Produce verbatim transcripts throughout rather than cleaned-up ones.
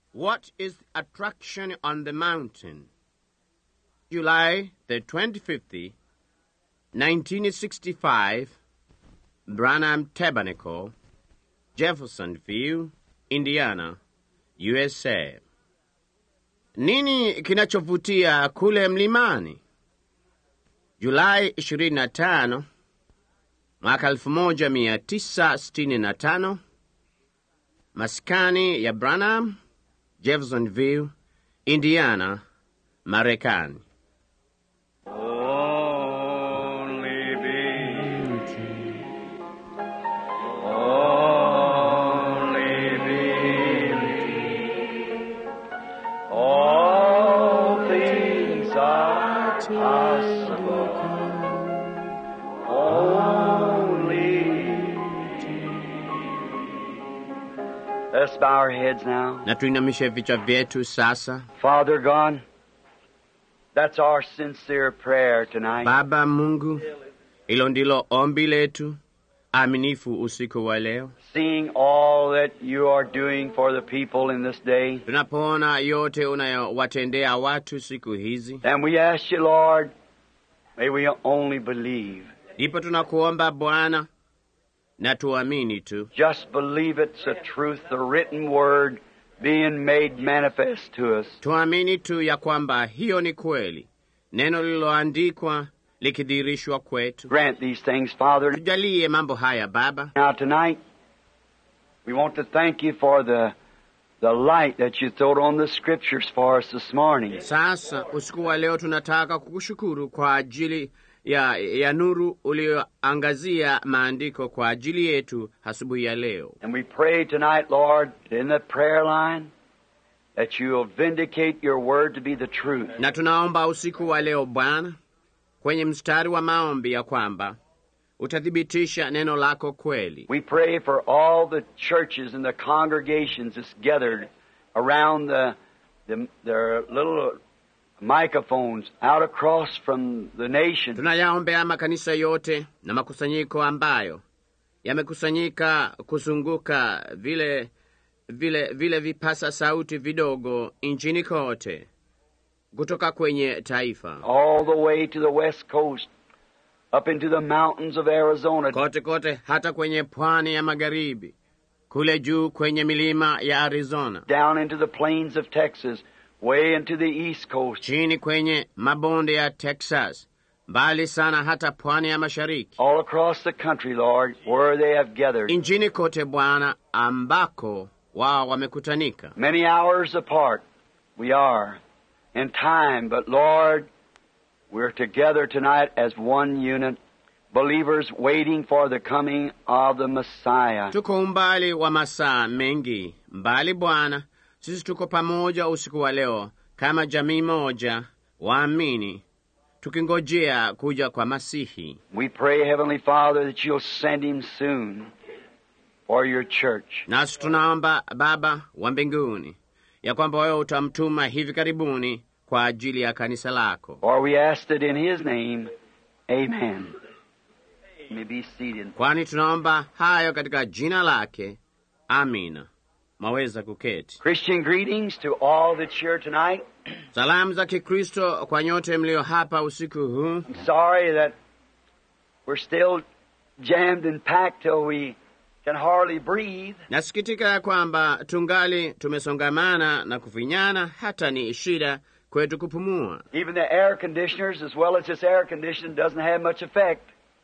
What is the attraction on the mountain? July the twenty-fifth, nineteen sixty-five, Branham Tabernacle, Jeffersonville, Indiana, U S A. Nini kinachovutia kule mlimani? Julai ishirini na tano, mwaka elfu moja mia tisa sitini na tano, maskani ya Branham, Jeffersonville, Indiana, Marekani. Only beauty, only beauty, all things are possible, only beauty. Let's bow our heads now. Na tuinamishe vichwa vyetu sasa. Father God, that's our sincere prayer tonight. Baba Mungu, hilo ndilo ombi letu aminifu usiku wa leo. Seeing all that you are doing for the people in this day, Tunapoona yote unayowatendea watu siku hizi, and we ask you, Lord, may we only believe. ndipo tunakuomba Bwana na tuamini tu. Just believe it's the truth, the written word being made manifest to us. Tuamini tu ya kwamba hiyo ni kweli, neno lililoandikwa likidhihirishwa kwetu. Grant these things, Father. Tujalie mambo haya Baba. Now tonight, we want to thank you for the the light that you thrown on the Scriptures for us this morning. Sasa usiku wa leo tunataka kukushukuru kwa ajili ya, ya nuru ulioangazia maandiko kwa ajili yetu asubuhi ya leo. And we pray tonight, Lord, in the prayer line, that you will vindicate your word to be the truth. Na tunaomba usiku wa leo Bwana, kwenye mstari wa maombi ya kwamba utathibitisha neno lako kweli. We pray for all the churches and the congregations that's gathered around the, the their little microphones out across from the nation. Tunayaombea makanisa yote na makusanyiko ambayo yamekusanyika kuzunguka vile vile vile vipasa sauti vidogo nchini kote kutoka kwenye taifa, All the way to the west coast, up into the mountains of Arizona, kote kote hata kwenye pwani ya magharibi, kule juu kwenye milima ya Arizona, down into the plains of Texas, way into the east coast, chini kwenye mabonde ya Texas, mbali sana hata pwani ya mashariki, all across the country, Lord, where they have gathered. nchini kote Bwana, ambako wao wamekutanika. Many hours apart we are in time, but Lord, we're together tonight as one unit, believers waiting for the coming of the Messiah. Tuko umbali wa masaa mengi mbali Bwana, sisi tuko pamoja usiku wa leo kama jamii moja waamini, tukingojea kuja kwa Masihi. We pray, Heavenly Father, that you'll send him soon for your church. Nasi tunaomba Baba wa mbinguni ya kwamba wewe utamtuma hivi karibuni kwa ajili ya kanisa lako. For we asked it in his name. Amen. You may be seated. Kwani tunaomba hayo katika jina lake. Amina. Maweza kuketi. Christian greetings to all that's here tonight. Salamu za Kikristo kwa nyote mlio hapa usiku huu. I'm sorry that we're still jammed and packed till we can hardly breathe. Nasikitika kwamba tungali tumesongamana na kufinyana hata ni shida kwetu kupumua. Even the air conditioners, as well as this air conditioning, doesn't have much effect.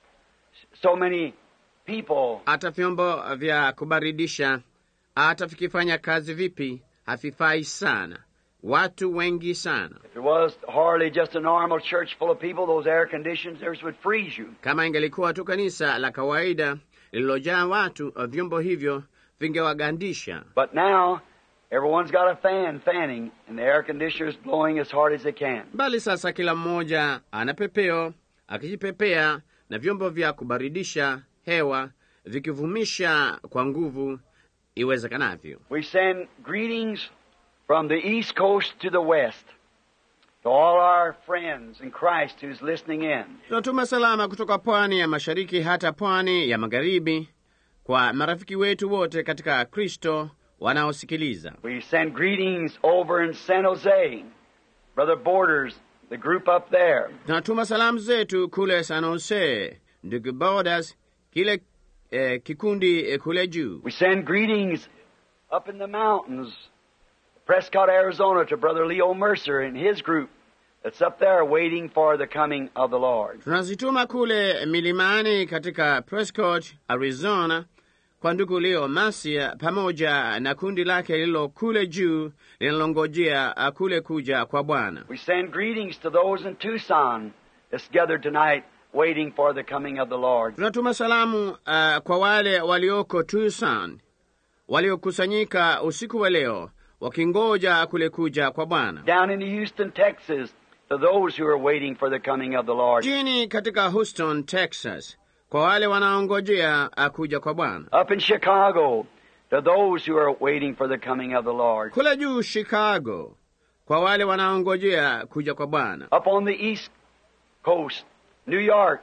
So many people. Hata vyombo vya kubaridisha, hata vikifanya kazi vipi, hafifai sana. Watu wengi sana. If it was hardly just a normal church full of people, those air conditioners would freeze you. Kama ingelikuwa tu kanisa la kawaida lililojaa watu, vyombo hivyo vingewagandisha. But now, everyone's got a fan fanning, and the air conditioner's blowing as hard as they can. Bali sasa kila mmoja ana pepeo akijipepea, na vyombo vya kubaridisha hewa vikivumisha kwa nguvu iwezekanavyo. We send greetings from the east coast to the west to all our friends in Christ who's listening in. Tunatuma salama kutoka pwani ya mashariki hata pwani ya magharibi kwa marafiki wetu wote katika Kristo wanaosikiliza. We send greetings over in San Jose, Brother Borders, the group up there. Tunatuma salamu zetu kule San Jose, ndugu Borders, kile eh, kikundi eh, kule juu. We send greetings up in the mountains, Prescott, Arizona, to Brother Leo Mercer and his group that's up there waiting for the coming of the Lord. Tunazituma kule milimani katika Prescott, Arizona, kwa ndugu Leo Mercer pamoja na kundi lake lilo kule juu linalongojea kule kuja kwa Bwana. We send greetings to those in Tucson that's gathered tonight waiting for the coming of the Lord. Tunatuma salamu uh, kwa wale walioko Tucson waliokusanyika usiku wa leo wakingoja kule kuja kwa Bwana. Down in Houston, Texas, to those who are waiting for the coming of the Lord. Chini katika Houston, Texas, kwa wale wanaongojea kuja kwa Bwana. Up in Chicago, to those who are waiting for the coming of the Lord. Kule juu Chicago, kwa wale wanaongojea kuja kwa Bwana. Up on the East Coast, New York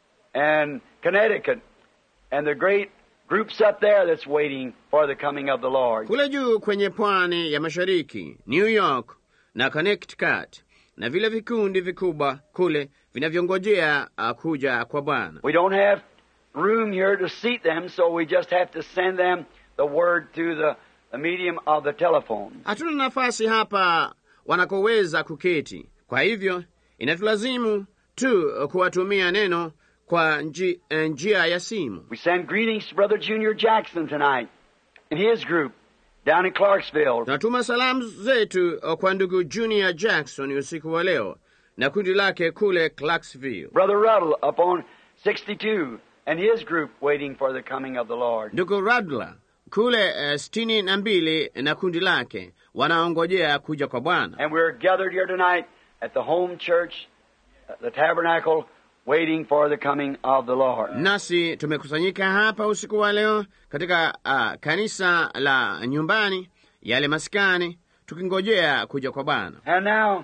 and Connecticut, and the great groups up there that's waiting for the coming of the Lord. Kule juu kwenye pwani ya mashariki, New York na Connecticut, na vile vikundi vikubwa kule vinavyongojea kuja kwa Bwana. We don't have room here to seat them, so we just have to send them the word through the, the medium of the telephone. Hatuna nafasi hapa wanakoweza kuketi. Kwa hivyo inatulazimu tu kuwatumia neno kwa nji, njia ya simu. We send greetings to Brother Junior Jackson tonight and his group down in Clarksville. Tunatuma salamu zetu kwa ndugu Junior Jackson usiku wa leo na kundi lake kule Clarksville. Brother Ruddle up on sixty-two and his group waiting for the coming of the Lord. Ndugu Ruddle kule uh, sitini na mbili na kundi lake wanaongojea kuja kwa Bwana. And we're gathered here tonight at the home church, the tabernacle, waiting for the coming of the Lord. Nasi tumekusanyika hapa usiku wa leo katika uh, kanisa la nyumbani, yale maskani, tukingojea kuja kwa Bwana. And now,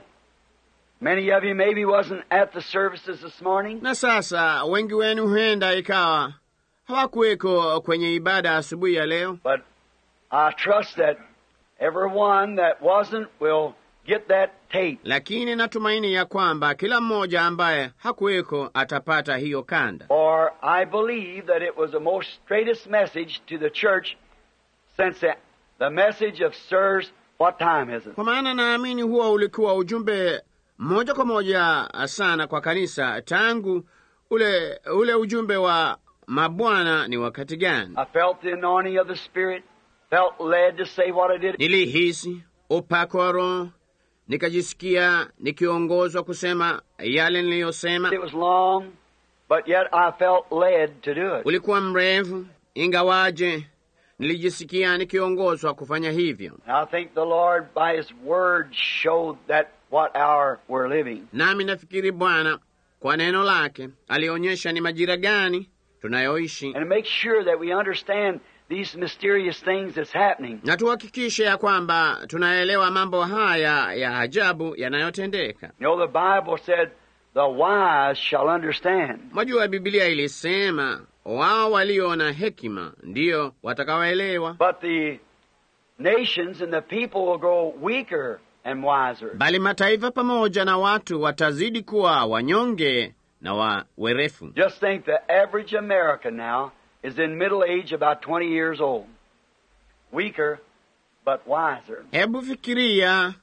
many of you maybe wasn't at the services this morning. Na sasa wengi wenu huenda ikawa hawakuweko kwenye ibada asubuhi ya leo. But I trust that everyone that wasn't will get that tape. Lakini natumaini ya kwamba kila mmoja ambaye hakuweko atapata hiyo kanda. For I believe that it was the most straightest message to the church since the, the message of sirs, what time is it? Kwa maana naamini huo ulikuwa ujumbe moja kwa moja sana kwa kanisa tangu ule ule ujumbe wa mabwana ni wakati gani. I felt the anointing of the Spirit, felt led to say what I did. Nilihisi upako wa Roho, nikajisikia nikiongozwa kusema yale niliyosema. It was long, but yet I felt led to do it. Ulikuwa mrefu, ingawaje nilijisikia nikiongozwa kufanya hivyo. I think the Lord by His Word showed that what hour we're living. Nami nafikiri Bwana kwa neno lake alionyesha ni majira gani tunayoishi. And make sure that we understand these mysterious things that's happening. Na tuhakikishe ya kwamba tunaelewa mambo haya ya ajabu yanayotendeka. You know, the Bible said, the wise shall understand. Mwajua Biblia ilisema, wao walio na hekima ndiyo watakaoelewa. But the nations and the people will grow weaker and wiser. Bali mataifa pamoja na watu watazidi kuwa wanyonge na wa werefu. Just think the average American now is in middle age, about twenty years old. Weaker, but wiser. Hebu fikiria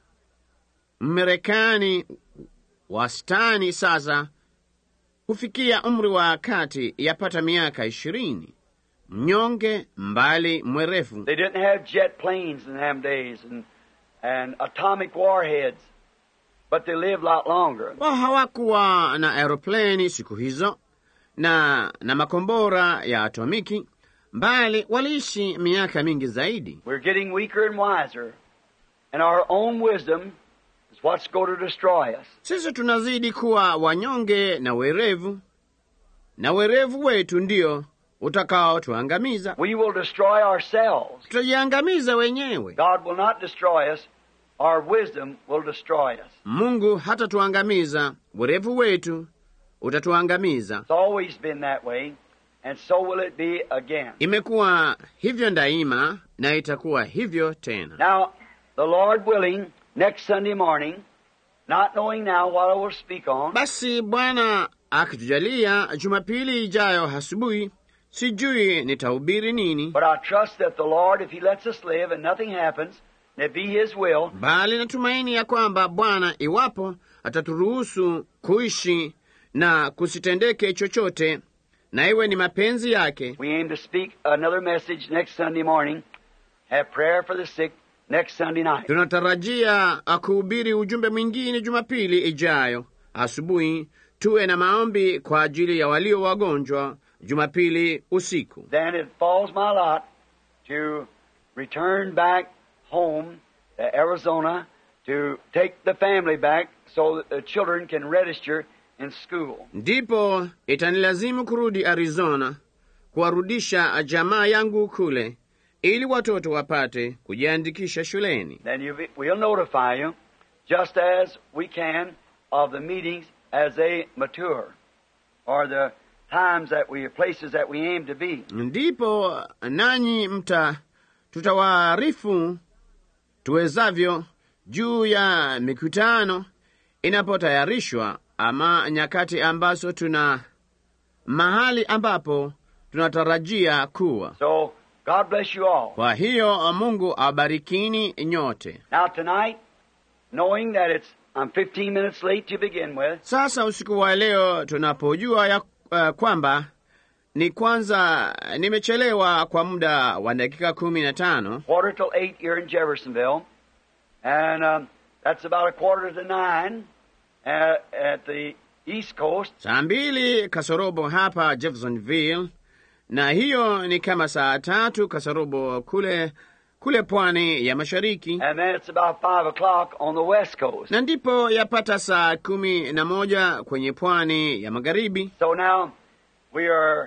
Mmarekani wastani sasa hufikia umri wa kati yapata miaka ishirini. Mnyonge mbali mwerefu. They didn't have jet planes in them days and, and atomic warheads, but they lived a lot longer. Wao hawakuwa na aeroplani siku hizo na na makombora ya atomiki, mbali waliishi miaka mingi zaidi. We're getting weaker and wiser, and our own wisdom is what's going to destroy us. Sisi tunazidi kuwa wanyonge na werevu, na werevu wetu ndio utakao tuangamiza. We will destroy ourselves. Tutajiangamiza wenyewe. God will not destroy us. Our wisdom will destroy us. Mungu hata tuangamiza, werevu wetu utatuangamiza. It's always been that way, and so will it be again. Imekuwa hivyo daima, na itakuwa hivyo tena. Now, the Lord willing, next Sunday morning, not knowing now what I will speak on. Basi Bwana akitujalia, Jumapili ijayo asubuhi, sijui nitahubiri nini, But I trust that the Lord, if He lets us live and nothing happens, and it be His will, bali natumaini ya kwamba Bwana, iwapo ataturuhusu kuishi na kusitendeke chochote, na iwe ni mapenzi yake, we aim to speak another message next Sunday morning, have prayer for the sick next Sunday night. tunatarajia kuhubiri ujumbe mwingine Jumapili ijayo asubuhi, tuwe na maombi kwa ajili ya walio wagonjwa Jumapili usiku. Then it falls my lot to return back home to Arizona to take the family back so that the children can register in school. Ndipo itanilazimu kurudi Arizona kuwarudisha jamaa yangu kule, ili watoto wapate kujiandikisha shuleni. Then you be, we'll notify you just as we can of the meetings as they mature, or the times that we, places that we aim to be. Ndipo nanyi mta tutawaarifu tuwezavyo juu ya mikutano inapotayarishwa, ama nyakati ambazo tuna mahali ambapo tunatarajia kuwa. So God bless you all. Kwa hiyo Mungu awabarikini nyote. Now tonight, knowing that it's I'm fifteen minutes late to begin with, Sasa usiku wa leo tunapojua ya uh, kwamba ni kwanza nimechelewa kwa muda wa dakika kumi na tano, quarter till eight here in Jeffersonville, and um, that's about a quarter to nine uh, at the East Coast. saa mbili kasorobo hapa Jeffersonville, na hiyo ni kama saa tatu kasorobo kule kule pwani ya mashariki, And then it's about five o'clock on the West Coast. na ndipo yapata saa kumi na moja kwenye pwani ya magharibi. So now we are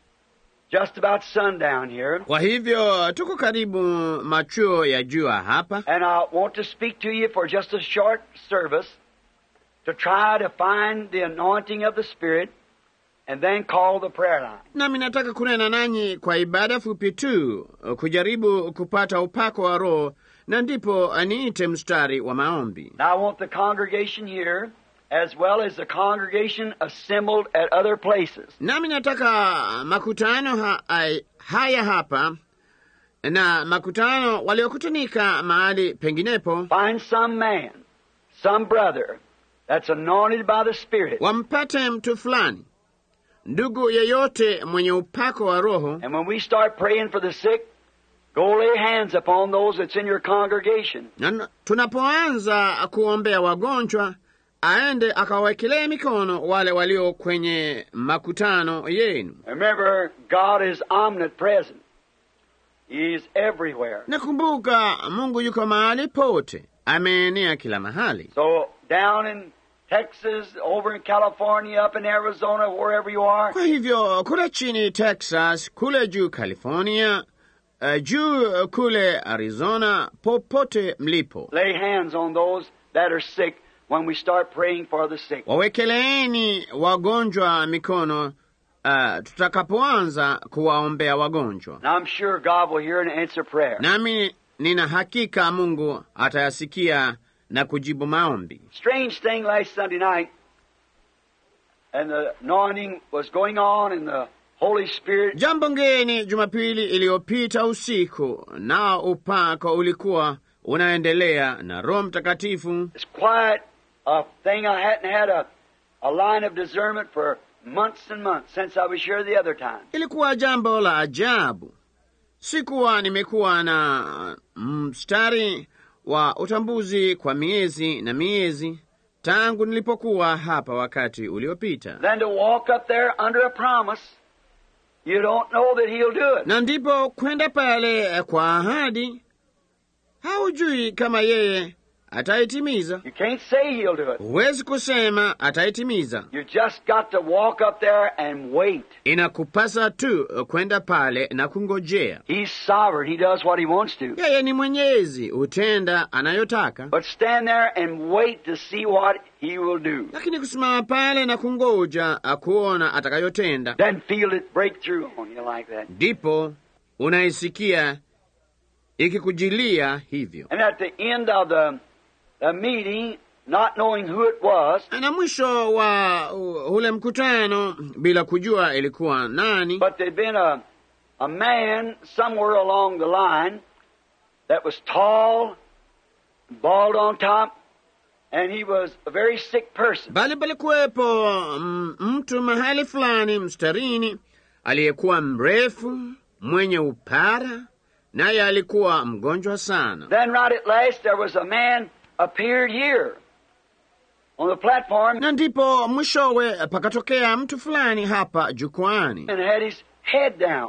just about sundown here, Kwa hivyo tuko karibu machuo ya jua hapa, and I want to speak to you for just a short service to try to find the anointing of the Spirit and then call the prayer line. nami nataka kunena nanyi kwa ibada fupi tu, kujaribu kupata upako wa Roho, na ndipo aniite mstari wa maombi. Now I want the congregation here, as well as the congregation assembled at other places, Nami nataka makutano ha, ai- haya hapa na makutano waliokutanika mahali penginepo find some man, some brother that's anointed by the Spirit. wampate mtu fulani, ndugu yeyote mwenye upako wa Roho, And when we start praying for the sick, go lay hands upon those that's in your congregation. na tunapoanza kuombea wagonjwa, aende akawawekelee mikono wale walio kwenye makutano yenu. Remember, God is omnipresent. He's everywhere. Nakumbuka Mungu yuko mahali pote, ameenea kila mahali. So down in Texas, over in California, up in Arizona, wherever you are, Kwa hivyo kule chini Texas, kule juu California, uh, juu kule Arizona, popote mlipo, lay hands on those that are sick when we start praying for the sick. wawekeleeni wagonjwa mikono uh, tutakapoanza kuwaombea wagonjwa. And I'm sure God will hear and answer prayer. Nami nina hakika Mungu atayasikia na kujibu maombi. Strange thing last Sunday night, and the anointing was going on in the Holy Spirit. Jambo ngeni Jumapili iliyopita usiku, nao upako ulikuwa unaendelea na Roho Mtakatifu. It's quite a thing. I hadn't had a, a line of discernment for months and months since I was here the other time. Ilikuwa jambo la ajabu. Sikuwa nimekuwa na mstari wa utambuzi kwa miezi na miezi tangu nilipokuwa hapa wakati uliopita. Then to walk up there under a promise, you don't know that He'll do it. Na ndipo kwenda pale kwa ahadi, haujui kama yeye ataitimiza. You can't say He'll do it. Huwezi kusema ataitimiza. You just got to walk up there and wait. Inakupasa tu kwenda pale na kungojea. He's sovereign. He does what He wants to. Yeye ni mwenyezi, utenda anayotaka. But stand there and wait to see what He will do. Lakini kusimama pale na kungoja akuona atakayotenda, Then feel it break through on you like that. ndipo unaisikia ikikujilia hivyo. And at the end of the, the meeting, not knowing who it was, Na mwisho wa uh, ule mkutano, bila kujua ilikuwa nani, but there'd been a, a man somewhere along the line that was tall, bald on top, and he was a very sick person. bali palikuwepo mm, mtu mahali fulani mstarini aliyekuwa mrefu, mwenye upara, naye alikuwa mgonjwa sana. Then right at last there was a man appeared here on the platform Na ndipo mwishowe pakatokea mtu fulani hapa jukwani, and had his head down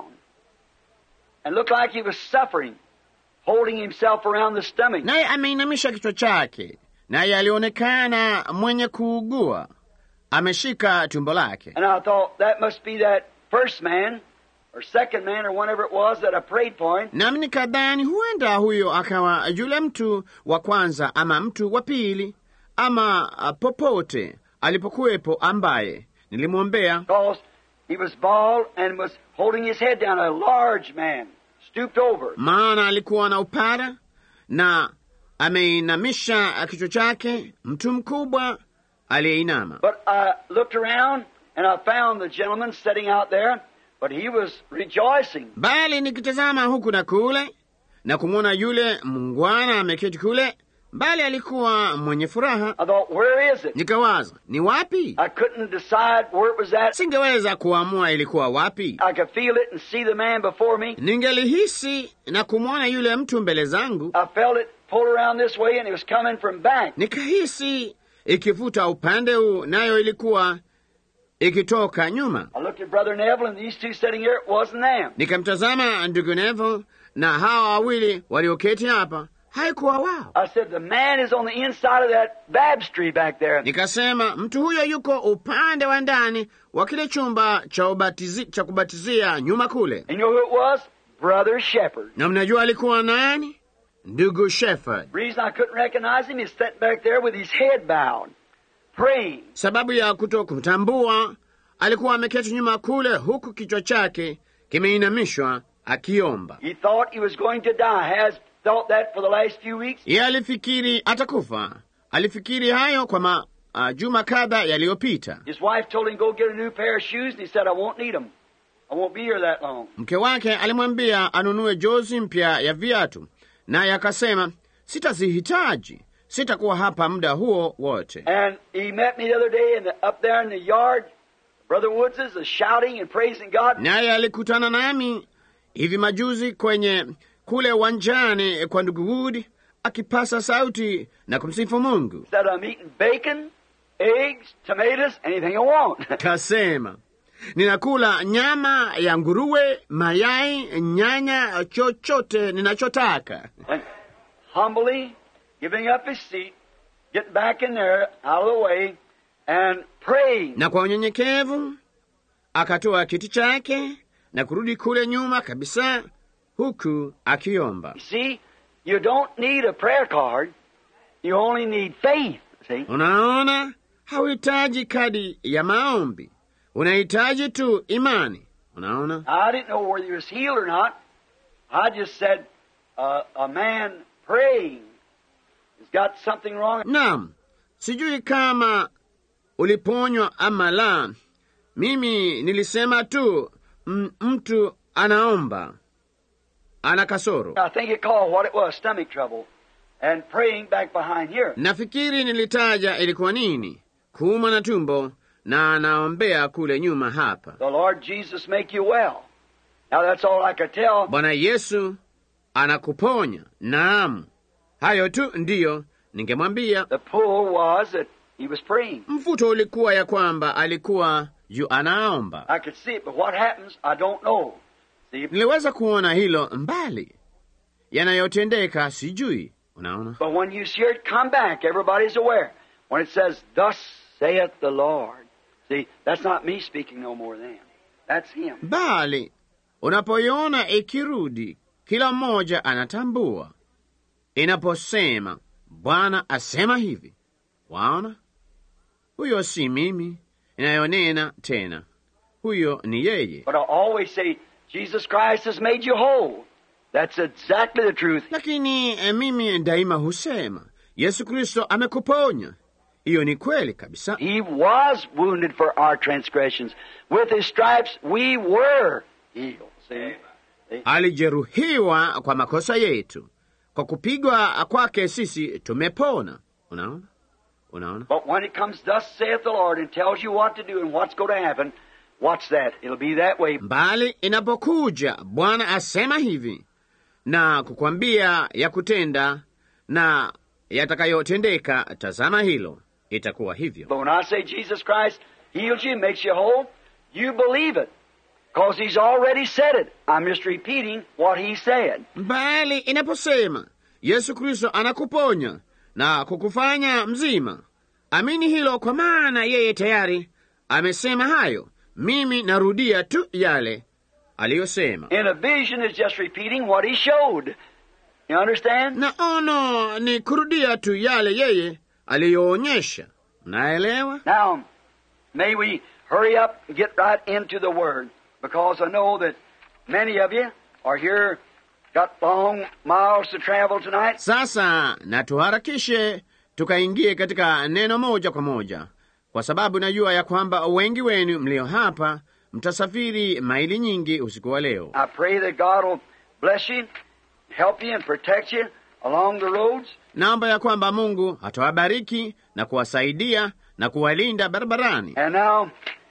and looked like he was suffering, holding himself around the stomach. naye ameinamisha kichwa chake, naye alionekana mwenye kuugua, ameshika tumbo lake. And I thought that must be that first man or second man or whatever it was that I prayed for him. Nami nikadhani huenda huyo akawa yule mtu wa kwanza ama mtu wa pili ama uh, popote alipokuwepo ambaye nilimwombea, Because he was bald and was holding his head down, a large man, stooped over. maana alikuwa na upara na ameinamisha kichwa chake, mtu mkubwa aliyeinama. But I looked around and I found the gentleman sitting out there, but he was rejoicing. Bali nikitazama huku na kule na kumwona yule mungwana ameketi kule, bali alikuwa mwenye furaha. I thought, where is it? Nikawaza, ni wapi? I couldn't decide where it was at. Singeweza kuamua ilikuwa wapi. I could feel it and see the man before me. Ningelihisi na kumwona yule mtu mbele zangu. I felt it pull around this way and it was coming from back. Nikahisi ikivuta upande huu, nayo ilikuwa ikitoka nyuma. I looked at Brother Neville and these two sitting here, it wasn't them. Nikamtazama ndugu Neville na hawa wawili walioketi hapa, haikuwa wao. I said, the man is on the inside of that baptistry back there. Nikasema mtu huyo yuko upande wa ndani wa kile chumba cha ubatizi, cha kubatizia nyuma kule. And you know who it was? Brother Shepherd. Na mnajua alikuwa nani? Ndugu Shepherd. Reason I couldn't recognize him is sitting back there with his head bowed, praying. Sababu ya kuto kumtambua, alikuwa ameketi nyuma kule, huku kichwa chake kimeinamishwa akiomba. He thought he was going to die. Has thought that for the last few weeks. Yeye alifikiri atakufa. Alifikiri hayo kwa ma, uh, juma kadha yaliyopita. His wife told him go get a new pair of shoes, and he said, I won't need them. I won't be here that long. Mke wake alimwambia anunue jozi mpya ya viatu, naye akasema, sitazihitaji, sitakuwa hapa muda huo wote. And he met me the other day in the, up there in the yard. Brother Woods is shouting and praising God. Naye alikutana nami hivi majuzi kwenye kule uwanjani kwa ndugu Wood, akipasa sauti na kumsifu Mungu. Said, I'm eating bacon, eggs, tomatoes, anything I want. Kasema, ninakula nyama ya nguruwe, mayai, nyanya, chochote ninachotaka. And humbly giving up his seat, getting back in there, out of the way, and praying. Na kwa unyenyekevu akatoa kiti chake na kurudi kule nyuma kabisa, huku akiomba. You see, you don't need a prayer card. You only need faith. See? Unaona, hauhitaji kadi ya maombi, unahitaji tu imani. Unaona, I didn't know whether he was healed or not. I just said, uh, a man praying has got something wrong. naam, sijui kama uliponywa ama la. Mimi nilisema tu m mtu anaomba ana kasoro. I think it called what it was, stomach trouble, and praying back behind here. Nafikiri nilitaja ilikuwa nini, kuumwa na tumbo, na anaombea kule nyuma hapa. The Lord Jesus make you well. Now that's all I could tell. Bwana Yesu anakuponya. Naam, hayo tu ndiyo ningemwambia. The pull was that he was praying. Mvuto ulikuwa ya kwamba alikuwa yu anaomba. I could see it, but what happens, I don't know. See? Niliweza kuona hilo mbali, yanayotendeka sijui. Unaona, But when you hear it come back, everybody's aware. When it says, thus saith the Lord. See, that's not me speaking no more than. That's him. bali unapoiona ikirudi, kila mmoja anatambua inaposema Bwana asema hivi. Waona, huyo si mimi inayonena tena, huyo ni yeye. But I always say, Jesus Christ has made you whole. That's exactly the truth. Lakini eh, mimi daima husema Yesu Kristo amekuponya. Hiyo ni kweli kabisa. He was wounded for our transgressions. With his stripes we were healed. See? Alijeruhiwa kwa makosa yetu, kwa kupigwa kwake sisi tumepona. Unaona? Unaona? But when it comes, thus saith the Lord, and tells you what to do and what's going to happen, watch that. It'll be that way. Mbali inapokuja Bwana asema hivi na kukwambia ya kutenda na yatakayotendeka, tazama hilo, itakuwa hivyo. But when I say Jesus Christ heals you, makes you whole, you believe it. Because he's already said it. I'm just repeating what he said. Mbali inaposema Yesu Kristo anakuponya na kukufanya mzima, amini hilo, kwa maana yeye tayari amesema hayo. Mimi narudia tu yale aliyosema. In a vision is just repeating what he showed. You understand? Na ono ni kurudia tu yale yeye aliyoonyesha. Naelewa? Now, may we hurry up and get right into the Word, because I know that many of you are here, got long miles to travel tonight. Sasa na tuharakishe tukaingie katika neno moja kwa moja, kwa sababu najua ya kwamba wengi wenu mlio hapa mtasafiri maili nyingi usiku wa leo. I pray that God will bless you, help you and protect you along the roads. Naomba ya kwamba Mungu atawabariki na kuwasaidia na kuwalinda barabarani. And now,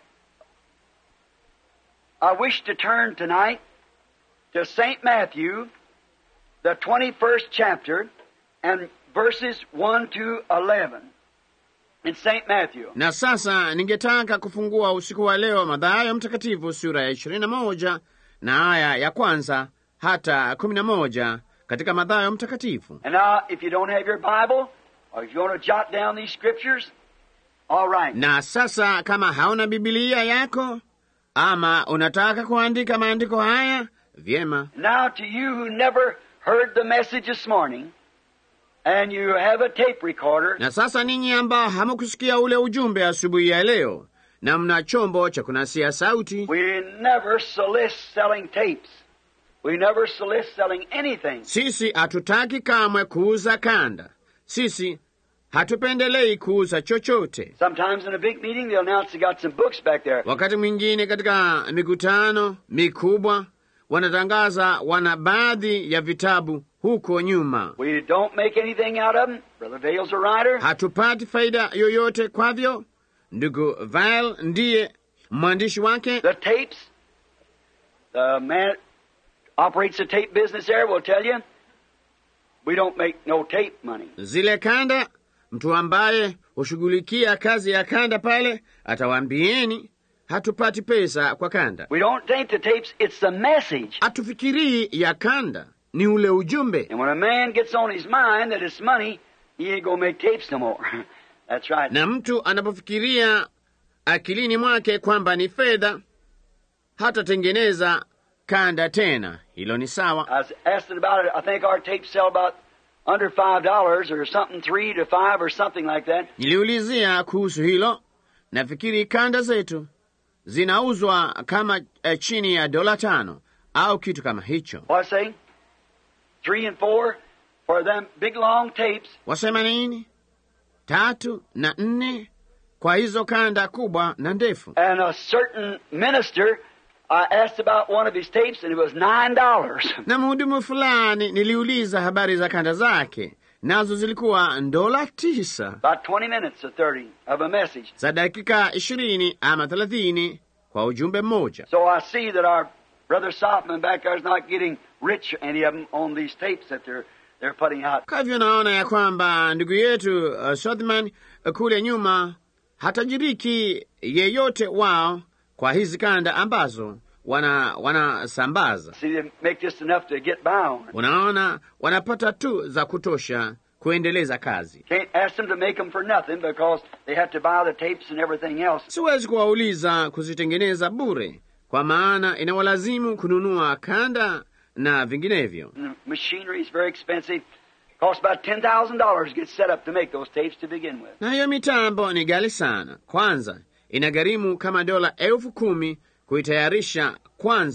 I wish to turn tonight to Saint Matthew, the twenty-first chapter, and verses one to eleven. In Saint Matthew. Na sasa ningetaka kufungua usiku wa leo Mathayo mtakatifu sura ya ishirini na moja na aya ya kwanza hata kumi na moja katika Mathayo mtakatifu. And now, if you don't have your Bible, or if you want to jot down these scriptures, all right. Na sasa kama hauna Biblia yako ama unataka kuandika maandiko haya, vyema. Now to you who never heard the message this morning, and you have a tape recorder. Na sasa ninyi ambao hamukusikia ule ujumbe asubuhi ya leo na mna chombo cha kunasia sauti, We never solicit selling tapes. We never solicit selling anything. sisi hatutaki kamwe kuuza kanda. Sisi hatupendelei kuuza chochote. Sometimes in a big meeting they'll announce they got some books back there. Wakati mwingine katika mikutano mikubwa wanatangaza wana baadhi ya vitabu huko nyuma. We don't make anything out of them. Brother Vale's a writer. Hatupati faida yoyote kwavyo. Ndugu Vale ndiye mwandishi wake. The tapes, the man that operates the tape business there will tell you, we don't make no tape money. Zile kanda, mtu ambaye hushughulikia kazi ya kanda pale atawaambieni hatupati pesa kwa kanda. We don't think the tapes, it's the message. Hatufikirii ya kanda, ni ule ujumbe. And when a man gets on his mind that it's money, he ain't gonna make tapes no more. That's right. Na mtu anapofikiria akilini mwake kwamba ni fedha, hatatengeneza kanda tena. Hilo ni sawa. I was asking about it. I think our tapes sell about under five dollars or something, three to five or something like that. Niliulizia kuhusu hilo. Nafikiri kanda zetu zinauzwa kama eh, chini ya dola tano au kitu kama hicho. What I say? Three and four for them big long tapes. Wasema nini? Tatu na nne kwa hizo kanda kubwa na ndefu. And a certain minister, I asked about one of his tapes and it was nine dollars. Na mhudumu fulani niliuliza habari za kanda zake, nazo zilikuwa dola tisa. About twenty minutes or thirty of a message. Za dakika ishirini ama thelathini kwa ujumbe mmoja. So I see that our brother Softman back there is not getting rich, any of them, on these tapes that they're they're putting out. Kwa hivyo naona ya kwamba ndugu yetu uh, Sothman uh, kule nyuma hatajiriki yeyote wao kwa hizi kanda ambazo wana wanasambaza. See, they make just enough to get by on. Unaona, wanapata tu za kutosha kuendeleza kazi. Can't ask them to make them for nothing because they have to buy the tapes and everything else. Siwezi kuwauliza kuzitengeneza bure, kwa maana inawalazimu kununua kanda na vinginevyo. And the machinery is very expensive. Costs about ten thousand dollars to get set up to make those tapes to begin with. Na hiyo mitambo ni ghali sana. Kwanza inagharimu kama dola elfu kumi kuitayarisha kwanza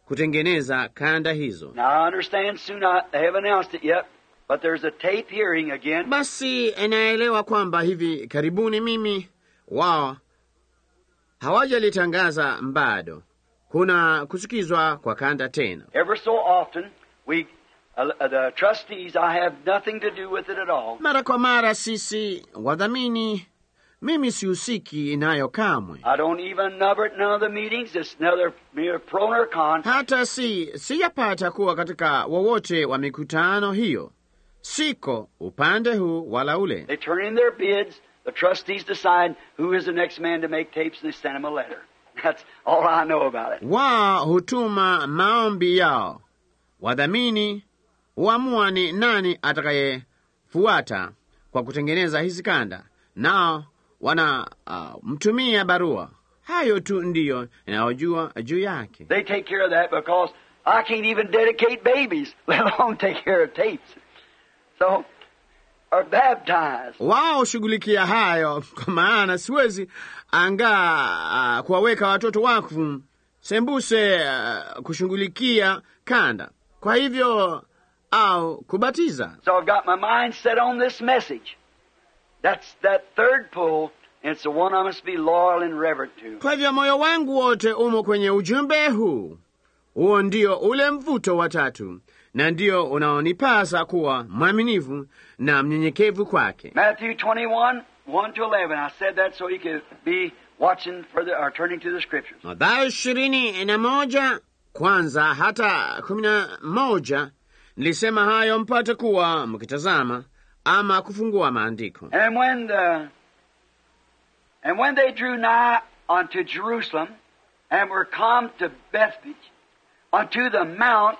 kutengeneza kanda hizo. Now I understand soon, I, they haven't announced it yet, but there's a tape hearing again. Basi naelewa kwamba hivi karibuni mimi wao hawajalitangaza bado. Kuna kusikizwa kwa kanda tena. Ever so often, we, uh, the trustees, I have nothing to do with it at all. Mara kwa mara sisi wadhamini, mimi sihusiki nayo kamwe. I don't even number it none of the meetings. It's another mere pro nor con. Hata si siyapata kuwa katika wowote wa mikutano hiyo. Siko upande huu wala ule. They turn in their bids. The trustees decide who is the next man to make tapes, and they send them a letter. That's all I know about it. Wao hutuma maombi yao. Wadhamini huamua ni nani atakayefuata kwa kutengeneza hizi kanda. Nao wana uh, mtumia barua. Hayo tu ndiyo ninayojua juu yake. They take care of that because I can't even dedicate babies, let alone take care of tapes. So, or baptized. Wao shughulikia hayo, kwa maana siwezi angaa uh, kuwaweka watoto wakfu sembuse uh, kushughulikia kanda. Kwa hivyo au kubatiza. So I've got my mind set on this message. That's that third pull, and it's the one I must be loyal and reverent to. Kwa hivyo moyo wangu wote umo kwenye ujumbe huu. Huo ndio ule mvuto wa tatu, na ndio unaonipasa kuwa mwaminifu na mnyenyekevu kwake. Matthew twenty-one, one to eleven. I said that so you could be watching for the, or turning to the scriptures. Mathayo ishirini na moja kwanza hata kumi na moja. Nilisema hayo mpate kuwa mkitazama ama kufungua maandiko. And when the, and when they drew nigh unto Jerusalem, and were come to Bethphage, unto the Mount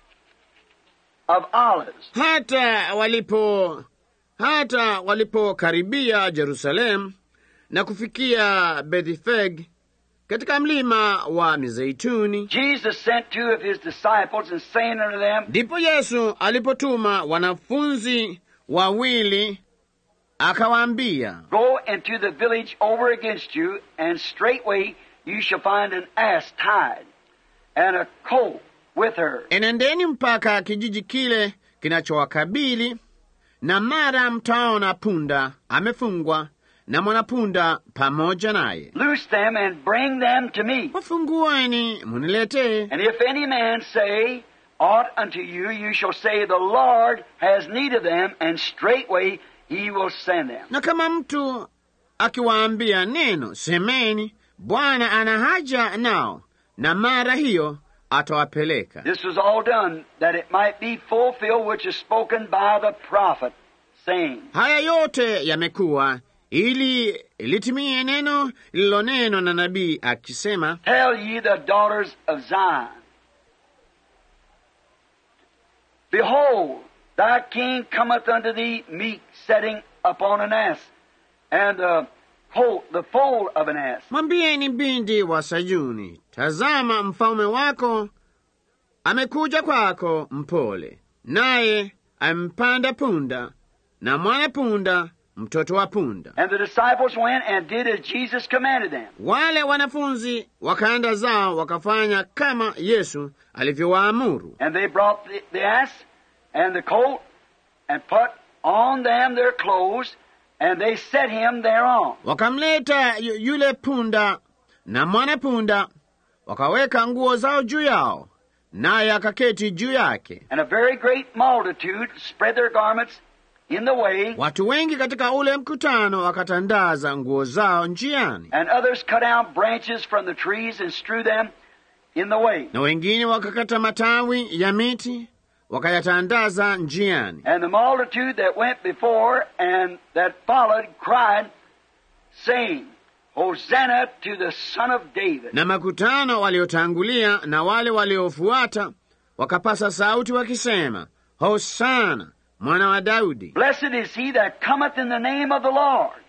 of Olives. Hata walipo hata walipokaribia Jerusalem na kufikia Bethphage katika mlima wa Mizeituni, Jesus sent two of his disciples and saying unto them, ndipo Yesu alipotuma wanafunzi wawili akawaambia, go into the village over against you, and straightway you shall find an ass tied, and a colt with her. enendeni mpaka kijiji kile kinachowakabili, na mara mtaona punda amefungwa na mwanapunda pamoja naye. Loose them and bring them to me. Wafungueni muniletee. And if any man say aught unto you, you shall say, the Lord has need of them, and straightway he will send them. Na kama mtu akiwaambia neno, semeni, Bwana ana haja nao, na mara hiyo atawapeleka. This was all done that it might be fulfilled which is spoken by the prophet, saying. Haya yote yamekuwa ili litimie neno lililonenwa na nabii akisema, Tell ye the daughters of Zion, behold, thy king cometh unto thee meek, sitting upon an ass, and the colt, the foal of an ass. mwambieni binti wa Sayuni, tazama mfalme wako amekuja kwako mpole, naye ampanda punda, na mwana punda mtoto wa punda. And the disciples went and did as Jesus commanded them. Wale wanafunzi wakaenda zao wakafanya kama Yesu alivyowaamuru. And they brought the, the ass and the colt, and put on them their clothes, and they set him thereon. Wakamleta yu- yule punda na mwana punda, wakaweka nguo zao juu yao, naye akaketi juu yake. And a very great multitude spread their garments in the way, Watu wengi katika ule mkutano wakatandaza nguo zao njiani, and others cut out branches from the trees and strew them in the way. na wengine wakakata matawi ya miti wakayatandaza njiani. And the multitude that went before and that followed cried, saying, Hosanna to the Son of David. Na makutano waliotangulia na wale waliofuata wakapasa sauti wakisema, Hosana, mwana wa Daudi. Blessed is he that cometh in the name of the Lord.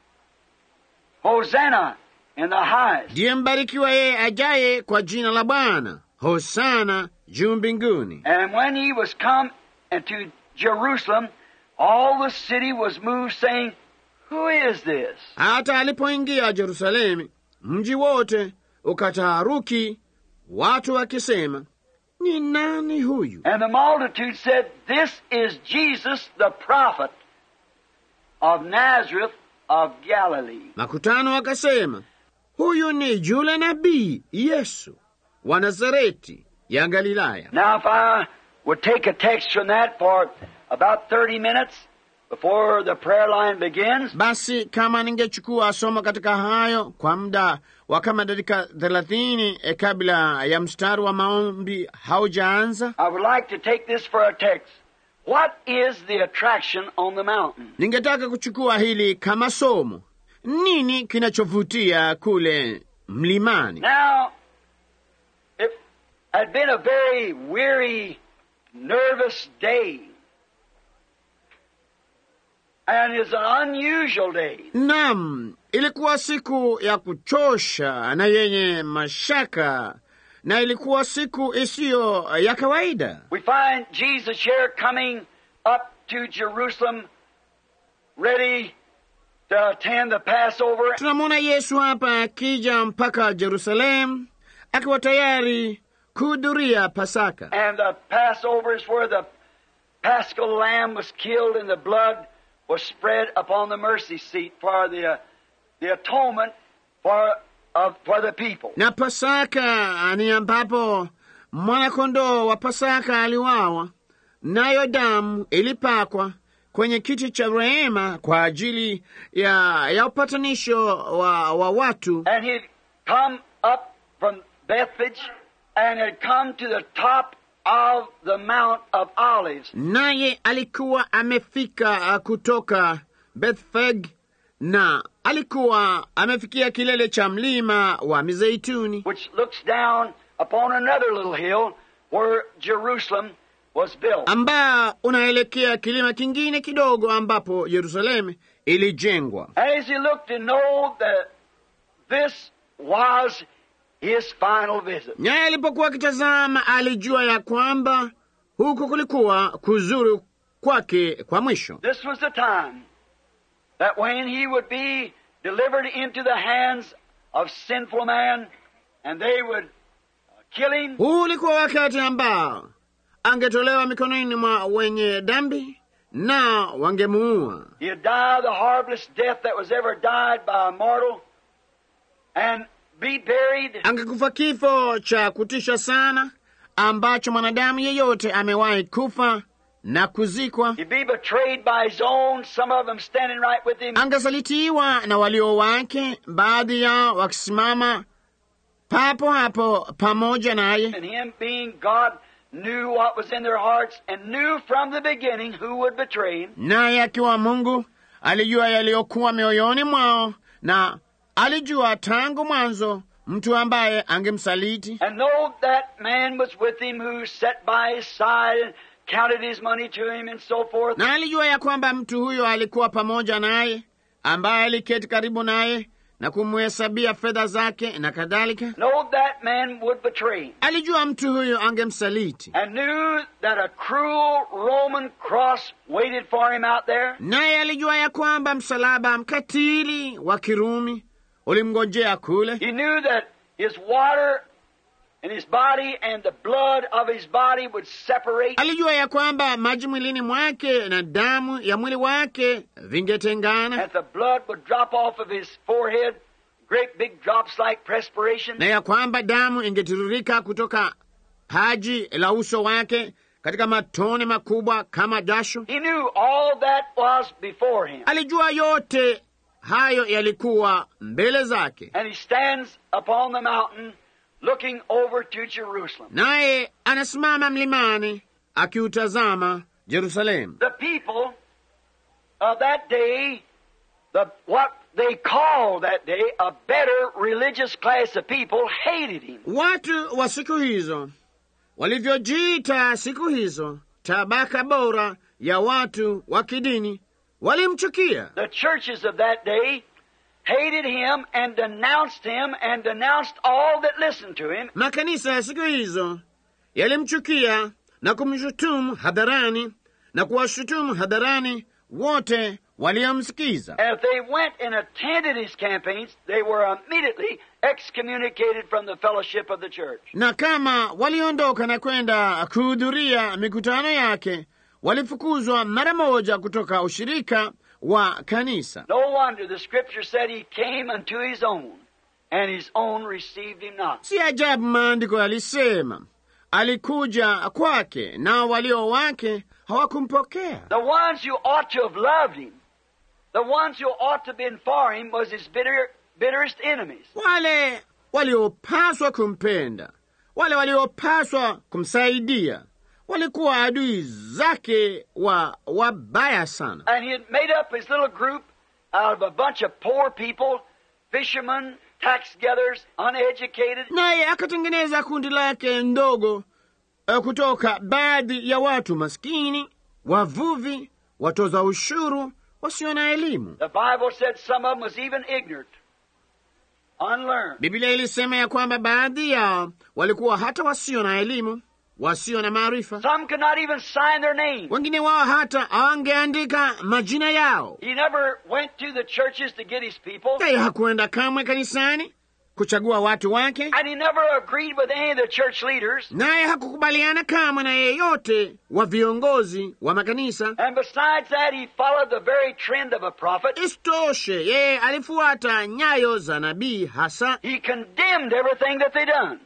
Hosanna in the highest. Ndiye mbarikiwa yeye ajaye kwa jina la Bwana. Hosana juu mbinguni. And when he was come into Jerusalem, all the city was moved, saying, Who is this? Hata alipoingia Yerusalemu, mji wote ukataharuki watu wakisema, ni nani huyu? And the multitude said, This is Jesus the prophet of Nazareth of Galilee. Makutano wakasema, huyu ni yule nabii Yesu wa Nazareti ya Galilaya. Now if I would take a text from that for about thirty minutes before the prayer line begins. Basi kama ningechukua somo katika hayo kwa muda wa kama dakika thelathini e kabla ya mstari wa maombi haujaanza, I would like to take this for a text. What is the attraction on the mountain? Ningetaka kuchukua hili kama somo. Nini kinachovutia kule mlimani? Now, it had been a very weary, nervous day. And it's an unusual day. Naam, ilikuwa siku ya kuchosha na yenye mashaka, na ilikuwa siku isiyo ya kawaida. We find Jesus here coming up to Jerusalem, ready to attend the Passover. Tunamwona Yesu hapa akija mpaka Jerusalem, akiwa tayari kuhudhuria Pasaka. And the Passover is where the Paschal lamb was killed and the blood was spread upon the mercy seat for the uh, the atonement for uh, for the people. Na Pasaka ni ambapo mwana-kondoo wa Pasaka aliwawa, nayo damu ilipakwa kwenye kiti cha rehema kwa ajili ya, ya upatanisho wa, wa watu. And he'd come up from Bethphage and had come to the top of the Mount of Olives. Naye alikuwa amefika kutoka Bethphage na alikuwa amefikia kilele cha mlima wa Mizeituni, Which looks down upon another little hill where Jerusalem was built. ambao unaelekea kilima kingine kidogo ambapo Yerusalemu ilijengwa. As he looked to know that this was his final visit. Naye alipokuwa akitazama alijua ya kwamba huku kulikuwa kuzuru kwake kwa mwisho. This was the time that when he would be delivered into the hands of sinful man and they would kill him. Huu ulikuwa wakati ambao angetolewa mikononi mwa wenye dhambi na wangemuua. He'd die the horriblest death that was ever died by a mortal and be buried. Angekufa kifo cha kutisha sana ambacho mwanadamu yeyote amewahi kufa na kuzikwa. He'd be betrayed by his own, some of them standing right with him. Angesalitiwa na walio wake, baadhi yao wakisimama papo hapo pamoja naye. And him being God knew what was in their hearts and knew from the beginning who would betray him. Naye akiwa Mungu alijua yaliyokuwa mioyoni mwao, na alijua tangu mwanzo mtu ambaye angemsaliti. And know that man was with him who sat by his side and counted his money to him and so forth. Na alijua ya kwamba mtu huyo alikuwa pamoja naye, ambaye aliketi karibu naye na kumhesabia fedha zake na kadhalika. Know that man would betray him. Alijua mtu huyo angemsaliti, And knew that a cruel Roman cross waited for him out there. naye alijua ya kwamba msalaba mkatili wa Kirumi ulimngojea kule. He knew that his water in his body and the blood of his body would separate. Alijua ya kwamba maji mwilini mwake na damu ya mwili wake vingetengana, That the blood would drop off of his forehead, great big drops like perspiration. na ya kwamba damu ingetiririka kutoka paji la uso wake katika matone makubwa kama jasho. He knew all that was before him. Alijua yote hayo yalikuwa mbele zake, And he stands upon the mountain looking over to Jerusalem. naye anasimama mlimani akiutazama Yerusalemu. The people of that day, the what they called that day a better religious class of people, hated him. Watu wa siku hizo walivyojiita siku hizo tabaka bora ya watu wa kidini walimchukia. The churches of that day hated him and denounced him and denounced all that listened to him. Makanisa ya siku hizo yalimchukia na kumshutumu hadharani na kuwashutumu hadharani wote waliomsikiza. And if they went and attended his campaigns, they were immediately excommunicated from the fellowship of the church. Na kama waliondoka na kwenda kuhudhuria mikutano yake, walifukuzwa mara moja kutoka ushirika wa kanisa. No wonder the scripture said he came unto his own, and his own received him not. Si ajabu maandiko yalisema alikuja kwake na walio wake hawakumpokea. The ones who ought to have loved him, the ones who ought to have been for him, was his bitter, bitterest enemies. Wale waliopaswa kumpenda, wale waliopaswa kumsaidia, walikuwa adui zake wa wabaya sana. And he had made up his little group out of a bunch of poor people, fishermen, tax gatherers, uneducated. Naye akatengeneza kundi lake ndogo uh, kutoka baadhi ya watu maskini, wavuvi, watoza ushuru, wasio na elimu. The Bible said some of them was even ignorant, unlearned. Biblia ilisema ya kwamba baadhi yao walikuwa hata wasio na elimu, wasio na maarifa. Some could not even sign their name. Wengine wao hata hawangeandika majina yao. He never went to the churches to get his people. Yeye hakuenda kamwe kanisani kuchagua watu wake. And he never agreed with any of the church leaders. Naye hakukubaliana kamwe na yeyote wa viongozi wa makanisa. And besides that, he followed the very trend of a prophet. Istoshe, yeye alifuata nyayo za nabii hasa. He condemned everything that they done,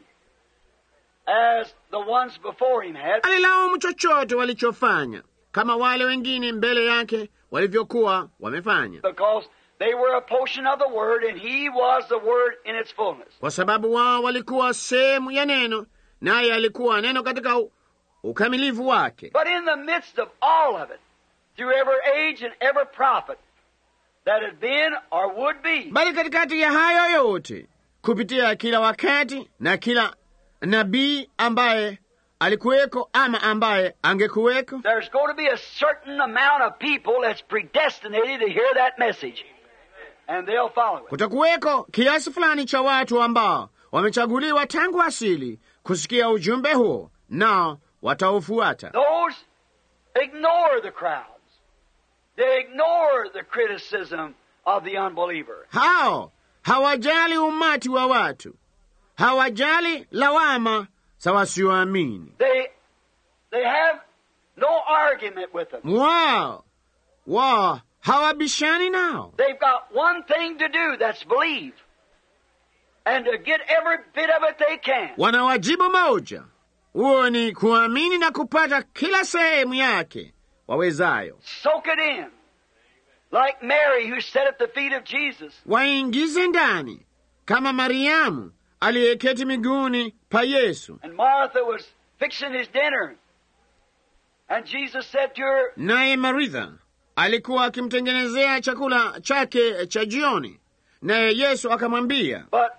as the ones before him had. Alilaumu chochote walichofanya, kama wale wengine mbele yake walivyokuwa wamefanya. Because they were a portion of the Word, and he was the Word in its fullness. Kwa sababu wao walikuwa sehemu ya neno, naye alikuwa neno katika u, ukamilifu wake. But in the midst of all of it, through every age and every prophet that had been or would be, Bali katikati ya hayo yote, kupitia kila wakati na kila nabii ambaye alikuweko ama ambaye angekuweko, there's going to be a certain amount of people that's predestinated to hear that message. And they'll follow it. kutakuweko kiasi fulani cha watu ambao wamechaguliwa tangu asili kusikia ujumbe huo, nao wataufuata. Those ignore the crowds. They ignore the criticism of the unbeliever. Hao hawajali umati wa watu, hawajali lawama za wasioamini. They, they have no argument with them. Wao wao hawabishani nao. They've got one thing to do, that's believe. And to get every bit of it they can. Wana wajibu moja, huo ni kuamini na kupata kila sehemu yake wawezayo. Soak it in. Like Mary who sat at the feet of Jesus. Waingize ndani, kama Mariamu aliyeketi miguuni pa Yesu. And Martha was fixing his dinner. And Jesus said to her, Naye Maritha alikuwa akimtengenezea chakula chake cha jioni. Naye Yesu akamwambia, but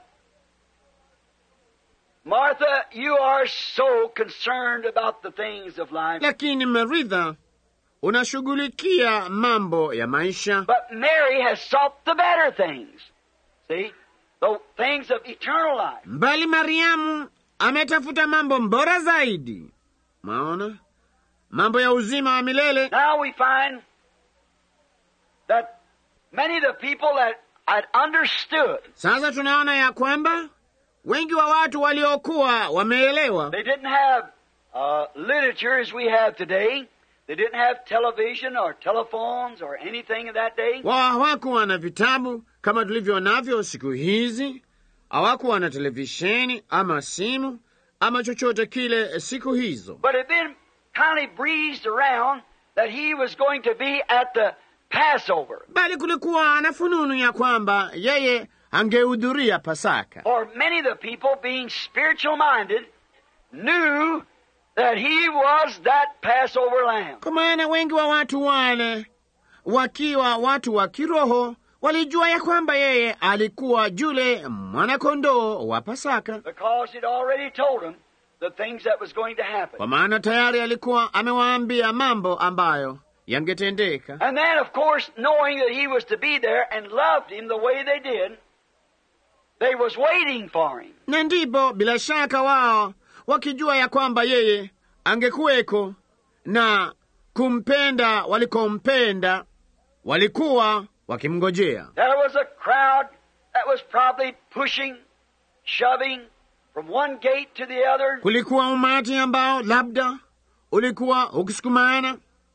Martha, you are so concerned about the things of life. lakini Maritha, unashughulikia mambo ya maisha. But Mary has sought the better things. See? The things of eternal life. Mbali Mariamu ametafuta mambo mbora zaidi. Maona? Mambo ya uzima wa milele. Now we find that many of the people that had understood, Sasa tunaona ya kwamba wengi wa watu waliokuwa wameelewa, they didn't have uh, literature as we have today. They didn't have television or telephones or anything in that day. wao hawakuwa na vitabu kama tulivyo navyo siku hizi, hawakuwa na televisheni ama simu ama chochote kile siku hizo. But it had been kind of breezed around that he was going to be at the Passover. Bali kulikuwa na fununu ya kwamba yeye angehudhuria Pasaka. For many of the people, being spiritual minded, knew that he was that Passover lamb. Kwa maana wengi wa watu wale wakiwa watu wa kiroho walijua ya kwamba yeye alikuwa yule mwanakondoo wa Pasaka, Because he'd already told them the things that was going to happen. kwa maana tayari alikuwa amewaambia mambo ambayo yangetendeka. And then, of course, knowing that he was to be there and loved him the way they did, they was waiting for him. Na ndipo bila shaka wao wakijua ya kwamba yeye angekuweko na kumpenda walikompenda, walikuwa wakimngojea. There was a crowd that was probably pushing, shoving from one gate to the other. Kulikuwa umati ambao labda ulikuwa ukisukumana,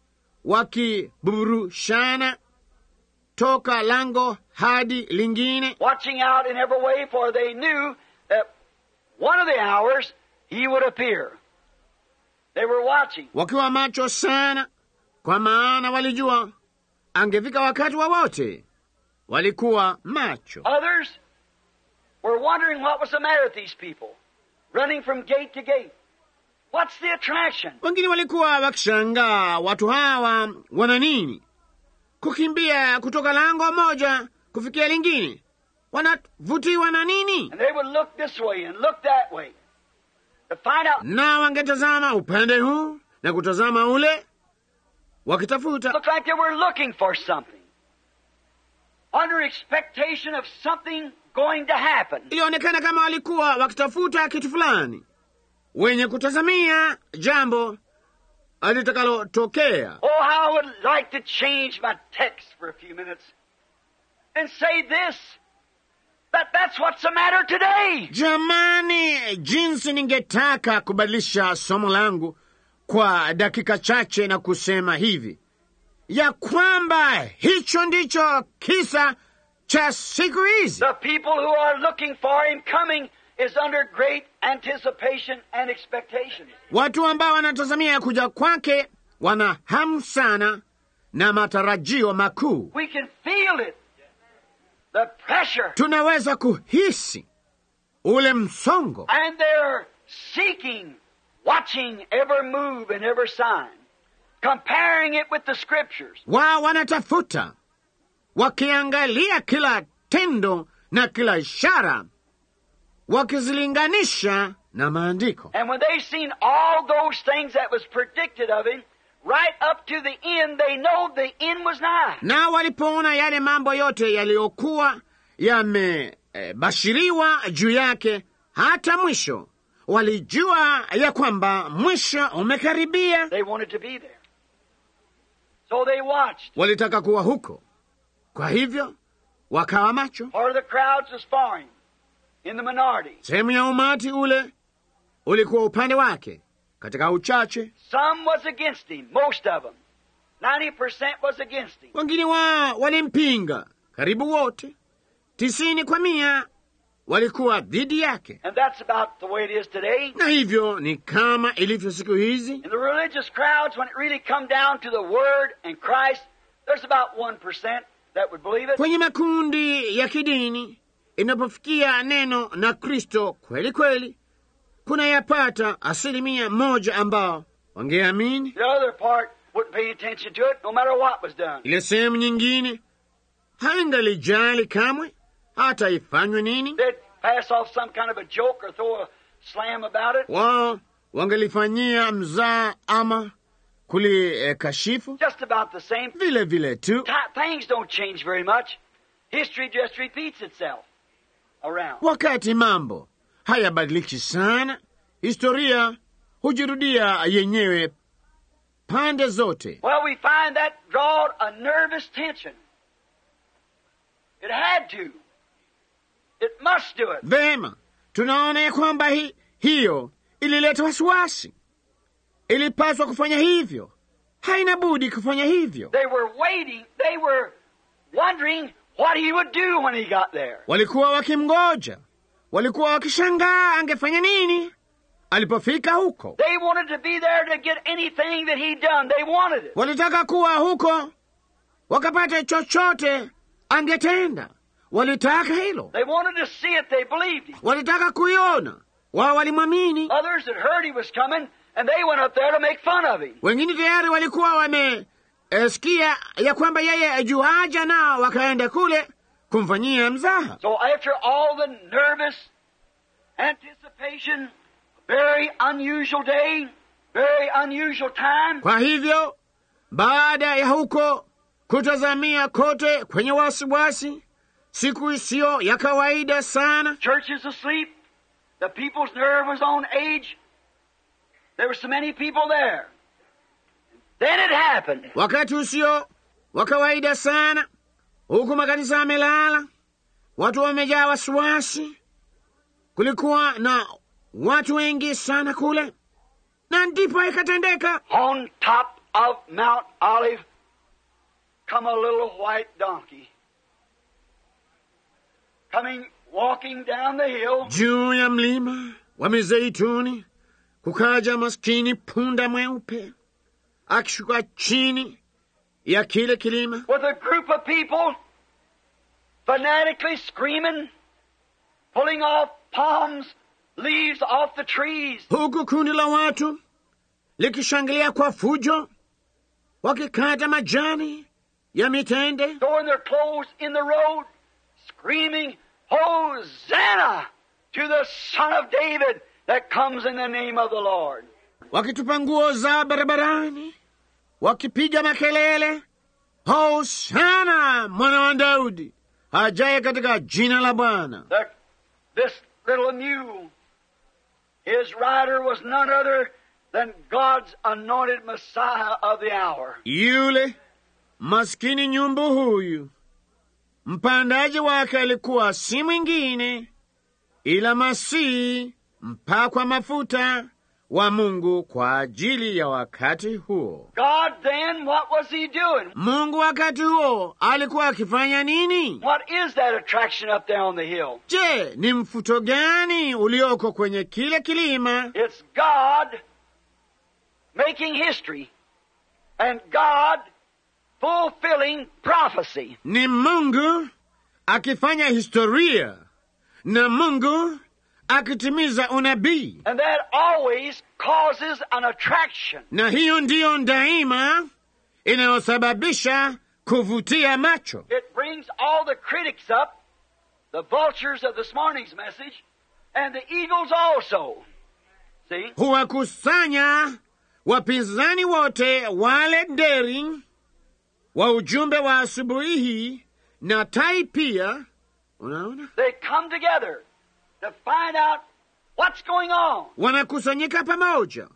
wakiburushana toka lango hadi lingine, Watching out in every way, for they knew that one of the hours he would appear. They were watching. wakiwa macho sana, kwa maana walijua angefika wakati wowote. Walikuwa macho. Others were wondering what was the matter with these people, running from gate to gate. What's the attraction? Wengine walikuwa wakishangaa, watu hawa wana nini? Kukimbia kutoka lango moja kufikia lingine, wanavutiwa na nini? And they would look this way and look that way to find out. Na wangetazama upande huu na kutazama ule, wakitafuta. Looked like they were looking for something, under expectation of something going to happen. Ilionekana kama walikuwa wakitafuta kitu fulani, wenye kutazamia jambo litakalotokea. Oh, how I would like to change my text for a few minutes and say this, that that's what's the matter today. Jamani, jinsi ningetaka kubadilisha somo langu kwa dakika chache na kusema hivi, ya kwamba hicho ndicho kisa cha siku hizi. The people who are looking for him coming is under great anticipation and expectation. Watu ambao wanatazamia kuja kwake wana hamu sana na matarajio makuu. We can feel it. The pressure. Tunaweza kuhisi ule msongo. And they're seeking, watching every move and every sign, comparing it with the scriptures. Wao wanatafuta, wakiangalia kila tendo na kila ishara, wakizilinganisha na maandiko. And when they've seen all those things that was predicted of him, right up to the end, they know the end was nigh. Na walipoona yale mambo yote yaliyokuwa yamebashiriwa eh, juu yake hata mwisho, walijua ya kwamba mwisho umekaribia. They wanted to be there. So they watched. Walitaka kuwa huko, kwa hivyo wakawa macho. Part of the crowds was for him, in the minority. Sehemu ya umati ule ulikuwa upande wake, katika uchache. Some was against him, most of them. ninety percent was against him. Wengine wao walimpinga, karibu wote. Tisini kwa mia walikuwa dhidi yake. And that's about the way it is today. Na hivyo ni kama ilivyo siku hizi. In the religious crowds, when it really come down to the Word and Christ, there's about one percent that would believe it. Kwenye makundi ya kidini, inapofikia neno na Kristo kweli kweli, kuna yapata asilimia moja ambao wangeamini. The other part wouldn't pay attention to it, no matter what was done. Ile sehemu nyingine haingalijali kamwe, hata ifanywe nini. They'd pass off some kind of a joke or throw a slam about it. Wao wangelifanyia mzaa ama kulikashifu, Just about the same. vile vile tu. Ti- Things don't change very much. History just repeats itself around. Wakati mambo hayabadiliki sana, historia hujirudia yenyewe pande zote. Well, we find that drawed a nervous tension. It had to. It must do it. Vema, tunaona ya kwamba hi, hiyo ilileta wasiwasi. Ilipaswa kufanya hivyo, haina budi kufanya hivyo. They were waiting. They were wondering what he would do when he got there. Walikuwa wakimgoja, walikuwa wakishangaa angefanya nini alipofika huko. They wanted to be there to get anything that he'd done. They wanted it. Walitaka kuwa huko wakapata chochote angetenda. Walitaka hilo, They wanted to see it. They believed him. walitaka kuiona, wao walimwamini. Others had heard he was coming, and they went up there to make fun of him. Wengine tayari walikuwa wamesikia ya kwamba yeye juaja, nao wakaenda kule kumfanyia mzaha. So after all the nervous anticipation, very unusual day, very unusual time, Kwa hivyo baada ya huko kutazamia kote kwenye wasiwasi, siku isiyo ya kawaida sana, church is asleep, the people's nerve was on edge, there were so many people there. Then it happened. wakati usio wa kawaida sana, huku makanisa yamelala, watu wamejaa wasiwasi. Kulikuwa na watu wengi sana kule, na ndipo ikatendeka. On top of Mount Olive come a little white donkey, coming walking down the hill. Juu ya mlima wa Mizeituni kukaja maskini punda mweupe akishuka chini ya kile kilima, with a group of people fanatically screaming, pulling off palms, leaves off the trees. Huku kundi la watu likishangilia kwa fujo, wakikata majani ya mitende, throwing their clothes in the road, screaming, Hosanna to the Son of David that comes in the name of the Lord. Wakitupa nguo za barabarani, wakipiga makelele, Hosanna mwana wa Daudi ajaye katika jina la Bwana. This little mule, his rider was none other than God's anointed Messiah of the hour. Yule maskini nyumbu huyu, mpandaji wake alikuwa si mwingine ila Masihi mpakwa mafuta wa Mungu kwa ajili ya wakati huo. God then, what was he doing? Mungu wakati huo alikuwa akifanya nini? What is that attraction up there on the hill? Je, ni mfuto gani ulioko kwenye kile kilima? It's God making history and God fulfilling prophecy. Ni Mungu akifanya historia na Mungu akitimiza unabii. And that always causes an attraction. Na hiyo ndiyo daima inayosababisha kuvutia macho. It brings all the critics up, the vultures of this morning's message, and the eagles also. See? Huwakusanya wapinzani wote wale nderi wa ujumbe wa asubuhi hii na tai pia. Unaona? They come together to find out what's going on. Wanakusanyika pamoja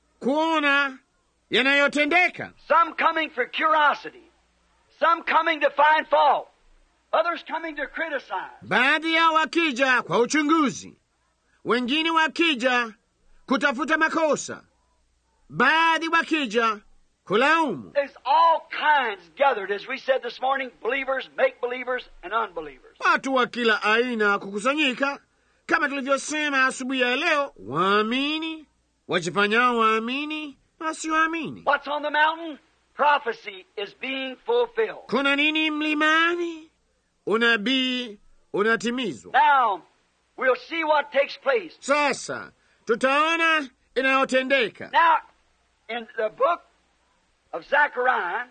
kuona yanayotendeka. Some coming for curiosity, some coming to find fault, others coming to criticize. Baadhi yao wakija kwa uchunguzi, wengine wakija kutafuta makosa, baadhi wakija kulaumu. There's all kinds gathered, as we said this morning, believers, make-believers, and unbelievers. Watu wa kila aina kukusanyika, kama tulivyosema asubuhi ya leo, waamini, wajifanyao waamini, wasioamini. What's on the mountain? Prophecy is being fulfilled. Kuna nini mlimani? Unabii unatimizwa. Now, we'll see what takes place. Sasa, tutaona inayotendeka. Now, in the book of Zechariah,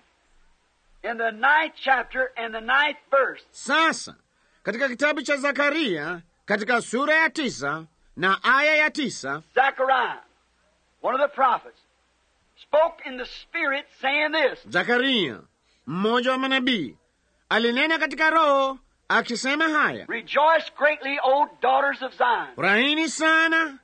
in the ninth chapter and the ninth verse. Sasa, katika kitabu cha Zakaria, katika sura ya tisa na aya ya tisa, Zechariah, one of the prophets, spoke in the Spirit saying this. Zakaria, mmoja wa manabii, alinena katika roho akisema haya: Rejoice greatly, O daughters of Zion. Furahini sana,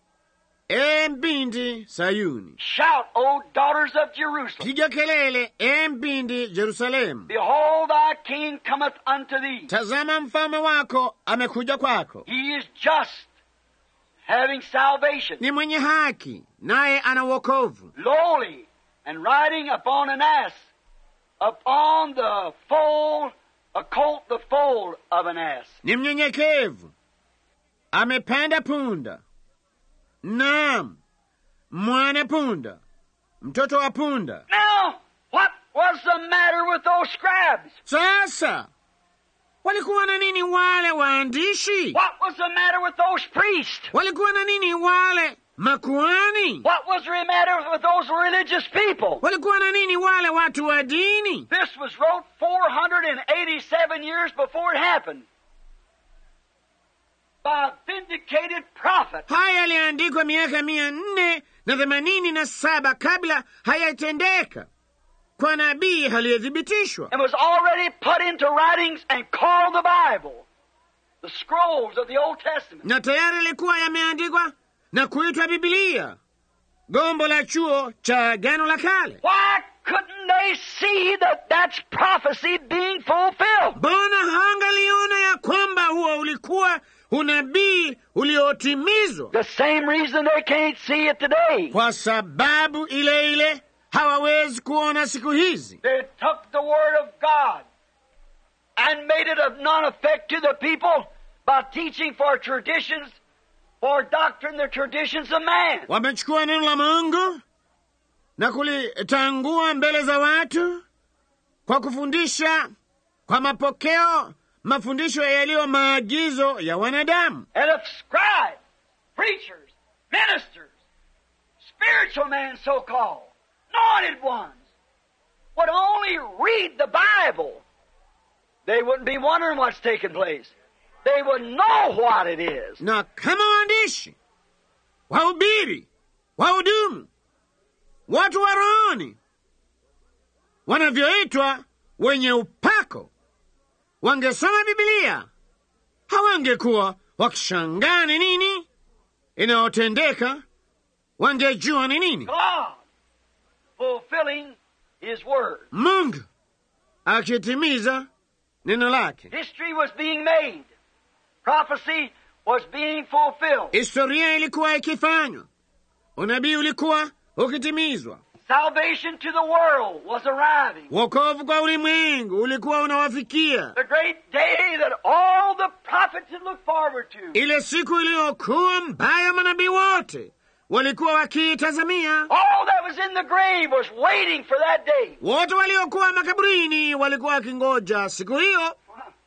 e binti Sayuni. Shout, O daughters of Jerusalem. Piga kelele, e binti Jerusalemu. Behold, thy king cometh unto thee. Tazama mfalme wako amekuja kwako. He is just, having salvation. Ni mwenye haki, naye ana wokovu. Lowly, and riding upon an ass, upon the foal, a colt the foal of an ass. Ni mnyenyekevu, amepanda punda. Naam, mwana punda, mtoto wa punda. Now, what was the matter with those scribes? Sasa, walikuwa na nini wale waandishi? What was the matter with those priests? Walikuwa na nini wale makuhani? What was the matter with those religious people? Walikuwa na nini wale watu wa dini? This was wrote four hundred eighty-seven years before it happened by a vindicated prophet. Haya yaliandikwa miaka mia nne na themanini na saba kabla hayatendeka, kwa nabii aliyethibitishwa. And was already put into writings and called the Bible, the scrolls of the Old Testament. Na tayari ilikuwa yameandikwa na kuitwa Biblia, gombo la chuo cha Agano la Kale. Why couldn't they see that that's prophecy being fulfilled? Mbona hangaliona ya kwamba huo ulikuwa unabii uliotimizwa? The same reason they can't see it today. Kwa sababu ile ile hawawezi kuona siku hizi. They took the word of God and made it of none effect to the people by teaching for traditions, for doctrine, the traditions of man. Wamechukua neno la Mungu na kulitangua mbele za watu kwa kufundisha kwa mapokeo, mafundisho yaliyo maagizo ya wanadamu. And if scribes, preachers, ministers, spiritual men so-called, anointed ones, would only read the Bible, they wouldn't be wondering what's taking place. They would know what it is. Na kama waandishi, wahubiri, wahudumu, watu wa rohoni, wanavyoitwa wenye upako, wangesoma Biblia, hawangekuwa wakishangaa ni nini inayotendeka, wangejua ni nini. God fulfilling His word. Mungu akitimiza neno lake. History was being made. Prophecy was being fulfilled. Historia ilikuwa ikifanywa, unabii ulikuwa ukitimizwa. Salvation to the world was arriving. Wokovu kwa ulimwengu ulikuwa unawafikia. The great day that all the prophets had looked forward to. Ile siku iliyokuwa mbaya manabii wote walikuwa wakiitazamia. All that was in the grave was waiting for that day. Wote waliokuwa makaburini walikuwa wakingoja siku hiyo.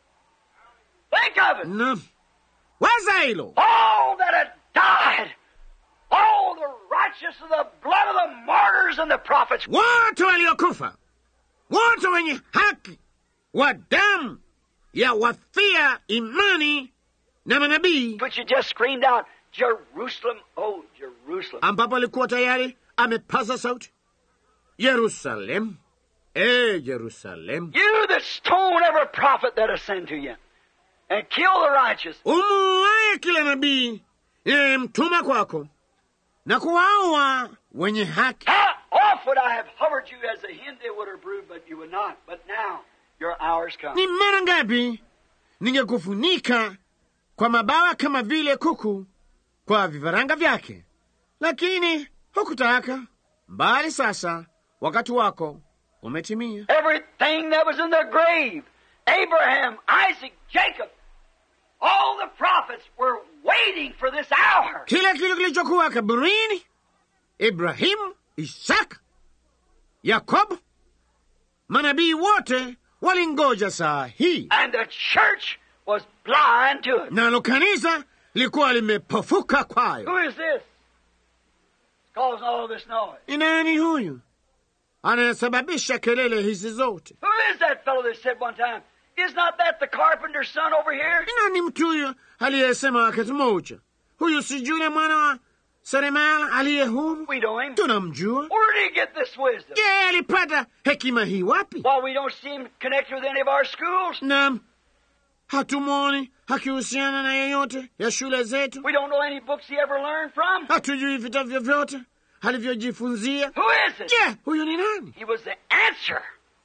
Think of it. Na waza hilo. All that had died, all the righteous of the blood of the martyrs and the prophets. Wote waliokufa, wote wenye haki wa damu ya wafia imani na manabii. But you just screamed out, Jerusalem, oh Jerusalem. Ambapo alikuwa tayari amepaza sauti, Jerusalem, eh Jerusalem. You that stone every prophet that ascend to you, and kill the righteous. Umuwae kila nabii yeye mtuma kwako, na kuwaua wenye haki. How oft would I have hovered you as a hen they would have brood, but you would not. But now your hour's come. Ni mara ngapi ningekufunika kwa mabawa kama vile kuku kwa vifaranga vyake, lakini hukutaka. Bali sasa wakati wako umetimia. Everything that was in the grave, Abraham, Isaac, Jacob, all the prophets were waiting for this hour. Kila kitu kilichokuwa kaburini, Ibrahimu, Isaka, Yakobo, manabii wote walingoja saa hii. And the church was blind to it. Nalo kanisa likuwa limepofuka kwayo. Who is this? It's causing all this noise. Ni nani huyu anayesababisha kelele hizi zote? Who is that fellow that said one time, is not that the carpenter's son over here? Ni nani mtu huyu aliyesema wakati mmoja, huyu si yule mwana wa seremala aliye huru? We know him. Tunamjua. Where did he get this wisdom? Je, alipata hekima hii wapi? Well, we don't see him connected with any of our schools. Na hatumwoni hakihusiana na yeyote ya shule zetu. We don't know any books he ever learned from. Hatujui vitabu vyovyote alivyojifunzia. Who is it? Je, huyu ni nani? He was the answer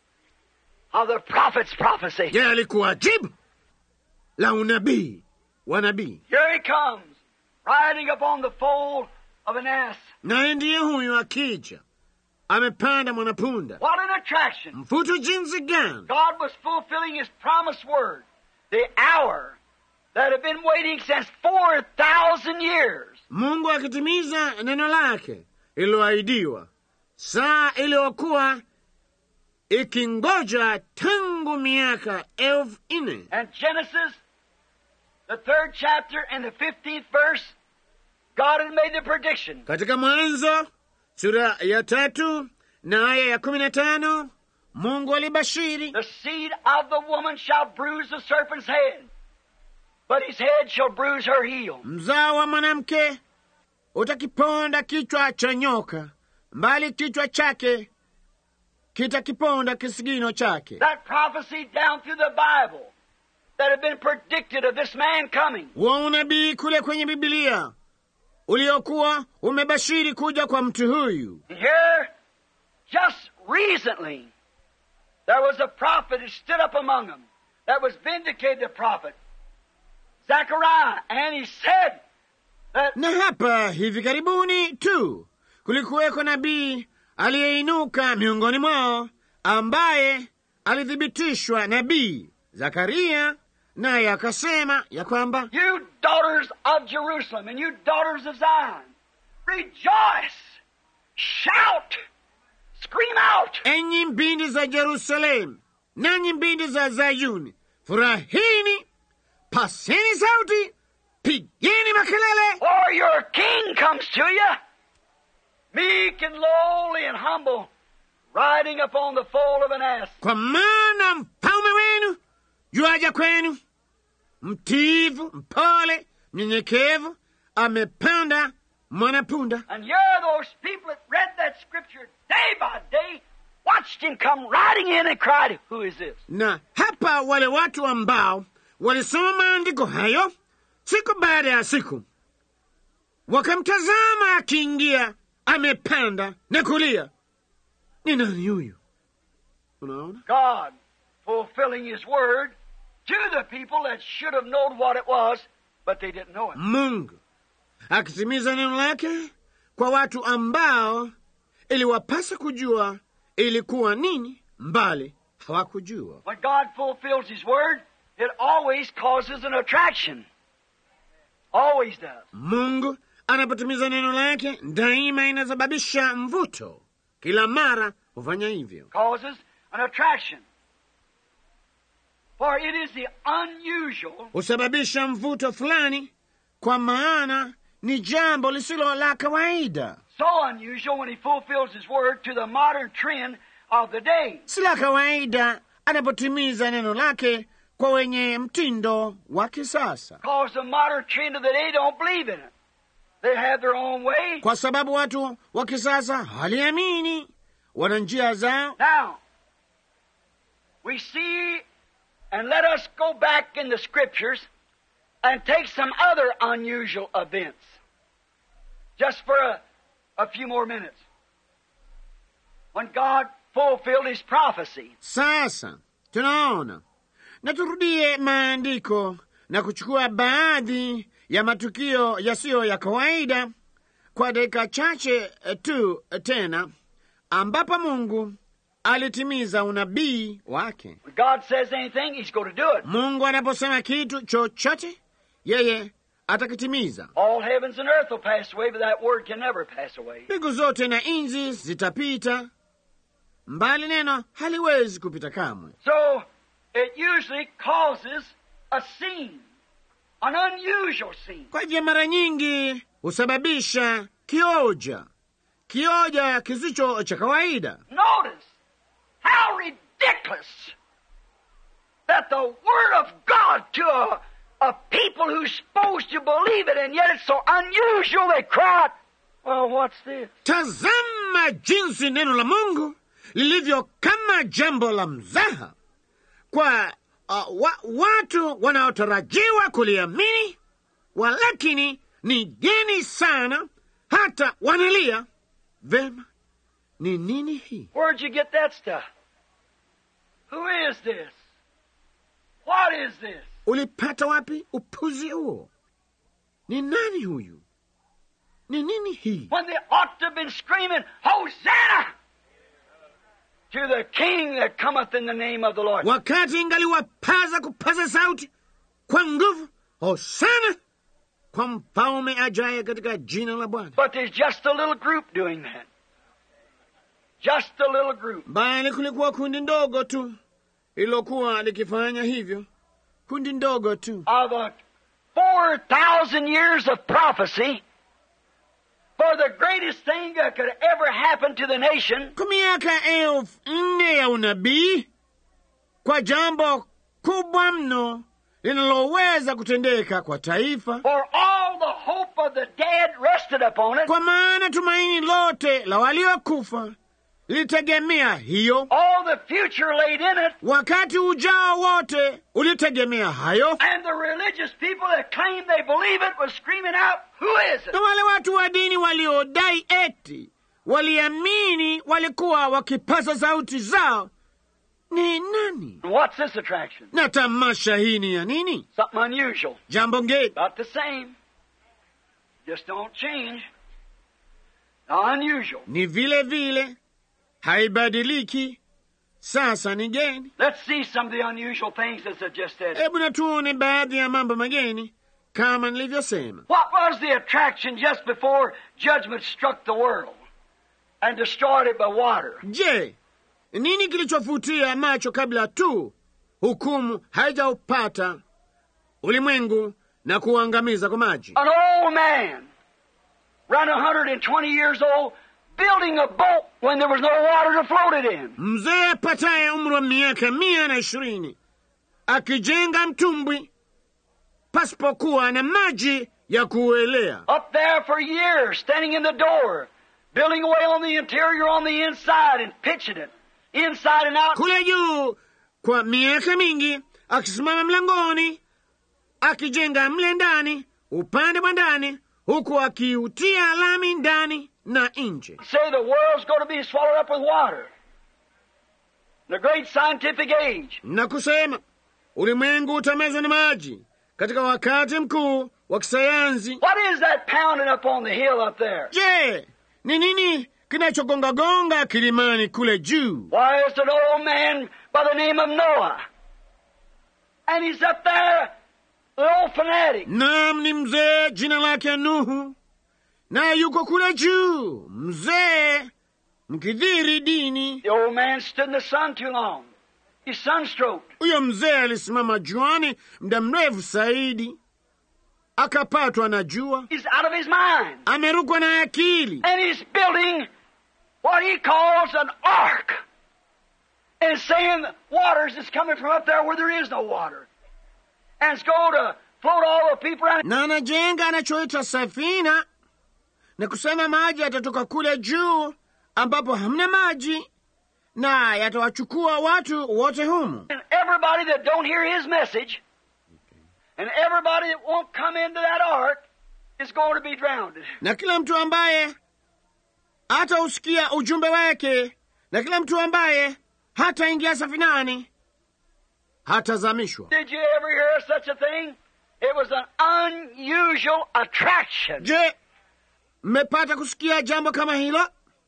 of the prophet's prophecy. Je, alikuwa jibu la unabii wa nabii. Here he comes, riding upon the foal of an ass. Naye ndiye huyu akija, amepanda mwanapunda. What an attraction. Mfuto jinsi gani! God was fulfilling his promised word. The hour that had been waiting since four thousand years. Mungu akitimiza neno lake ililoahidiwa, saa iliyokuwa ikingoja tangu miaka elfu nne. And Genesis, the third chapter and the fifteenth verse, God had made the prediction. Katika Mwanzo sura ya tatu na aya ya kumi na tano, Mungu alibashiri, The seed of the woman shall bruise the serpent's head, but his head shall bruise her heel. mzao wa mwanamke utakiponda kichwa cha nyoka, mbali kichwa chake kitakiponda kisigino chake. That prophecy down through the Bible that had been predicted of this man coming. Wa unabii kule kwenye Biblia uliokuwa umebashiri kuja kwa mtu huyu. And here, just recently there was a prophet who stood up among them that was vindicated, a prophet, Zechariah, and he said that... Na hapa hivi karibuni tu kulikuweko nabii aliyeinuka miongoni mwao ambaye alithibitishwa, nabii Zakaria, naye akasema ya kwamba, You daughters of Jerusalem and you daughters of Zion, rejoice, shout, scream out. Enyi mbindi za Jerusalemu, nanyi mbindi za Zayuni, furahini, paseni sauti, pigeni makelele. For your king comes to you, meek and lowly and humble, riding upon the foal of an ass. Kwa maana mfalme wenu yuaja kwenu, mtiifu, mpole, mnyenyekevu, amepanda mwanapunda. And here those people that read that scripture day by day watched him come riding in and cried, Who is this? Na hapa wale watu ambao walisoma maandiko hayo siku baada ya siku, wakamtazama akiingia, amepanda na kulia, ni nani huyu? Unaona? God fulfilling His word to the people that should have known what it was, but they didn't know it. Mungu akitimiza neno lake kwa watu ambao iliwapasa kujua ilikuwa nini, mbali hawakujua. When God fulfills His word, it always causes an attraction. Always does. Mungu anapotimiza neno lake daima inasababisha mvuto. Kila mara hufanya hivyo. Causes an attraction. For it is the unusual. Husababisha mvuto fulani, kwa maana ni jambo lisilo la kawaida. So unusual when He fulfills His word to the modern trend of the day. Si la kawaida anapotimiza neno lake kwa wenye mtindo wa kisasa. Because the modern trend of the day don't believe in it. They have their own way. Kwa sababu watu wa kisasa haliamini, wana njia zao. Now, we see, and let us go back in the scriptures and take some other unusual events. Just for a, a few more minutes. When God fulfilled His prophecy. Sasa, tunaona. Na turudie maandiko na kuchukua baadhi ya matukio yasiyo ya kawaida kwa dakika chache tu tena, ambapo Mungu alitimiza unabii wake. When God says anything, He's going to do it. Mungu anaposema kitu chochote, yeye atakitimiza. All heavens and earth will pass away, but that word can never pass away. Mbingu zote na nchi zitapita, mbali neno haliwezi kupita kamwe. So, it usually causes a scene, an unusual scene. Kwa hivyo mara nyingi husababisha kioja, kioja kisicho cha kawaida. Notice how ridiculous that the Word of God to a, a people who's supposed to believe it, and yet it's so unusual they cry, well, what's this? Tazama jinsi neno la Mungu lilivyo kama jambo la mzaha kwa uh, wa, watu wanaotarajiwa kuliamini, walakini ni geni sana hata wanalia. Vema, ni nini hii? Where'd you get that stuff? Who is this? What is this? Ulipata wapi upuzi huo? Ni nani huyu? Ni nini hii? When they ought to have been screaming, Hosanna to the King that cometh in the name of the Lord. Wakati ingaliwapaza kupaza sauti kwa nguvu, Hosana kwa mfalme ajaye katika jina la Bwana. But there's just a little group doing that. Just a little group. Bali kulikuwa kundi ndogo tu ilokuwa likifanya hivyo. Kundi ndogo tu. Of a four thousand years of prophecy for the greatest thing that could ever happen to the nation. Kwa miaka elfu nne ya unabii, kwa jambo kubwa mno linaloweza kutendeka kwa taifa. For all the hope of the dead rested upon it. Kwa maana tumaini lote la waliokufa lilitegemea hiyo. All the future laid in it. Wakati ujao wote ulitegemea hayo. And the religious people that claimed they believe it was screaming out, who is it? Na wale watu wa dini waliodai eti waliamini walikuwa wakipaza sauti zao. Ni nani? What's this attraction? Na tamasha hii ni ya nini? Something unusual. Jambo ngeni. About the same. Just don't change. Unusual. Ni vile vile, haibadiliki. Sasa ni geni. Let's see some of the unusual things as I just said. Hebu na tuone baadhi ya mambo mageni kama nilivyosema. What was the attraction just before judgment struck the world and destroyed it by water? Je, nini kilichovutia macho kabla tu hukumu haijaupata ulimwengu na kuangamiza kwa maji? An old man, around one hundred twenty years old, building a boat when there was no water to float it in. Mzee apataye umri wa miaka mia na ishirini akijenga mtumbwi pasipokuwa na maji ya kuelea. Up there for years, standing in the door, building away on the interior, on the inside, and pitching it inside and out. Kule juu kwa miaka mingi akisimama mlangoni akijenga mle ndani upande wa ndani huku akiutia lami ndani na nje. Say the world's going to be swallowed up with water. The great scientific age. Na kusema ulimwengu utamezwa na maji katika wakati mkuu wa kisayansi. What is that pounding up on the hill up there? Je, ni nini kinachogonga-gonga kilimani kule juu? Why, it's an old man by the name of Noah. And he's up there, the old fanatic. Naam, ni mzee jina lake Nuhu. Na yuko kule juu, mzee mkidhiri dini. The old man stood in the sun too long. He's sunstroked. Huyo mzee alisimama juani muda mrefu zaidi, akapatwa na jua. He's out of his mind. Amerukwa na akili. And he's building what he calls an ark. And saying waters is coming from up there where there is no water. And it's going to float all the people around. Na anajenga anachoita safina, na kusema maji yatatoka kule juu ambapo hamna maji, na yatawachukua watu wote humu. And everybody that don't hear his message, and everybody that won't come into that ark is going to be drowned. Na kila mtu ambaye hata usikia ujumbe wake, na kila mtu ambaye hata ingia safinani hatazamishwa. Did you ever hear of such a thing? It was an unusual attraction. Je, mmepata kusikia jambo kama hilo?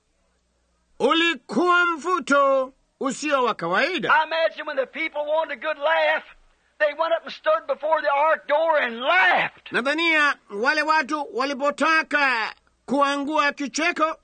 Ulikuwa mvuto usio wa kawaida. I imagine when the people wanted a good laugh, they went up and stood before the ark door and laughed. Nadhania wale watu walipotaka kuangua kicheko,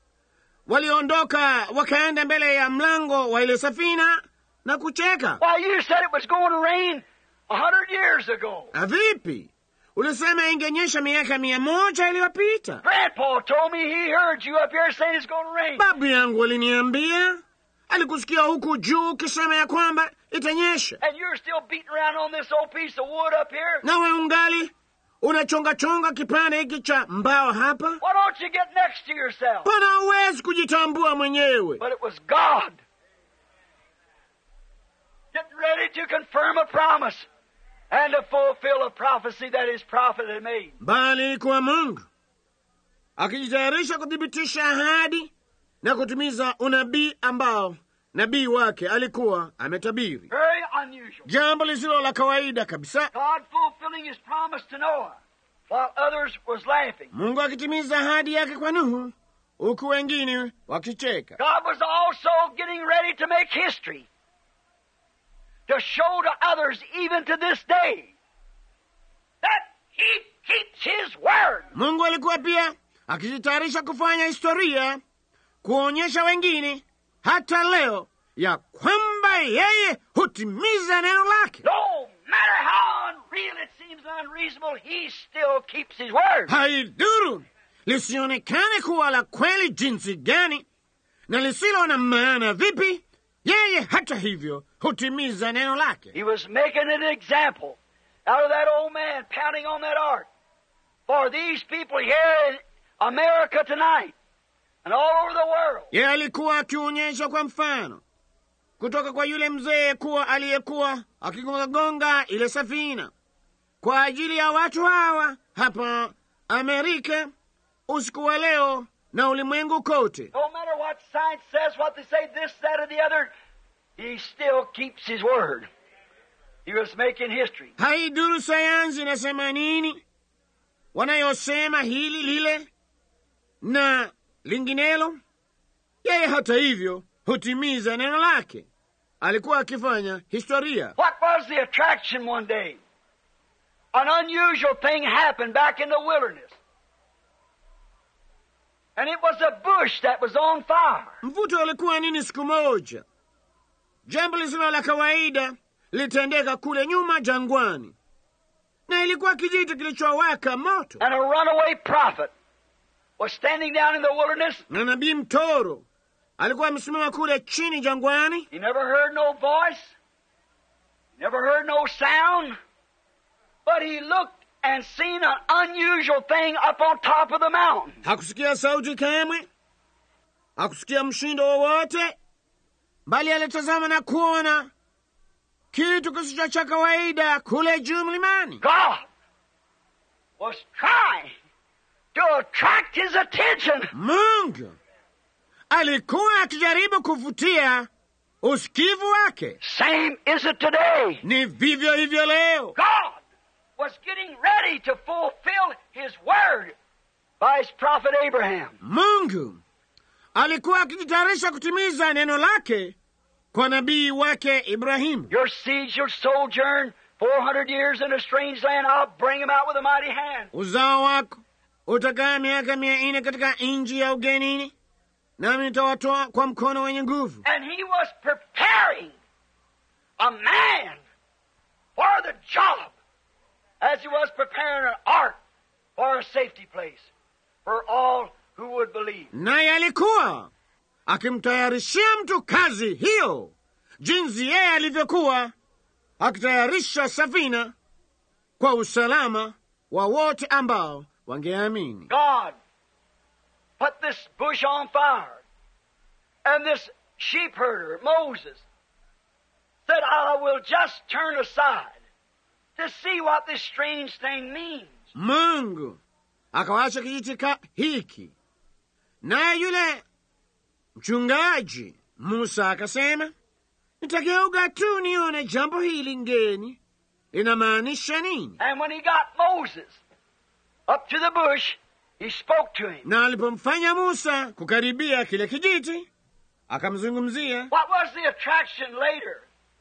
waliondoka wakaenda mbele ya mlango wa ile safina na kucheka. Why, you said it was going to rain a hundred years ago. Vipi? Ulisema ingenyesha miaka mia moja iliyopita. Grandpa told me he heard you up here saying it's going to rain. Babu yangu aliniambia, alikusikia huku juu ukisema ya kwamba itanyesha. And you're still beating around on this old piece of wood up here? Nawe ungali unachonga-chonga kipande hiki cha mbao hapa? Why don't you get next to yourself? Pana huwezi kujitambua mwenyewe. But it was God getting ready to confirm a promise and to fulfill a prophecy that his prophet had made. Bali ilikuwa Mungu akijitayarisha kuthibitisha ahadi na kutimiza unabii ambao nabii wake alikuwa ametabiri. Very unusual. Jambo lisilo la kawaida kabisa. God fulfilling his promise to Noah while others was laughing. Mungu akitimiza ahadi yake kwa Nuhu huku wengine wakicheka. God was also getting ready to make history, to show to others even to this day that he keeps his word. Mungu alikuwa pia akijitayarisha kufanya historia, kuonyesha wengine hata leo ya kwamba yeye hutimiza neno lake. No matter how unreal it seems unreasonable, he still keeps his word. Haiduru lisionekane kuwa la kweli jinsi gani na lisilo na maana vipi, yeye hata hivyo hutimiza neno lake. He was making an example out of that old man pounding on that ark for these people here in America tonight and all over the world. Yeye alikuwa akionyesha kwa mfano kutoka kwa yule mzee kuwa aliyekuwa akigonga ile safina kwa ajili ya watu hawa hapa Amerika usiku wa leo na ulimwengu kote. No matter what science says, what they say, this, that, or the other, he still keeps his word. He was making history. Haiduru sayansi inasema nini, wanayosema hili lile na linginelo, yeye hata hivyo hutimiza neno lake. Alikuwa akifanya historia. What was the attraction one day? An unusual thing happened back in the wilderness. And it was a bush that was on fire. Mvuto ulikuwa nini siku moja? Jambo lisilo la kawaida litendeka kule nyuma jangwani, na ilikuwa kijiti kilichowaka moto. And a runaway prophet was standing down in the wilderness. Na nabii mtoro alikuwa amesimama kule chini jangwani. He never heard no voice, never heard no sound, but he looked and seen an unusual thing up on top of the mountain. Hakusikia sauti kamwe, hakusikia mshindo wowote, bali alitazama na kuona kitu kisicho cha kawaida kule juu mlimani. God was trying to attract his attention. Mungu alikuwa akijaribu kuvutia usikivu wake. Same is it today. Ni vivyo hivyo leo. God was getting ready to fulfill his word by his prophet Abraham. Mungu alikuwa akijitayarisha kutimiza neno lake kwa nabii wake Ibrahimu. Your seed, your sojourn four hundred years in a strange land, I'll bring them out with a mighty hand. Uzao wako utakaa miaka mia nne katika nchi ya ugenini, nami nitawatoa kwa mkono wenye nguvu. And he was preparing a man for the job, as he was preparing an ark for a safety place for all who would believe. Naye alikuwa akimtayarishia mtu kazi hiyo, jinsi yeye alivyokuwa akitayarisha safina kwa usalama wa wote ambao wangeamini. God put this bush on fire, and this sheep herder, Moses, said, I will just turn aside to see what this strange thing means. Mungu akawacha kijiti hiki, naye yule mchungaji Musa akasema, nitageuka tu nione jambo hili ngeni linamaanisha nini. And when he got Moses up to the bush, he spoke to him. Na alipomfanya Musa kukaribia kile kijiti, akamzungumzia. What was the attraction later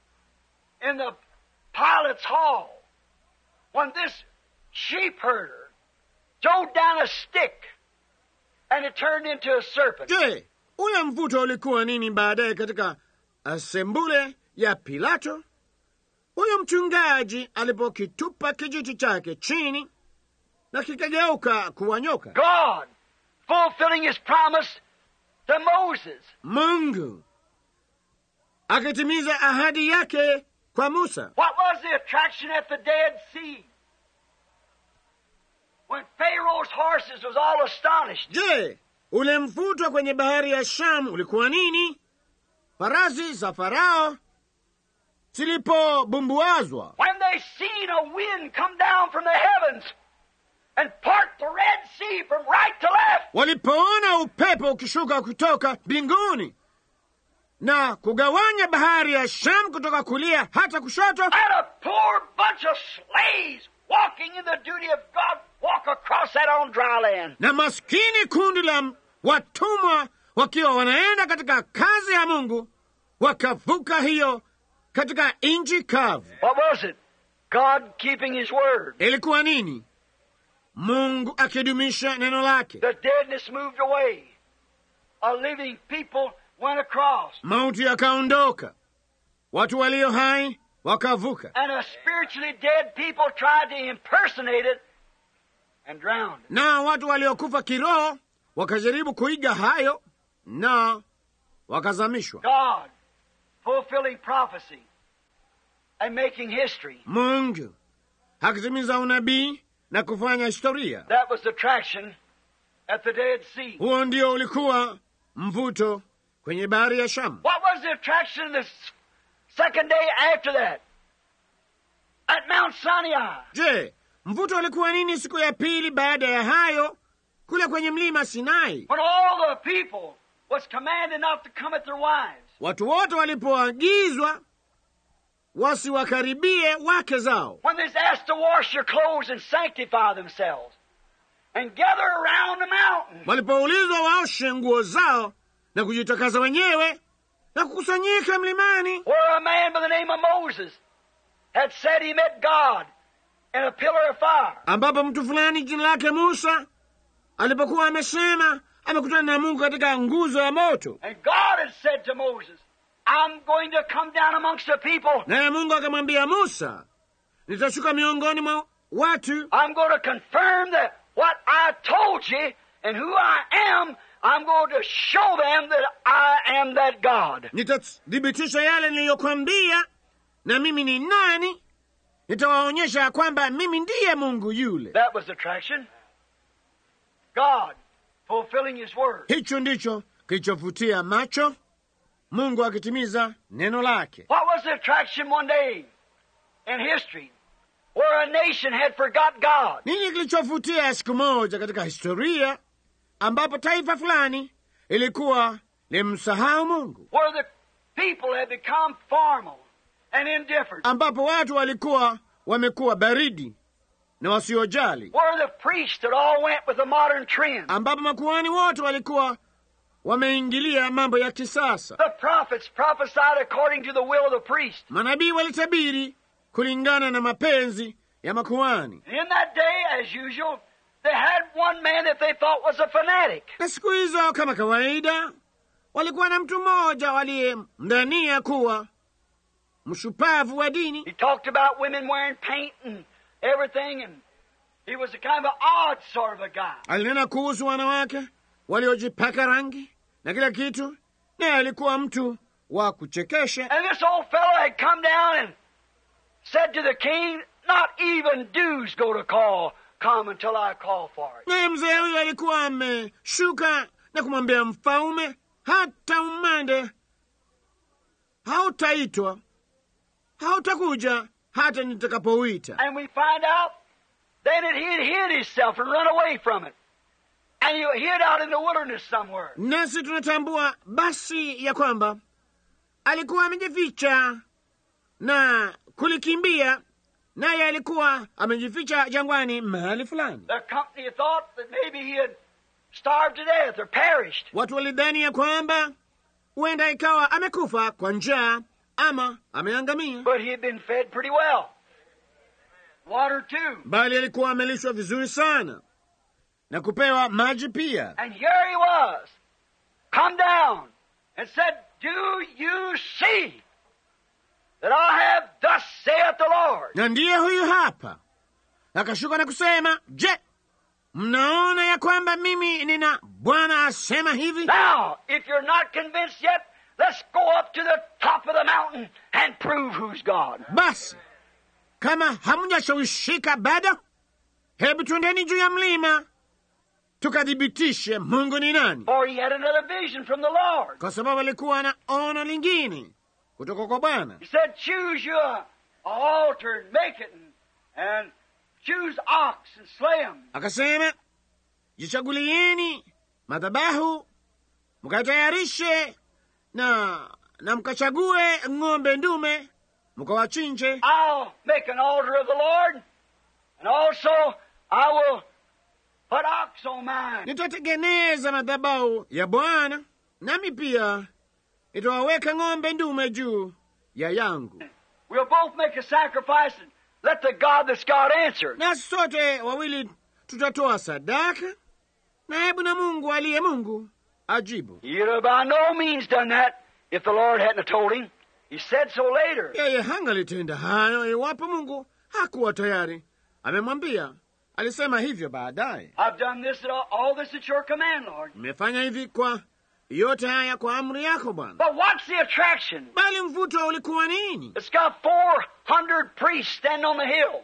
in the pilot's hall when this sheep herder threw down a stick and it turned into a serpent? Je, ule mvuto ulikuwa nini baadaye katika asembule ya Pilato? Huyo mchungaji alipokitupa kijiti chake chini na kikageuka kuwa nyoka. God fulfilling his promise to Moses. Mungu akitimiza ahadi yake kwa Musa. What was the attraction at the Dead Sea when Pharaoh's horses was all astonished? Je, ule mvuto kwenye bahari ya Shamu ulikuwa nini? Farasi za Farao zilipobumbuazwa. When they seen a wind come down from the heavens and part the Red Sea from right to left. Walipoona upepo ukishuka kutoka mbinguni na kugawanya bahari ya Shamu kutoka kulia hata kushoto. And a poor bunch of slaves walking in the duty of God walk across that on dry land. Na maskini kundi la watumwa wakiwa wanaenda katika kazi ya Mungu wakavuka hiyo katika nchi kavu. What was it? God keeping his word. Ilikuwa nini? Mungu akidumisha neno lake. The deadness moved away. A living people went across. Mauti yakaondoka, watu walio hai wakavuka. And a spiritually dead people tried to impersonate it and drowned it. Na watu waliokufa kiroho wakajaribu kuiga hayo na wakazamishwa. God fulfilling prophecy and making history. Mungu hakitimiza unabii na kufanya historia. That was the attraction at the Dead Sea. Huo ndio ulikuwa mvuto kwenye bahari ya Shamu. What was the attraction the second day after that? At Mount Sinai. Je, mvuto ulikuwa nini siku ya pili baada ya hayo kule kwenye mlima Sinai, when all the people was commanded not to come at their wives. watu wote walipoagizwa wasiwakaribie wake zao, When they're asked to wash their clothes and sanctify themselves and gather around the mountain. walipoulizwa waoshe nguo zao na kujitakasa wenyewe na kukusanyika mlimani, Where a man by the name of Moses had said he met God in a pillar of fire. ambapo mtu fulani jina lake Musa alipokuwa amesema amekutana na Mungu katika nguzo ya moto, And God had said to Moses, I'm going to come down amongst the people. naye Mungu akamwambia Musa, nitashuka miongoni mwa watu, I'm going to confirm that what I told you and who I am, I'm going to show them that I am that God. nitathibitisha yale niliyokwambia na mimi ni nani, nitawaonyesha kwamba mimi ndiye Mungu yule. That was attraction. God fulfilling His word. Hicho ndicho kilichovutia macho, Mungu akitimiza neno lake. What was the attraction one day in history where a nation had forgot God? Nini kilichovutia siku moja katika historia ambapo taifa fulani ilikuwa limsahau Mungu, Where the people had become formal and indifferent. ambapo watu walikuwa wamekuwa baridi na wasiojali, Where the priests had all went with the modern trend. ambapo makuhani wote walikuwa wameingilia mambo ya kisasa. The prophets prophesied according to the will of the priest. Manabii walitabiri kulingana na mapenzi ya makuhani, And in that day, as usual, they had one man that they thought was a fanatic. na siku hizo kama kawaida walikuwa na mtu mmoja waliyemdhania kuwa mshupavu wa dini. He talked about women wearing paint and everything, and he was a kind of an odd sort of a guy. Alinena kuhusu wanawake waliojipaka rangi na kila kitu, naye alikuwa mtu wa kuchekesha. And this old fellow had come down and said to the king, not even dues go to call, come until I call for it. Naye mzee huyo alikuwa ameshuka na kumwambia mfalme, hata umande hautaitwa, hautakuja hata nitakapouita. And we find out then that he had hid himself and run away from it. And he hid out in the wilderness somewhere. Nasi tunatambua basi ya kwamba alikuwa amejificha na kulikimbia, naye alikuwa amejificha jangwani mahali fulani. The company thought that maybe he had starved to death or perished. Watu walidhani ya kwamba huenda ikawa amekufa kwa njaa ama ameangamia, But he had been fed pretty well. Water too. bali alikuwa amelishwa vizuri sana na kupewa maji pia. And here he was, come down and said, do you see that I have thus saith the Lord? Na ndiye huyu hapa akashuka na kusema, je, mnaona ya kwamba mimi nina Bwana asema hivi? Now, if you're not convinced yet, let's go up to the top of the mountain and prove who's God. Basi kama hamjashawishika bado, hebu twendeni juu ya mlima tukathibitishe Mungu ni nani, For he had another vision from the Lord. kwa sababu alikuwa na ono lingine kutoka kwa Bwana. He said, choose you a, a altar and make it, and, and choose ox and slay them. Akasema, jichagulieni madhabahu mkatayarishe na na mkachague ng'ombe ndume mkawachinje. I'll make an altar of the Lord, and also I will put ox on mine. Nitatengeneza madhabahu ya Bwana, nami pia nitawaweka ng'ombe ndume juu ya yangu, We'll both make a sacrifice and let the God that's God answer. na sote wawili tutatoa sadaka, na hebu na Mungu aliye Mungu ajibu. He'd have by no means done that if the Lord hadn't told him. He said so later. Yeye hangalitenda hayo iwapo Mungu hakuwa tayari amemwambia. Alisema hivyo baadaye. I've done this at all, all this at your command, Lord. Nimefanya hivi kwa yote haya kwa amri yako Bwana. But what's the attraction? Bali mvuto ulikuwa nini? It's got four hundred priests standing on the hill.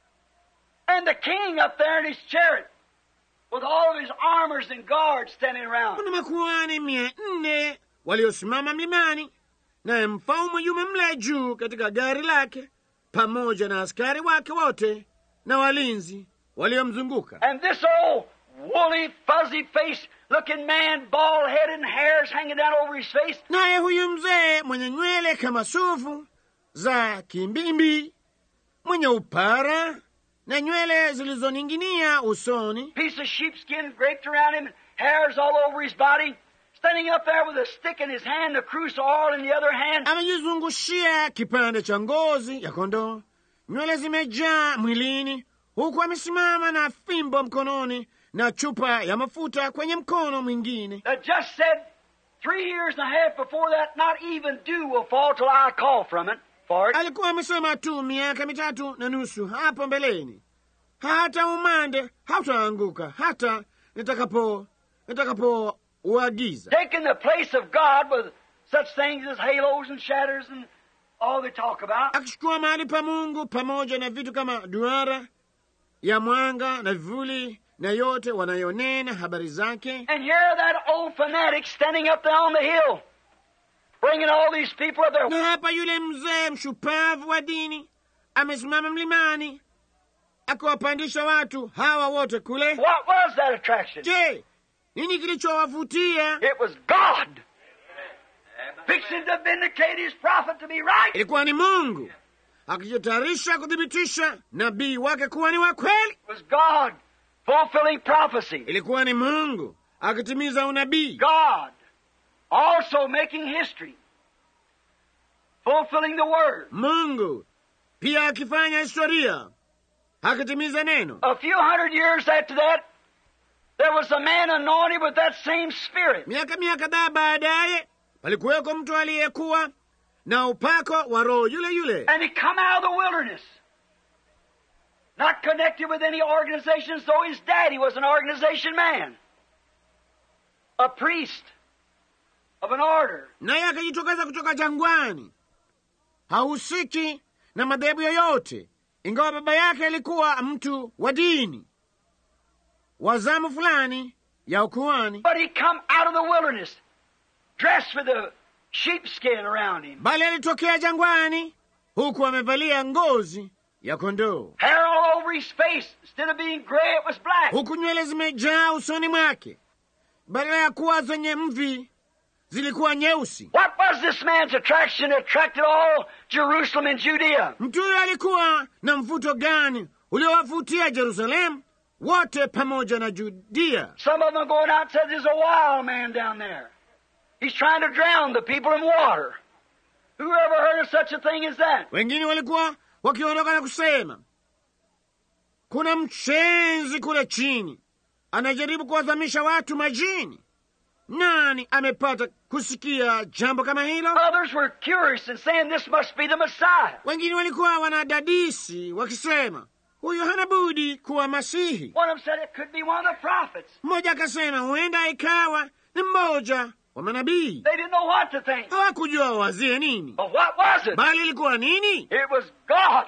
And the king up there in his chariot with all of his armors and guards standing around. Kuna makuhani mia nne waliosimama mlimani, naye mfalme yume mle juu katika gari lake pamoja na askari wake wote na walinzi waliomzunguka. And this old woolly, fuzzy-faced looking man, bald head and hairs hanging down over his face. Naye huyu mzee mwenye nywele kama sufu za kimbimbi, mwenye upara na nywele zilizoning'inia usoni, Piece of sheepskin draped around him, hairs all over his body, standing up there with a stick in his hand, a cruse of oil in the other hand. amejizungushia kipande cha ngozi ya kondoo, nywele zimejaa mwilini, huku amesimama na fimbo mkononi na chupa ya mafuta kwenye mkono mwingine. That just said three years and a half before that, not even dew will fall till I call from it for it. Alikuwa amesema tu miaka mitatu na nusu hapo mbeleni, hata umande hautaanguka hata nitakapo nitakapo uagiza. Taking the place of God with such things as halos and shadows and all they talk about. Akichukua mahali pa Mungu pamoja na vitu kama duara ya mwanga na vivuli na yote wanayonena habari zake. And here that old fanatic standing up there on the hill, bringing all these people up there. Na hapa yule mzee mshupavu wa dini amesimama mlimani akiwapandisha watu hawa wote kule. What was that attraction? Je, nini kilichowavutia? It was God fixing to vindicate his prophet to be right. Ilikuwa ni Mungu akijitayarisha kuthibitisha nabii wake kuwa ni wa kweli. It was God fulfilling prophecy. Ilikuwa ni Mungu akitimiza unabii. God also making history, fulfilling the word. Mungu pia akifanya historia, akitimiza neno. A few hundred years after that, there was a man anointed with that same spirit. Miaka mia kadhaa baadaye palikuweko mtu aliyekuwa na upako wa roho yule yule, And he come out of the wilderness, not connected with any organizations, though his daddy was an organization man, a priest of an order. naye akajitokeza kutoka jangwani, hahusiki na madhehebu yoyote, ingawa baba yake alikuwa mtu wa dini wa zamu fulani ya ukuhani. But he come out of the wilderness, dressed with a sheepskin around him, Bali alitokea jangwani huku amevalia ngozi ya kondoo, hair all over his face. Instead of being gray, it was black. huku nywele zimejaa usoni mwake, badala ya kuwa zenye mvi zilikuwa nyeusi. What was this man's attraction that attracted all Jerusalem and Judea? Mtu huyo alikuwa na mvuto gani uliowavutia Yerusalemu wote pamoja na Judea? Some of them going out and said, there's a wild man down there. He's trying to drown the people in water. Who ever heard of such a thing as that? Wengine walikuwa wakiondoka na kusema, kuna mchenzi kule chini anajaribu kuwazamisha watu majini. Nani amepata kusikia jambo kama hilo? Others were curious and saying this must be the Messiah. Wengine walikuwa wanadadisi wakisema, huyu hana budi kuwa Masihi. One of them said it could be one of the prophets. Mmoja akasema huenda ikawa ni mmoja wa manabii. They didn't know what to think. Hawakujua wazie nini, But what was it? bali ilikuwa nini? It was God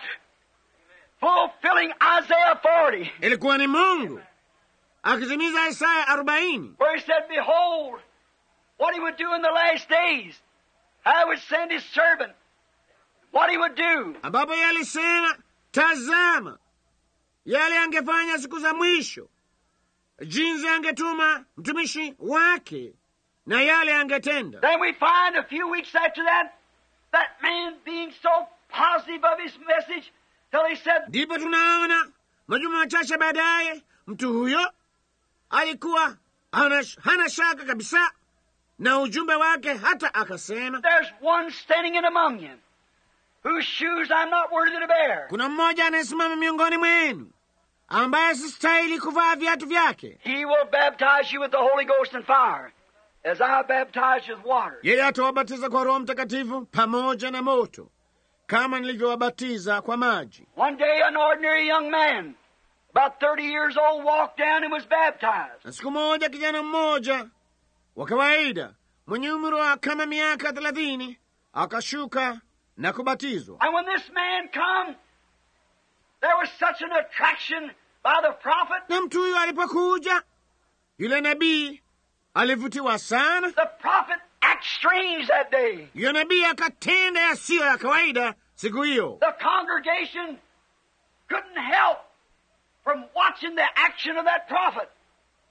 fulfilling Isaiah forty, Ilikuwa ni Mungu akitimiza Isaya arobaini, where he said, behold, what he would do in the last days, how he would send his servant, what he would do. ambapo yeye alisema, tazama yale angefanya siku za mwisho, jinsi angetuma mtumishi wake na yale angetenda. Then we find a few weeks after that, that man being so positive of his message, till he said, Ndipo tunaona majuma machache baadaye mtu huyo alikuwa hana, hana shaka kabisa na ujumbe wake, hata akasema, there's one standing in among you, whose shoes I'm not worthy to bear. kuna mmoja anayesimama miongoni mwenu ambaye sistahili kuvaa viatu vyake. He will baptize you with the Holy Ghost and fire, as I baptize you with water. Yeye atawabatiza kwa Roho Mtakatifu pamoja na moto, kama nilivyowabatiza kwa maji. One day an ordinary young man, about thirty years old, walked down and was baptized. Na siku moja kijana mmoja wa kawaida mwenye umri wa kama miaka thelathini akashuka na kubatizwa. And when this man come, there was such an attraction by the prophet. Na mtu huyo alipokuja, yule nabii alivutiwa sana. The prophet acted strange that day. Yule nabii akatenda yasiyo ya kawaida siku hiyo. The congregation couldn't help from watching the action of that prophet.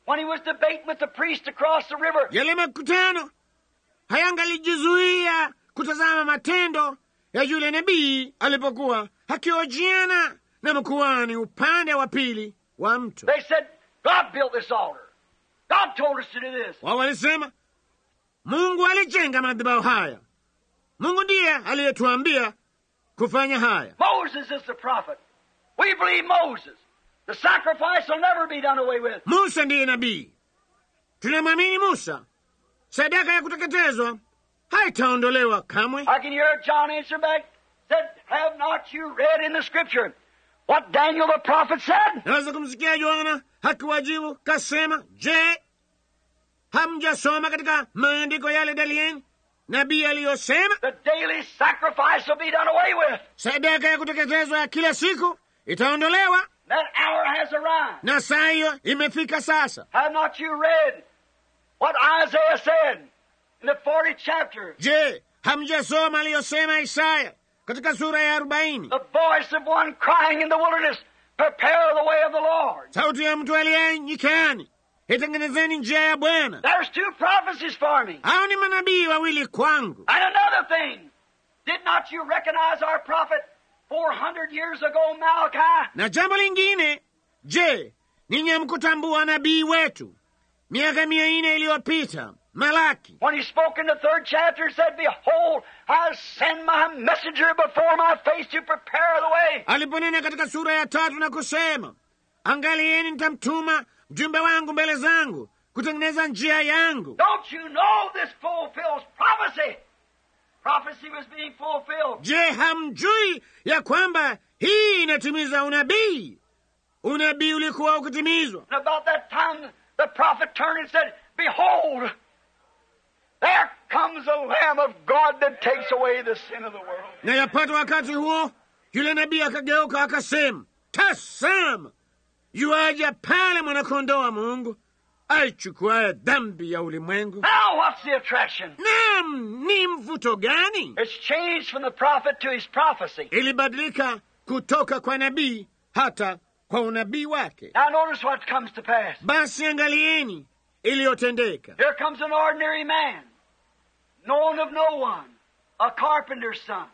when he was debating with the priest across the river. Yale makutano hayangalijizuia kutazama matendo ya yule nabii alipokuwa hakiojiana na mkuhani upande wa pili wa mto. They said, God built this altar. God told us to do this. Wao walisema, Mungu alijenga madhabahu haya. Mungu ndiye aliyetuambia kufanya haya. Moses is the prophet. We believe Moses. The sacrifice will never be done away with. Musa ndiye nabii. Tunamwamini Musa. Sadaka ya kuteketezwa haitaondolewa kamwe. I can hear John answer back, said, have not you read in the scripture what Daniel the prophet said? Naweza kumsikia Yohana hakiwajibu kasema, je, hamjasoma katika maandiko yale Danieli nabii aliyosema? The daily sacrifice will be done away with. Sadaka ya kuteketezwa ya kila siku itaondolewa. That hour has arrived. Na saa hiyo imefika sasa. Have not you read what Isaiah said in the fortieth chapter? Je, hamjasoma aliyosema Isaya katika sura ya arobaini? The voice of one crying in the wilderness, prepare the way of the Lord. Sauti ya mtu aliye nyikani, itengenezeni njia ya Bwana. There's two prophecies for me. Hao ni manabii wawili kwangu. And another thing, did not you recognize our prophet four hundred years ago, Malachi? Na jambo lingine, je, ninyi hamkutambua nabii wetu miaka mia nne iliyopita, Malaki? When he spoke in the third chapter, he said, behold, I send my messenger before my face to prepare the way. Aliponena katika sura ya tatu na kusema, angalieni nitamtuma mjumbe wangu mbele zangu kutengeneza njia yangu. Don't you know this fulfills prophecy? Prophecy was being fulfilled. Je, hamjui ya kwamba hii inatimiza unabii? Unabii ulikuwa ukitimizwa. And about that time, the prophet turned and said, behold, there comes the Lamb of God that takes away the sin of the world. Na yapata wakati huo, yule nabii akageuka akasema, tazama, yuaja pale mwanakondoo wa Mungu aichukuaye dhambi ya ulimwengu. Now what's the attraction? Naam, ni mvuto gani? It's changed from the prophet to his prophecy. Ilibadilika kutoka kwa nabii hata kwa unabii wake. Now notice what comes to pass. Basi angalieni iliyotendeka. Here comes an ordinary man, known of no one, a carpenter's son.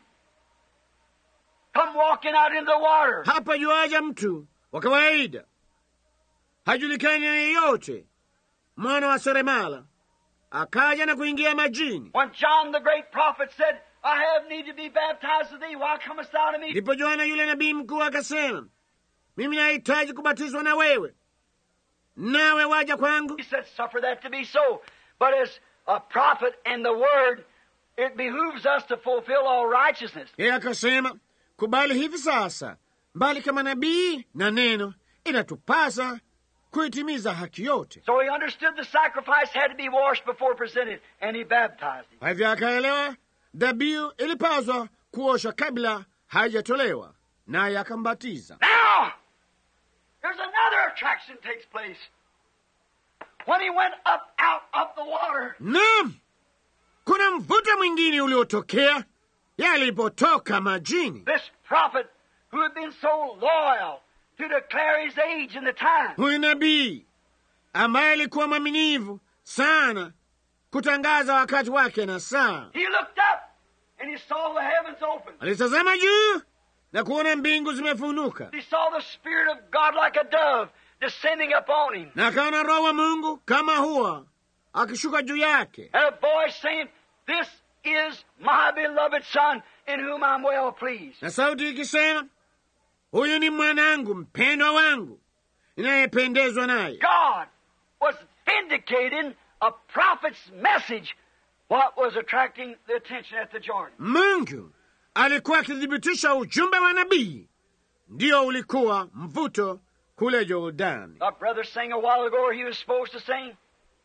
Come walking out into the water. Hapa yuaja mtu wa kawaida, hajulikani na yeyote, mwana wa seremala, akaja na kuingia majini. When John the great prophet said, I have need to be baptized of thee, why comest thou to me? Ndipo Yohana yule nabii mkuu akasema, mimi nahitaji kubatizwa na wewe, nawe waja kwangu? He said, suffer that to be so. But as a prophet and the word, it behooves us to fulfill all righteousness. Yeye akasema, kubali hivi sasa, bali kama nabii na neno, inatupasa kuitimiza haki yote. So he understood the sacrifice had to be washed before presented, and he baptized him. Kwa hivyo akaelewa dhabihu ilipaswa kuoshwa kabla haijatolewa, naye akambatiza. Now, there's another attraction takes place. When he went up out of the water, Naam, kuna mvuto mwingine uliotokea yalipotoka majini. this prophet who had been so loyal to declare his age and the time, Huyu nabii ambaye alikuwa mwaminifu sana kutangaza wakati wake na saa, he looked up and he saw the heavens open. alitazama juu na kuona mbingu zimefunuka, He saw the Spirit of God like a dove descending upon him, na akaona Roho wa Mungu kama hua akishuka juu yake, and a voice saying, this is my beloved Son, in whom I'm well pleased. na sauti ikisema, huyu ni mwanangu mpendwa wangu ninayependezwa naye. God was vindicating a prophet's message, what was attracting the attention at the Jordan. Mungu alikuwa akithibitisha ujumbe wa nabii, ndio ulikuwa mvuto kule Jordani. Our brother sang a while ago, or he was supposed to sing,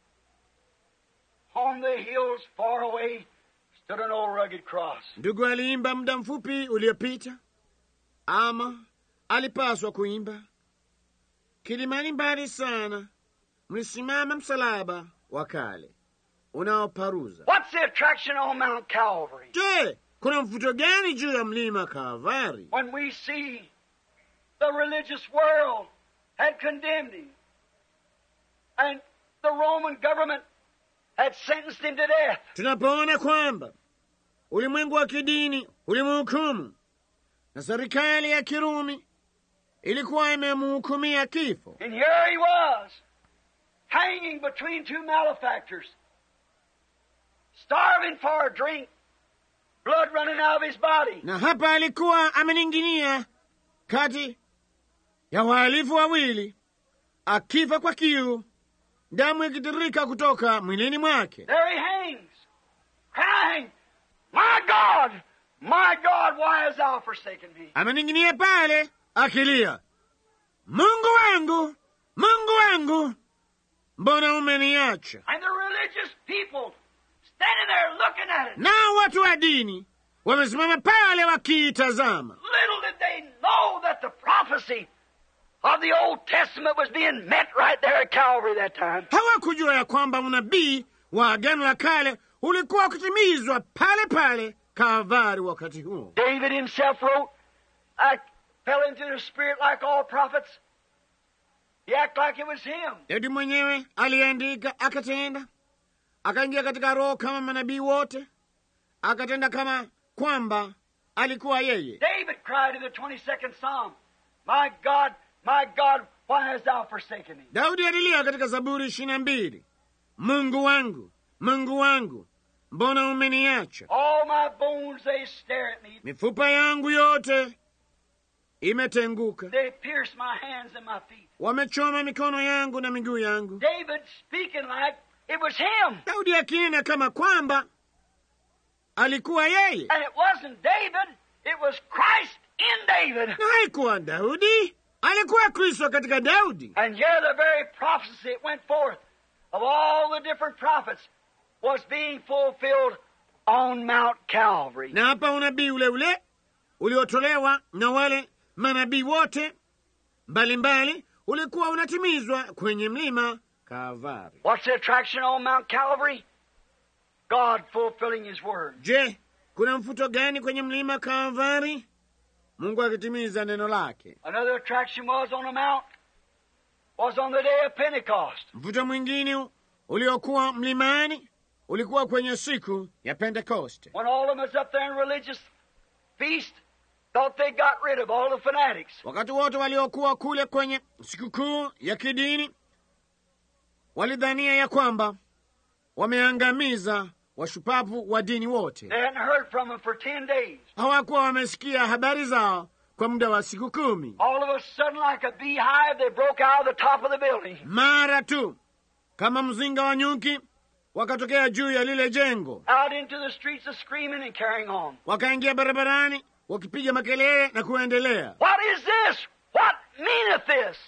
on the hills far away stood an old rugged cross. Ndugu aliimba muda mfupi uliopita, ama alipaswa kuimba, kilimani mbali sana mlisimama msalaba wa kale unaoparuza. What's the attraction on Mount Calvary? Je, kuna mvuto gani juu ya mlima Kalvari? When we see the religious world had condemned him, and the Roman government had sentenced him to death. Tunapoona kwamba ulimwengu wa kidini ulimhukumu na serikali ya Kirumi ilikuwa imemhukumia kifo. And here he was, hanging between two malefactors, starving for a drink, blood running out of his body. Na hapa alikuwa ameninginia kati ya wahalifu wawili, akifa kwa kiu, damu ikitirika kutoka mwilini mwake. There he hangs, crying, "My God, my God, why hast thou forsaken me?" Ameninginia pale akilia, Mungu wangu, Mungu wangu, mbona umeniacha? And the religious people standing there looking at it. Na watu wa dini wamesimama pale wakiitazama. Little did they know that the prophecy of the Old Testament was being met right there at Calvary that time. Hawakujua ya kwamba unabii wa Agano la Kale ulikuwa ukitimizwa pale pale Kalvari wakati huo. David himself wrote, "I fell into the Spirit like all prophets." He acted like it was him. Daudi mwenyewe aliandika, akatenda, akaingia katika roho kama manabii wote, akatenda kama kwamba alikuwa yeye. David cried in the twenty-second Psalm, "My God, my God, why hast thou forsaken me?" Daudi alilia katika Zaburi ishirini na mbili, Mungu wangu, Mungu wangu, mbona umeniacha? All my bones they stare at me. Mifupa yangu yote imetenguka. They pierce my hands and my feet. Wamechoma mikono yangu na miguu yangu. David speaking like it was him. Daudi akinena kama kwamba alikuwa yeye. And it wasn't David, it was Christ in David. Na haikuwa Daudi, alikuwa Kristo katika Daudi. And here the very prophecy that went forth of all the different prophets was being fulfilled on Mount Calvary. Na hapa unabii ule ule uliotolewa na wale manabii wote mbalimbali ulikuwa unatimizwa kwenye mlima Kalvari. What's the attraction on Mount Calvary? God fulfilling His word. Je, kuna mfuto gani kwenye mlima Kalvari? Mungu akitimiza neno lake. Another attraction was on the mount, was on the day of Pentecost. Mfuto mwingine uliokuwa mlimani ulikuwa kwenye siku ya Pentekoste. When all of them was up there in religious feast, thought they got rid of all the fanatics. Wakati wote waliokuwa kule kwenye sikukuu ya kidini walidhania ya kwamba wameangamiza washupavu wa dini wote. They hadn't heard from them for ten days. Hawakuwa wamesikia habari zao kwa muda wa siku kumi. All of a sudden, like a beehive, they broke out of the top of the building. Mara tu kama mzinga wa nyuki wakatokea juu ya lile jengo, Out into the streets of screaming and carrying on. wakaingia barabarani wakipiga makelele na kuendelea. What is this? What meaneth this?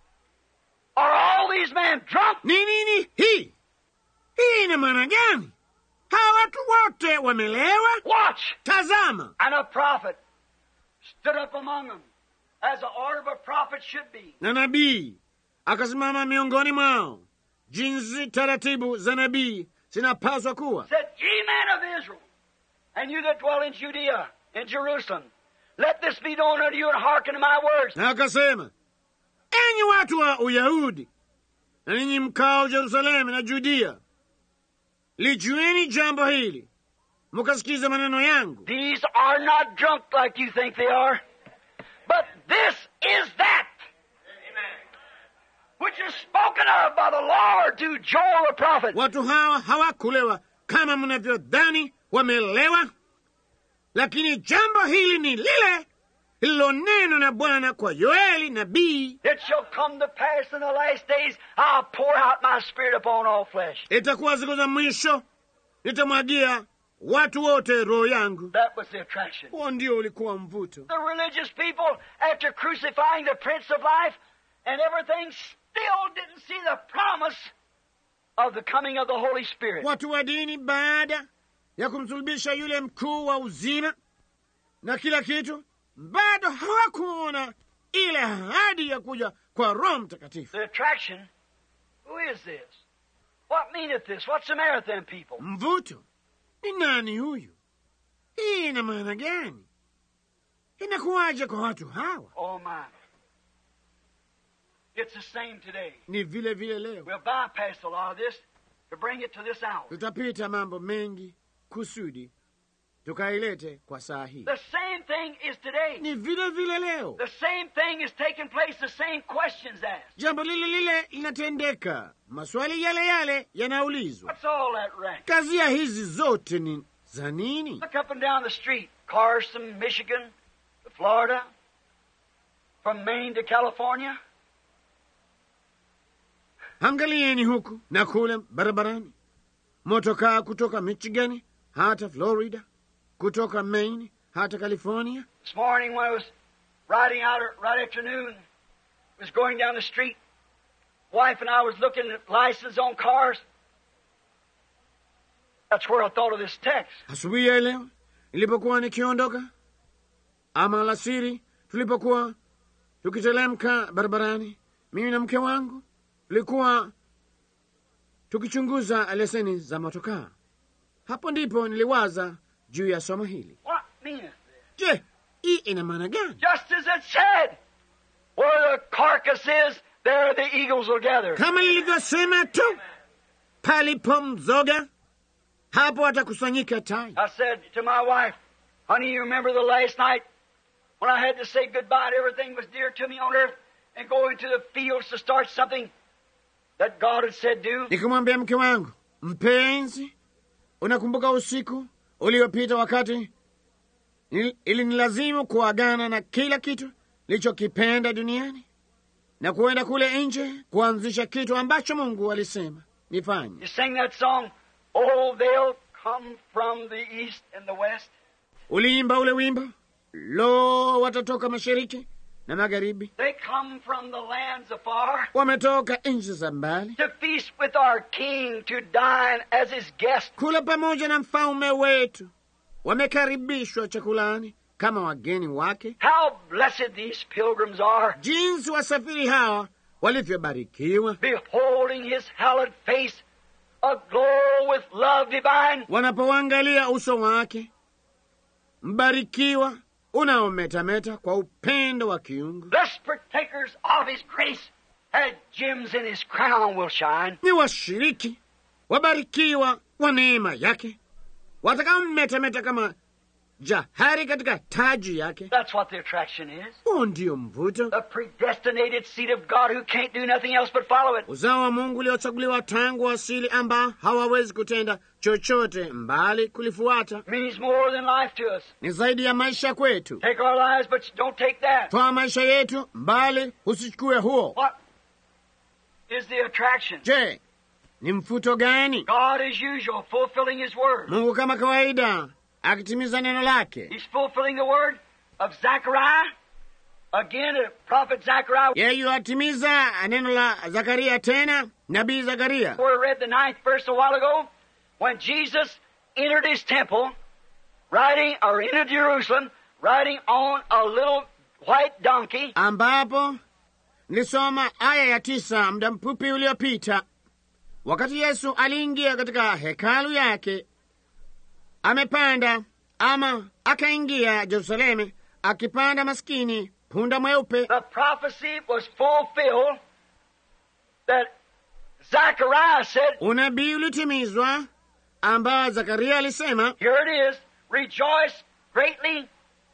Are all these men drunk? Ni nini hii? Hii ina maana gani? Hawa watu wote wamelewa? Watch! Tazama, And a prophet stood up among them, as the order of a prophet should be. na nabii akasimama miongoni mwao, jinsi taratibu za nabii zinapaswa kuwa. Said, "Ye men of Israel, and you that dwell in Judea, in Jerusalem, let this be known unto you, and hearken to my words." Na akasema, enyi watu wa Uyahudi na ninyi mkao Yerusalemu na Judea, lijueni jambo hili, mukasikiza maneno yangu. These are not drunk like you think they are, but this is that which is spoken of by the Lord to Joel the prophet. Watu hawa hawakulewa kama mnavyodhani wamelewa, lakini jambo hili ni lile lililonenwa na Bwana kwa Yoeli nabii. It shall come to pass in the last days, I'll pour out my spirit upon all flesh. Itakuwa siku za mwisho, nitamwagia watu wote roho yangu. That was the attraction. Huo ndio ulikuwa mvuto. The religious people, after crucifying the Prince of Life and everything, still didn't see the promise of the coming of the Holy Spirit. Watu wa dini baada ya kumsulubisha yule mkuu wa uzima na kila kitu, bado hawakuona ile ahadi ya kuja kwa Roho Mtakatifu. The attraction, who is this? What meaneth this? What's the matter with them people? Mvuto ni nani huyu? Hii ina maana gani? Inakuwaje kwa watu hawa? Oh my. It's the same today. ni vile vile leo. We'll bypass a lot of this to bring it to this hour. Tutapita mambo mengi kusudi tukailete kwa saa hii. The same thing is today. Ni vile vile leo. The same thing is taking place, the same questions asked. Jambo lile lile linatendeka, maswali yale yale yanaulizwa. What's all that rank? Kazia hizi zote ni za nini? Look up and down the street. Carson, Michigan, to Florida, from Maine to California. Angalieni huku na kule barabarani, motokaa kutoka Michigan hata Florida, kutoka Maine hata California. This morning when I was riding out right afternoon, was going down the street, wife and I was looking at license on cars. That's where I thought of this text. Asubuhi ya leo nilipokuwa nikiondoka, ama alasiri tulipokuwa tukitelemka barabarani, mimi na mke wangu tulikuwa tukichunguza leseni za motokaa. Hapo ndipo niliwaza juu ya somo hili. What meaneth this? Je, hii ina maana gani? Just as it said, where the carcass is, there the eagles will gather. Kama lilivyosema tu, palipo mzoga hapo watakusanyika tai. I said to my wife, honey, you remember the last night when I had to say goodbye to everything was dear to me on earth and go into the fields to start something that God had said do? Nikamwambia mke wangu, mpenzi, unakumbuka usiku uliopita wakati ili nilazimu kuagana na kila kitu nilichokipenda duniani na kuenda kule nje kuanzisha kitu ambacho Mungu alisema nifanye. You sing that song, oh, they'll come from the east and the west. Uliimba ule wimbo, lo, watatoka mashariki na magharibi. They come from the lands afar. Wametoka nchi za mbali To feast with our King, to dine as his guest. kula pamoja na mfalme wetu. Wamekaribishwa chakulani kama wageni wake. How blessed these pilgrims are, Jinsi wasafiri hawa walivyobarikiwa, beholding his hallowed face, aglow with love divine. wanapoangalia uso wake mbarikiwa unaometameta kwa upendo wa kiungu. Blessed partakers of his grace, as gems in his crown will shine. Ni washiriki wabarikiwa wa neema yake, watakaometameta kama jahari katika taji yake. That's what the attraction is. Huo ndio mvuto, The predestinated seed of God who can't do nothing else but follow it. uzao wa Mungu uliochaguliwa tangu asili, ambao hawawezi kutenda chochote mbali kulifuata. Means more than life to us. Ni zaidi ya maisha kwetu. Take our lives, but don't take that. Toa maisha yetu mbali, usichukue huo. What is the attraction? Je, ni mfuto gani? God as usual, fulfilling his word. Mungu kama kawaida akitimiza neno lake. He's fulfilling the word of Zechariah. Again, the prophet Zechariah. Yeye atimiza neno la Zakaria tena, nabii Zakaria. We read the ninth verse a while ago. When Jesus entered his temple, riding, or entered Jerusalem, riding on a little white donkey. Ambapo nilisoma aya ya tisa muda mfupi uliopita, wakati Yesu aliingia katika hekalu yake, amepanda ama akaingia Yerusalemu akipanda maskini punda mweupe. The prophecy was fulfilled that Zechariah said, Unabii ulitimizwa ambao Zakaria alisema, here it is, rejoice greatly,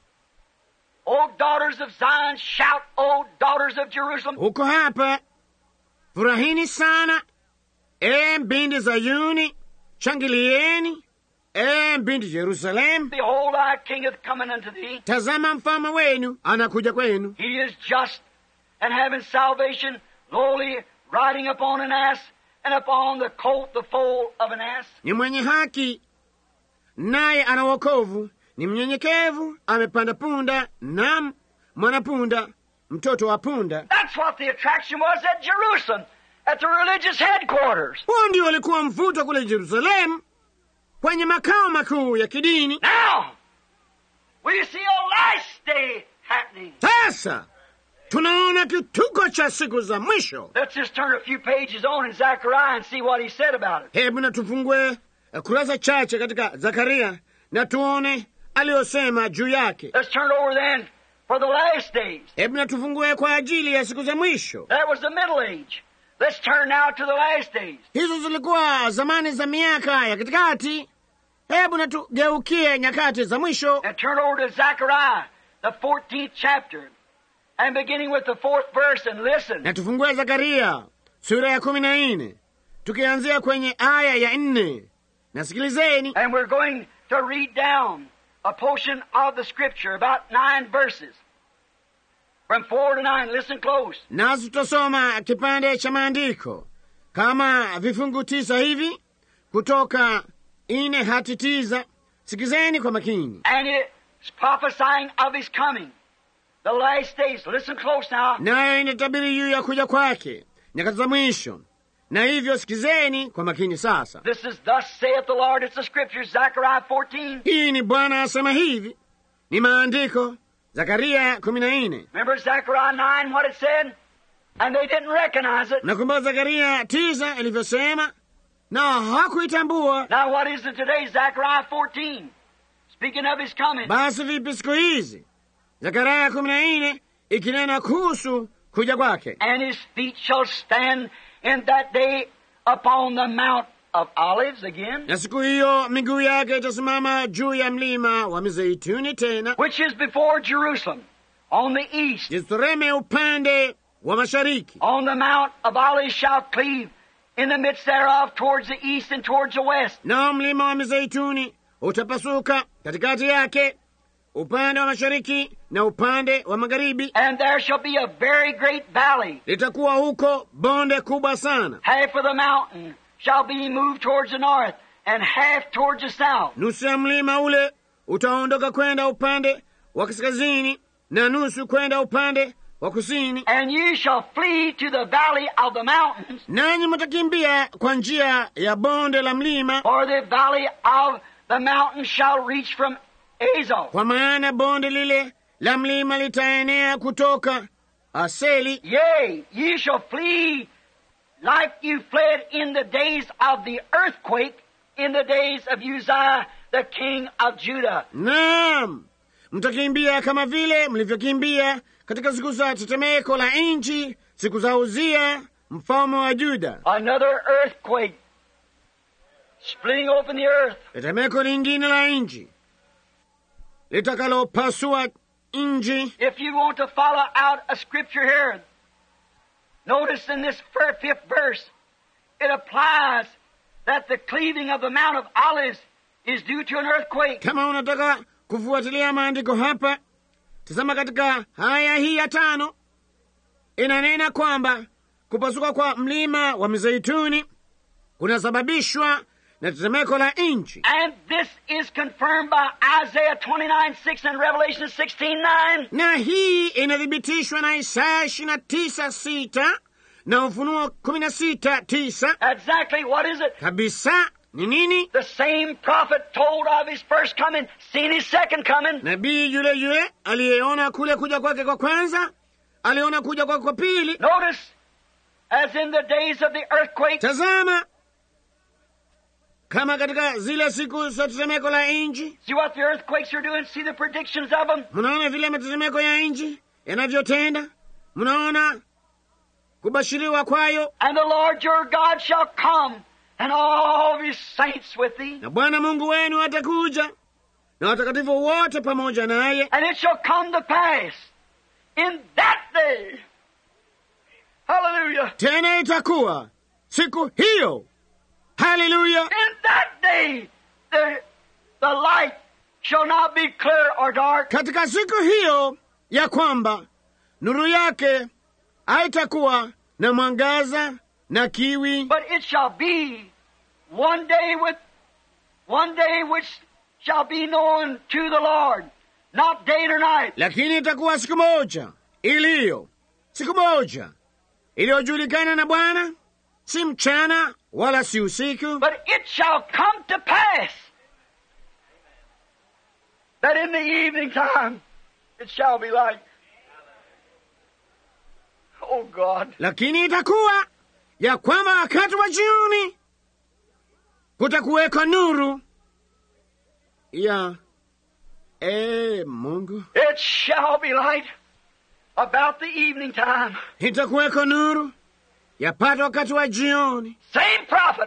O daughters of Zion, shout, O daughters of Jerusalem. huko hapa, furahini sana, e binti Zayuni, shangilieni, e binti Yerusalemu. Behold, thy king is coming unto thee. Tazama mfalme wenu anakuja kwenu. He is just and having salvation, lowly, riding upon an ass, and upon the colt the foal of an ass. Ni mwenye haki, naye ana wokovu, ni mnyenyekevu, amepanda punda, na mwanapunda, mtoto wa punda. That's what the attraction was at Jerusalem, at the religious headquarters. Huo ndio walikuwa mvuto kule Yerusalemu, kwenye makao makuu ya kidini. Now, we see a last day happening. Sasa tunaona kituko cha siku za mwisho. Let's just turn a few pages on in Zechariah and see what he said about it. Hebu na tufungue kurasa chache katika Zakaria na tuone aliyosema juu yake. Let's turn over then for the last days. Hebu na tufungue kwa ajili ya siku za mwisho. That was the Middle Age. Let's turn now to the last days. Hizo zilikuwa zamani za miaka ya katikati. Hebu na tugeukie nyakati za mwisho. And turn over to Zechariah, the fourteenth chapter, and beginning with the fourth verse, and listen. Na tufungue Zakaria sura ya kumi na nne tukianzia kwenye aya ya nne. Nasikilizeni. And we're going to read down a portion of the scripture, about nine verses. From four to nine, listen close. Nasi tutasoma kipande cha maandiko kama vifungu tisa hivi kutoka ine hadi tisa. Sikizeni kwa makini. And it's prophesying of his coming, the last days. Listen close now. Nayo inatabiri juu ya kuja kwake, nyakati za mwisho. Na hivyo sikizeni kwa makini sasa. This is thus saith the Lord. It's the scripture, Zechariah fourteen. Hii ni Bwana asema hivi. Ni maandiko, Zakaria kumi na nne. Remember Zechariah nine, what it said? And they didn't recognize it. Nakumbuka Zakaria tisa ilivyosema, na hakuitambua. Now what is it today? Zechariah fourteen. Speaking of his coming. Basi vipi siku hizi? Zakaria kumi na nne ikinena kuhusu kuja kwake. And his feet shall stand in that day upon the Mount of Olives again. Na siku hiyo miguu yake itasimama juu ya mlima wa Mizeituni tena, which is before Jerusalem, on the east. Yerusalemu upande wa mashariki. On the Mount of Olives shall cleave in the midst thereof towards the east and towards the west. Na mlima wa Mizeituni utapasuka katikati yake upande wa mashariki na upande wa magharibi. And there shall be a very great valley. Litakuwa huko bonde kubwa sana. Half of the mountain shall be moved towards the north, and half towards the south. Nusu ya mlima ule utaondoka kwenda upande wa kaskazini na nusu kwenda upande wa kusini. And you shall flee to the valley of the mountains. Nanyi mtakimbia kwa njia ya bonde la mlima. For the valley of the mountains shall reach from Azal. Kwa maana bonde lile la mlima litaenea kutoka Aseli. Yea, ye shall flee like you fled in the days of the earthquake, in the days of Uzziah, the king of Judah. Naam, mtakimbia kama vile mlivyokimbia katika siku za tetemeko la nchi, siku za Uzia mfalme wa Juda. Another earthquake, splitting open the earth. Tetemeko lingine la nchi litakalopasua nchi. If you want to follow out a scripture here, notice in this fifth verse, it applies that the cleaving of the Mount of Olives is due to an earthquake. Kama unataka kufuatilia maandiko hapa, tazama katika haya hii ya tano, inanena kwamba kupasuka kwa mlima wa Mizeituni kunasababishwa na tetemeko la nchi. And this is confirmed by Isaiah twenty-nine six and Revelation sixteen nine. Na hii inathibitishwa na Isaya ishirini na tisa sita na Ufunuo kumi na sita tisa. Exactly what is it? Kabisa ni nini? The same prophet told of his first coming, seen his second coming. Nabii yule yule aliyeona kule kuja kwake kwa kwanza, aliona kuja kwake kwa pili. Notice, as in the days of the earthquake. Tazama, kama katika zile siku za tetemeko la nchi. See what the earthquakes are doing? See the predictions of them? Mnaona vile matetemeko ya nchi yanavyotenda? Mnaona kubashiriwa kwayo? And the Lord your God shall come, and all of his saints with thee. Na Bwana Mungu wenu atakuja, na watakatifu wote pamoja naye. And it shall come to pass in that day. Hallelujah. Tena itakuwa siku hiyo. Hallelujah. In that day, the, the light shall not be clear or dark. Katika siku hiyo ya kwamba nuru yake haitakuwa na mwangaza na kiwi. But it shall be one day with one day which shall be known to the Lord, not day nor night. Lakini itakuwa siku moja iliyo siku moja iliyojulikana na Bwana, si mchana wala si usiku. But it shall come to pass that in the evening time it shall be light. Oh God. Lakini itakuwa ya kwamba wakati wa jioni kutakuweko nuru ya E Mungu, It shall be light about the evening time. itakuweko nuru yapata wakati wa jioni. Same prophet.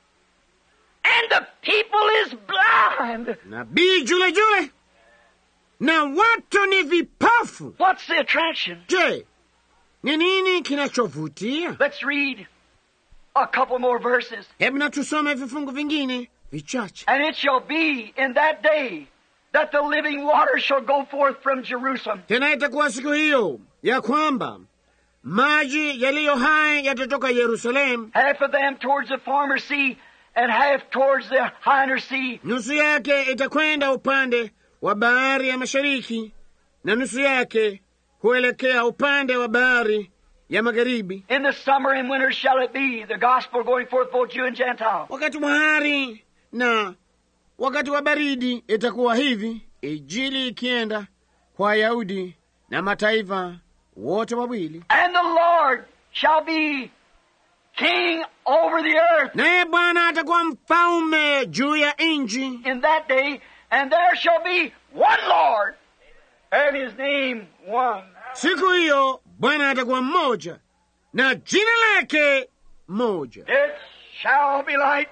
And the people is blind. Nabii jule jule na watu ni vipofu. What's the attraction? Je, ni nini kinachovutia? Let's read a couple more verses. Hebu na tusome vifungu vingine vichache. And it shall be in that day that the living water shall go forth from Jerusalem. Tena itakuwa siku hiyo ya kwamba maji yaliyo hai yatatoka Yerusalemu, Half of them towards the former sea, and half towards the hinder sea. nusu yake itakwenda upande wa bahari ya mashariki na nusu yake kuelekea upande wa bahari ya magharibi. In the summer and winter shall it be, the gospel going forth both Jew and Gentile. Wakati wa hari na wakati wa baridi itakuwa hivi, Injili ikienda kwa Wayahudi na mataifa wote wawili. And the Lord shall be king over the earth Naye Bwana atakuwa mfalme juu ya nchi. in that day, and there shall be one Lord, and his name one. Siku hiyo Bwana atakuwa mmoja na jina lake moja. It shall be light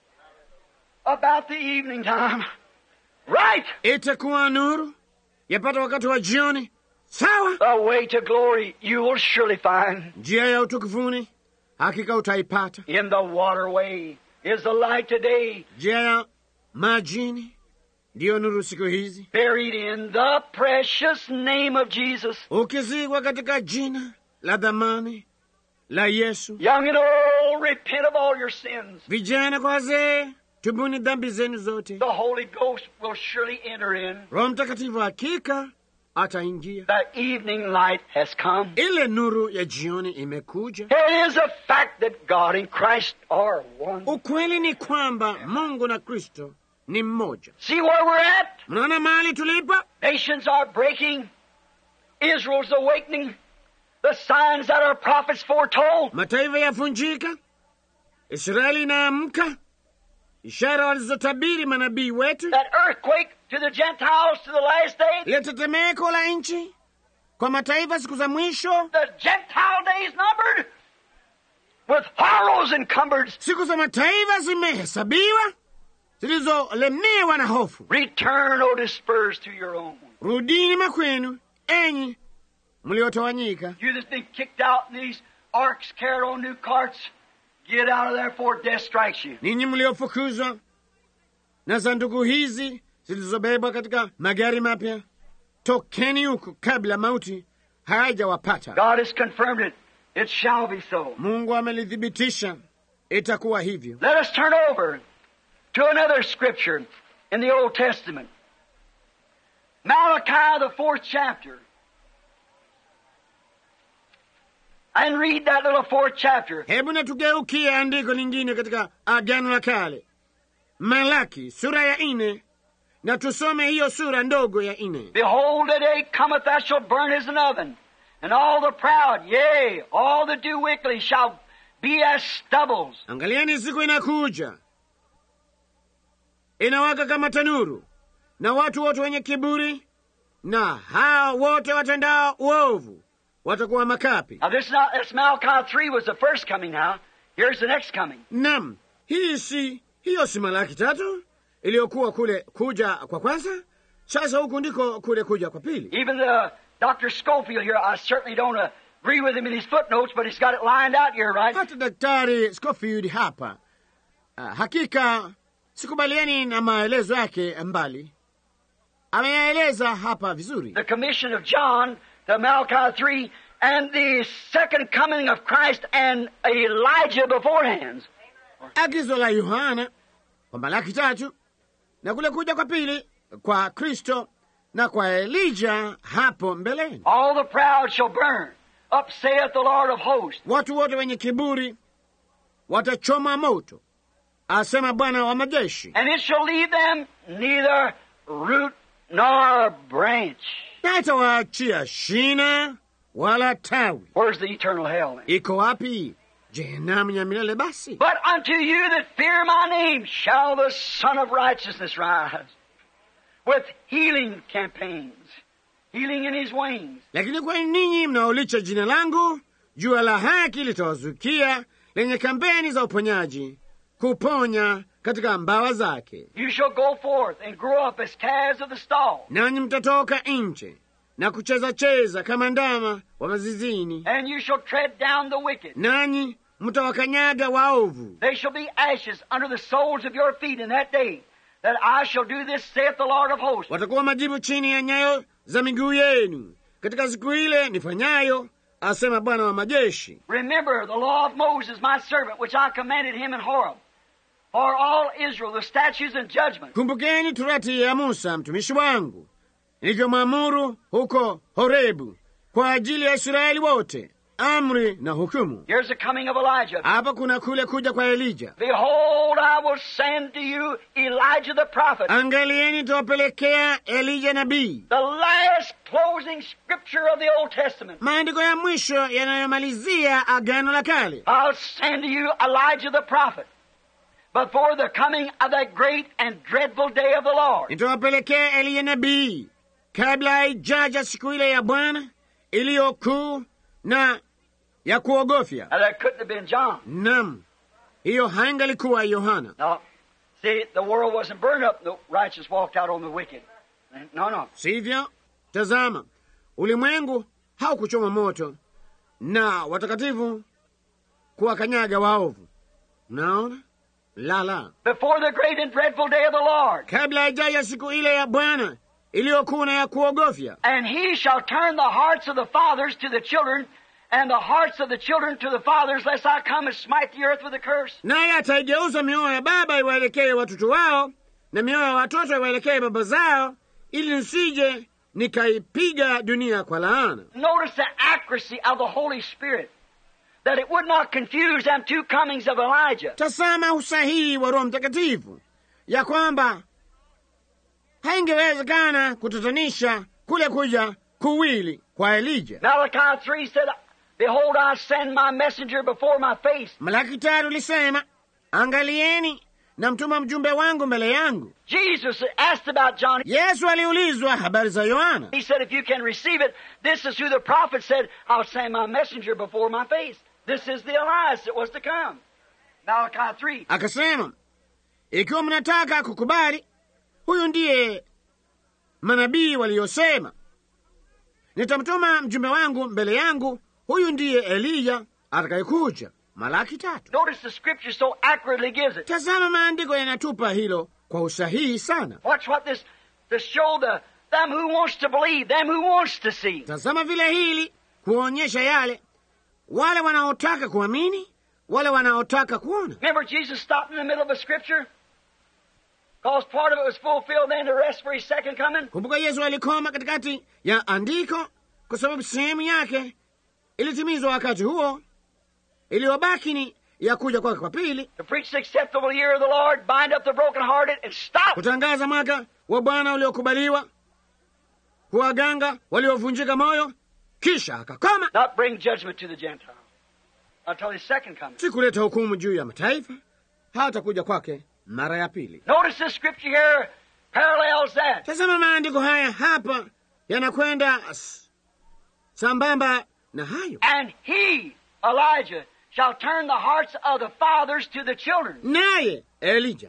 about the evening time. Right! Itakuwa nuru yapata wakati wa jioni. Sawa, The way to glory you will surely find. njia ya utukufuni hakika utaipata. In the waterway is the light today, Njia ya majini ndiyo nuru siku hizi, buried in the precious name of Jesus. ukizikwa katika jina la dhamani la Yesu. Young and old, repent of all your sins. Vijana kwa wazee, tubuni dhambi zenu zote. The Holy Ghost will surely enter in. Roho Mtakatifu hakika ataingia. The evening light has come. Ile nuru ya jioni imekuja. It is a fact that God and Christ are one. Ukweli ni kwamba Mungu na Kristo ni mmoja. See where we're at? Mnaona mahali tulipo? Nations are breaking. Israel's awakening. The signs that our prophets foretold. Mataifa yafunjika, Israeli inaamka, ishara walizotabiri manabii wetu. That earthquake to the Gentiles to the last day. Ile tetemeko la nchi kwa mataifa siku za mwisho. The Gentile days numbered with horrors encumbered. Siku za mataifa zimehesabiwa, zilizolemewa na hofu. Return, O dispersed, to your own. Rudini makwenu, enyi mliotawanyika. You that's been kicked out in these arks carried on new carts, get out of there before death strikes you. Ninyi mliofukuzwa na sanduku hizi zilizobebwa katika magari mapya, tokeni huku kabla mauti hayajawapata. God has confirmed it. It shall be so. Mungu amelithibitisha, itakuwa hivyo. Let us turn over to another scripture in the Old Testament. Malachi, the fourth chapter. And read that little fourth chapter. Hebu na tugeukie andiko lingine katika Agano la Kale, Malaki sura ya nne, na tusome hiyo sura ndogo ya nne. Behold, the day cometh that shall burn as an oven, and all the proud, yea, all that do wickedly shall be as stubbles. Angalieni, siku inakuja inawaka kama tanuru, na watu wote wenye kiburi na hao wote watendao uovu watakuwa makapi. Now this is not, this Malachi three was the first coming now. Here's the next coming. Nam, hii si hiyo si Malaki tatu iliyokuwa kule kuja kwa kwanza. Sasa huku ndiko kule kuja kwa pili. Even the Doctor Schofield here, I certainly don't agree with him in his footnotes, but he's got it lined out here, right? Hata Daktari Schofield hapa, uh, hakika sikubaliani na maelezo yake mbali, ameyaeleza hapa vizuri. The commission of John to Malachi three and the second coming of Christ and Elijah beforehand. Agizo la Yohana kwa Malaki tatu na kule kuja kwa pili kwa Kristo na kwa Elijah hapo mbeleni. All the proud shall burn, up saith the Lord of hosts. Watu wote wenye kiburi watachoma moto, asema Bwana wa majeshi, And it shall leave them neither root nor branch. na itawaachia shina wala tawi. Where's the eternal hell then? Iko wapi jehanamu ya milele? Basi But unto you that fear my name shall the Son of Righteousness rise. with healing campaigns, healing in his wings. Lakini kwa ninyi mnaolicha jina langu, jua la haki litawazukia lenye kampeni za uponyaji, kuponya katika mbawa zake. You shall go forth and grow up as calves of the stall. Nanyi mtatoka nje na kucheza cheza kama ndama wa mazizini. And you shall tread down the wicked. Nanyi mtawakanyaga waovu. They shall be ashes under the soles of your feet in that day, that I shall do this, saith the Lord of hosts. Watakuwa majivu chini ya nyayo za miguu yenu katika siku ile nifanyayo, asema Bwana wa majeshi. Remember the law of Moses, my servant, which I commanded him in Horeb, for all Israel, the statutes and judgments. Kumbukeni torati ya Musa mtumishi wangu nilivyomwamuru huko Horebu kwa ajili ya Israeli wote, amri na hukumu. Here's the coming of Elijah. Hapa kuna kule kuja kwa Elija. Behold, I will send to you Elijah the prophet. Angalieni, tawapelekea Elija nabii. The last closing scripture of the Old Testament. Maandiko ya mwisho yanayomalizia Agano la Kale. I'll send to you Elijah the prophet before the coming of that great and dreadful day of the Lord. Nitawapelekea Elija nabii kabla haijaja siku ile ya Bwana iliyo kuu na ya kuogofya. Now that couldn't have been John. Naam, hiyo haingalikuwa Yohana. No. See, the world wasn't burned up, the righteous walked out on the wicked. No, no. Sivyo? Tazama, ulimwengu haukuchoma moto na watakatifu kuwakanyaga waovu. Naona? La la. Before the great and dreadful day of the Lord. Kabla haijaja siku ile ya Bwana iliyokuwa na ya kuogofya. And he shall turn the hearts of the fathers to the children, and the hearts of the children to the fathers, lest I come and smite the earth with a curse. Naye ataigeuza mioyo ya baba iwaelekee watoto wao, na mioyo ya watoto iwaelekee baba zao, ili nisije nikaipiga dunia kwa laana. Notice the accuracy of the Holy Spirit, that it would not confuse them two comings of Elijah. Tazama usahihi wa Roho Mtakatifu, ya kwamba haingewezekana kutatanisha kule kuja kuwili kwa Elija. Malachi three said, Behold, I send my messenger before my face. Malaki tatu lisema, angalieni na mtuma mjumbe wangu mbele yangu. Jesus asked about John. Yesu aliulizwa habari za Yohana. He said, if you can receive it, this is who the prophet said, I'll send my messenger before my face. This is the Elias that was to come. Malachi three. Akasema, ikiwa mnataka kukubali, huyu ndiye manabii waliosema, nitamtuma mjumbe wangu mbele yangu, huyu ndiye Eliya atakayekuja. Malaki tatu. Notice the scripture so accurately gives it. Tazama maandiko yanatupa hilo kwa usahihi sana. Watch what this, to show the, them who wants to believe, them who wants to see. Tazama vile hili kuonyesha yale wale wanaotaka kuamini, wale wanaotaka kuona. Remember Jesus stopped in the middle of a scripture? Because part of it was fulfilled, then the rest for his second coming. Kumbuka Yesu alikoma katikati ya andiko kwa sababu sehemu yake ilitimizwa wakati huo, iliyobaki ni ya kuja kwake kwa pili. To preach the acceptable year of the Lord, bind up the brokenhearted, and stop. Kutangaza mwaka wa Bwana uliokubaliwa, kuwaganga waliovunjika moyo, kisha akakoma. Not bring judgment to the Gentiles until his second coming. Si kuleta hukumu juu ya mataifa hata kuja kwake mara ya pili. Notice this scripture here parallels that. Tazama maandiko haya hapa yanakwenda sambamba na hayo. And he, Elijah, shall turn the hearts of the fathers to the children. Naye Elija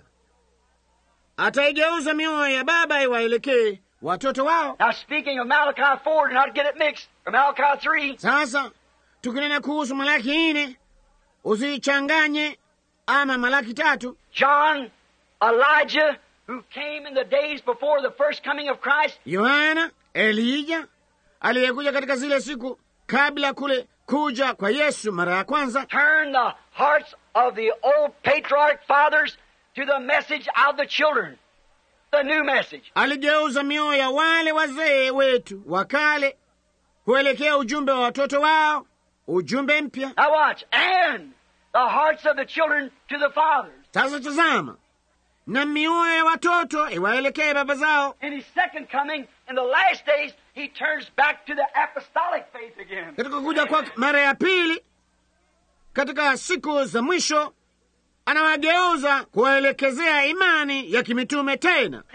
ataigeuza mioyo ya baba iwaelekee watoto wao. Now speaking of Malachi four, do not get it mixed, or Malachi three. Sasa tukinena kuhusu Malaki nne, usichanganye ama Malaki tatu. John, Elijah, who came in the days before the first coming of Christ. Yohana, Elija aliyekuja katika zile siku kabla kule kuja kwa Yesu mara ya kwanza. Turn the hearts of the old patriarch fathers to the message of the children, the new message. Aligeuza mioyo ya wale wazee wetu wa kale kuelekea ujumbe wa watoto wao, ujumbe mpya. Now watch, and the hearts of the children to the fathers. Sasa tazama, na mioyo ya watoto iwaelekee baba zao. In his second coming, in the last days, he turns back to the apostolic faith again. Katika kuja kwa mara ya pili, katika siku za mwisho, anawageuza kuwaelekezea imani ya kimitume tena. The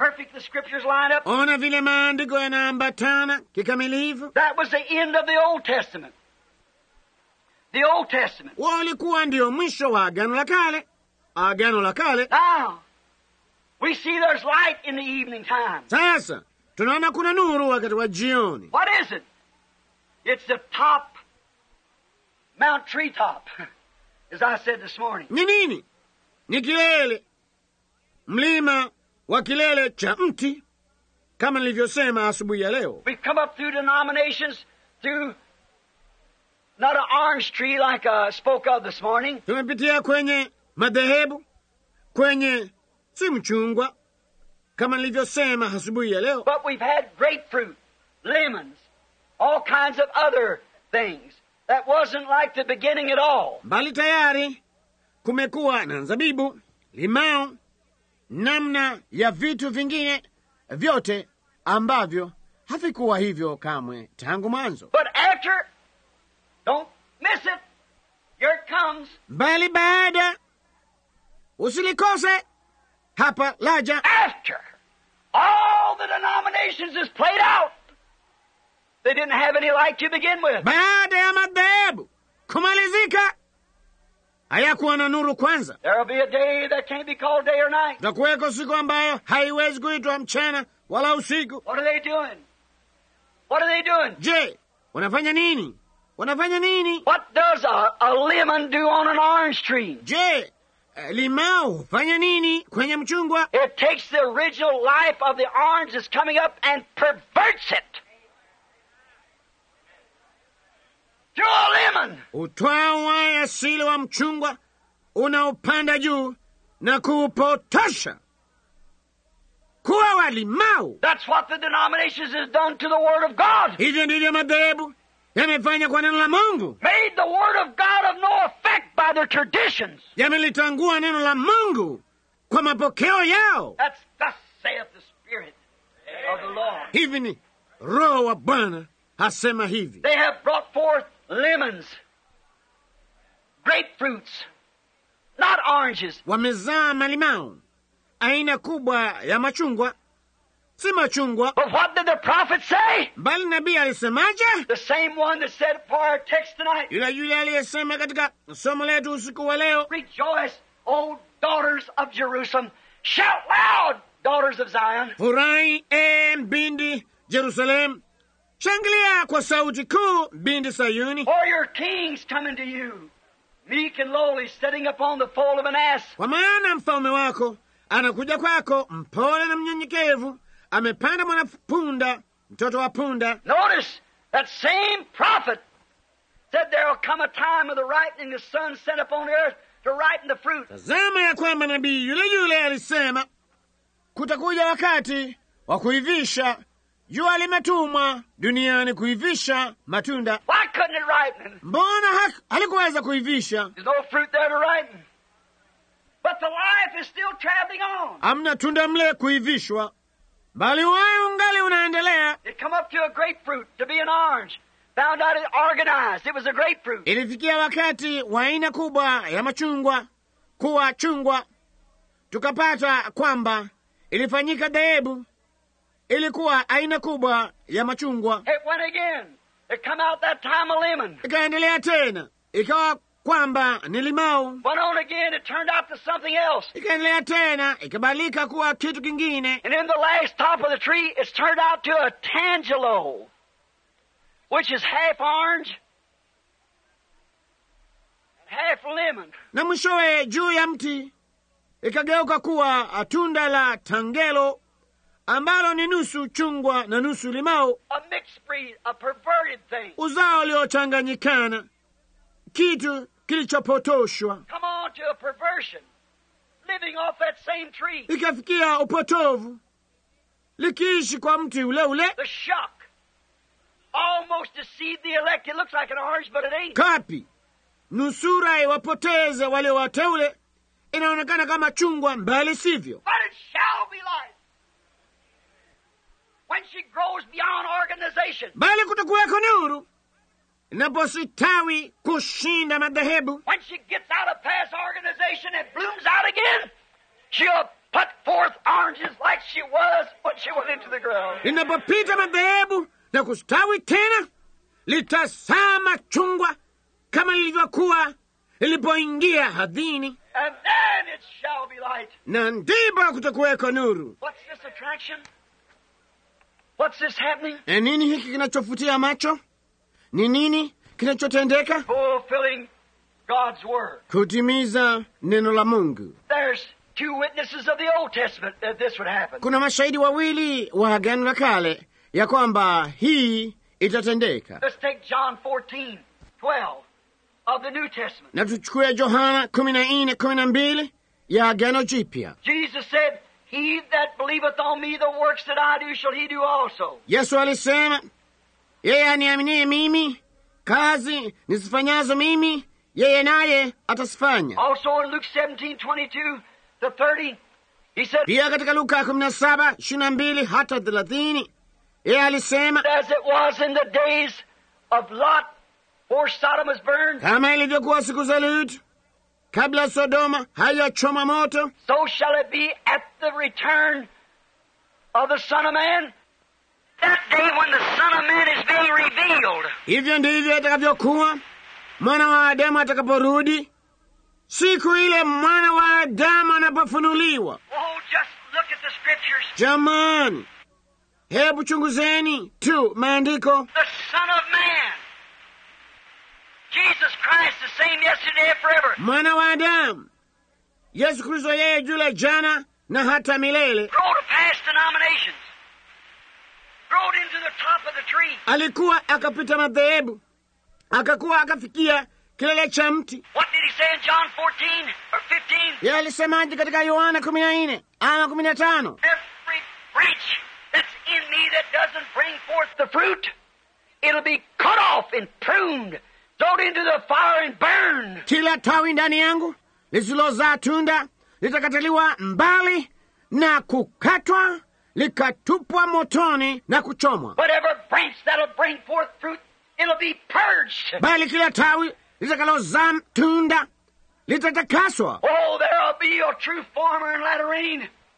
perfect the scriptures line up? Ona vile maandiko yanaambatana kikamilifu. That was the end of the Old Testament. The Old Testament. Walikuwa ndio mwisho wa Agano la Kale. Agano la Kale. Now, we see there's light in the evening time. Sasa tunaona kuna nuru wakati wa jioni. What is it? It's the top, Mount Treetop, as I said this morning. Ni nini? Ni kilele, mlima wa kilele cha mti, kama nilivyosema asubuhi ya leo. We've come up through denominations, through not an orange tree like I spoke of this morning. Tumepitia kwenye madhehebu, kwenye si mchungwa, kama nilivyosema asubuhi ya leo. But we've had grapefruit, lemons, all kinds of other things. That wasn't like the beginning at all. Bali tayari kumekuwa na zabibu, limao, namna ya vitu vingine vyote ambavyo havikuwa hivyo kamwe tangu mwanzo. But after, don't miss it, here it comes. Bali baada, usilikose, hapa laja. After all the denominations is played out, they didn't have any light to begin with. Baada ya madhehebu kumalizika, hayakuwa na nuru kwanza. There'll be a day that can't be called day or night. Takuweko siku ambayo haiwezi kuitwa mchana wala usiku. What are they doing? What are they doing? Je, wanafanya nini? Wanafanya nini? What does a, a lemon do on an orange tree? Je, limao hufanya nini kwenye mchungwa? It takes the original life of the orange that's coming up and perverts it to a lemon. Utwaa uhai asili wa mchungwa unaopanda juu na kuupotosha kuwa wa limau. That's what the denominations has done to the Word of God. Hivyo ndivyo madhehebu yamefanya kwa neno la Mungu. Made the Word of God of no effect by their traditions. Yamelitangua neno la Mungu kwa mapokeo yao. That's thus saith the Spirit of the Lord. Hivi ni Roho wa Bwana hasema hivi. They have brought forth lemons, grapefruits, not oranges. Wamezaa malimao, aina kubwa ya machungwa, si machungwa. But what did the prophet say? Bali nabii alisemaje? The same one that said for our text tonight. Yule yule aliyesema katika somo letu usiku wa leo, Rejoice, O daughters of Jerusalem. Shout loud, daughters of Zion. furahi e mbindi Jerusalem, shangilia kwa sauti kuu mbindi Sayuni, For your king's coming to you, meek and lowly, sitting upon the foal of an ass. kwa maana mfalme wako anakuja kwako, mpole na mnyenyekevu, amepanda mwanapunda, mtoto wa punda. Notice that same prophet said there will come a time of the ripening the sun sent upon the earth to ripen the fruit. Tazama ya kwamba nabii yule yule alisema kutakuja wakati wa kuivisha, jua limetumwa duniani kuivisha matunda. Why couldn't it ripen? Mbona ha- halikuweza kuivisha? There's no fruit there to ripen. But the life is still traveling on. Amna tunda mle kuivishwa, bali uhai ungali unaendelea. It come up to a grapefruit to be an orange. Found out it organized. It was a grapefruit. Ilifikia wakati wa aina kubwa ya machungwa kuwa chungwa, tukapata kwamba ilifanyika dhehebu, ilikuwa aina kubwa ya machungwa. It went again. It come out that time a lemon. Ikaendelea tena, ikawa kwamba ni limau. Went on again. It turned out to something else. Ikaendelea tena, ikabadilika kuwa kitu kingine. And in the last top of the tree, it's turned out to a tangelo, which is half orange and half lemon. Na mwishowe juu ya mti ikageuka kuwa tunda la tangelo, ambalo ni nusu chungwa na nusu limau, A mixed breed, a perverted thing. uzao uliochanganyikana, kitu kilichopotoshwa. Come on to a perversion, living off that same tree. Ikafikia upotovu, likiishi kwa mti ule ule. The shock almost deceived the elect. It looks like an orange, but it ain't. Kapi nusura iwapoteze wale wateule, inaonekana kama chungwa, mbali sivyo. But it shall be light. When she grows beyond organization, Bali kutakuweko nuru inapositawi kushinda madhehebu. when she gets out of past organization and blooms out again, she'll put forth oranges like she was when she went into the ground. Linapopita madhehebu na kustawi tena, litazaa machungwa kama lilivyokuwa lilipoingia hadhini, And then it shall be light. na ndipo kutakuweko nuru. What's this attraction? What's this happening? E, nini hiki kinachofutia macho? Ni nini kinachotendeka? Fulfilling God's Word. Kutimiza neno la Mungu. There's two witnesses of the Old Testament that this would happen. Kuna mashahidi wawili wa Agano la Kale ya kwamba hii itatendeka. Let's take John fourteen twelve of the New Testament. Na tuchukue Yohana kumi na nne kumi na mbili ya Agano Jipya. Jesus said, He that believeth on me, the works that I do shall he do also. Yesu alisema, yeye aniaminie mimi, kazi nisifanyazo mimi, yeye naye atasifanya. Also in Luke seventeen twenty-two to thirty, he said, Pia katika Luka kumi na saba ishirini na mbili hata thelathini, yeye alisema, as it was in the days of Lot, before Sodom was burned, kama ilivyokuwa siku za Lut, kabla Sodoma haijachoma moto, so shall it be at the return of the Son of Man. That day when the Son of Man is being revealed. hivyo ndivyo itakavyokuwa mwana wa Adamu atakaporudi, siku ile mwana wa Adamu anapofunuliwa. Oh, just look at the scriptures. Jamani, hebu chunguzeni tu maandiko. The Son of Man. Jesus Christ, the same yesterday and forever. Mwana wa Adamu, Yesu Kristo, yeye yule jana na hata milele. Rode past denominations. Rode into the top of the tree. Alikuwa akapita madhehebu, akakuwa akafikia kilele cha mti. What did he say in John fourteen or fifteen? Yeye alisemaje katika Yohana kumi na nne ama kumi na tano? Every branch that's in me that doesn't bring forth the fruit, it'll be cut off and pruned, thrown into the fire and burned. Kila tawi ndani yangu lisilozaa tunda litakatiliwa mbali na kukatwa, likatupwa motoni na kuchomwa. But every branch that'll bring forth fruit, it'll be purged. Bali kila tawi litakalozaa tunda litatakaswa. Oh, there'll be a true farmer and latter rain.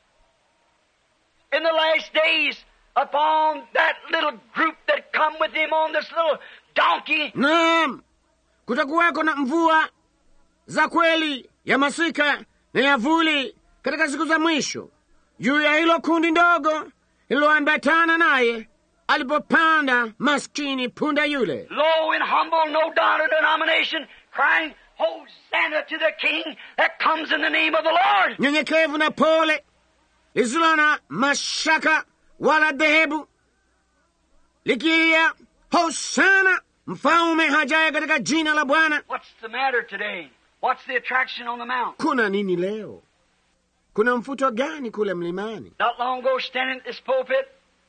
In the last days, upon that little group that come with him on this little donkey. Naam, kutakuwako na mvua za kweli ya masika na ya vuli katika siku za mwisho juu ya hilo kundi ndogo liloambatana naye alipopanda maskini punda yule. Low and humble, no daughter denomination, crying, Hosanna to the King that comes in the name of the Lord. Nyenyekevu na pole, lisilo na mashaka wala dhehebu, likilia Hosana, mfalme hajaye katika jina la Bwana. What's the matter today? What's the attraction on the mount? Kuna nini leo? Kuna mfuto gani kule mlimani? Not long ago, standing at this pulpit,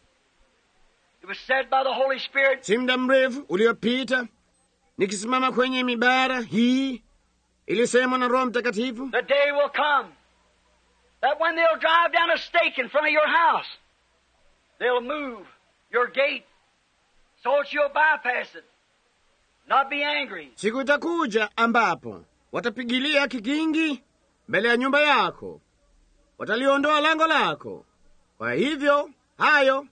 it was said by the Holy Spirit, Si muda mrefu uliopita, nikisimama kwenye mibara hii, ilisemwa na Roho Mtakatifu, the day will come that when they'll drive down a stake in front of your house, they'll move your gate so that you'll bypass it, not be angry. siku itakuja ambapo watapigilia kikingi mbele ya nyumba yako, wataliondoa lango lako. Kwa hivyo hayo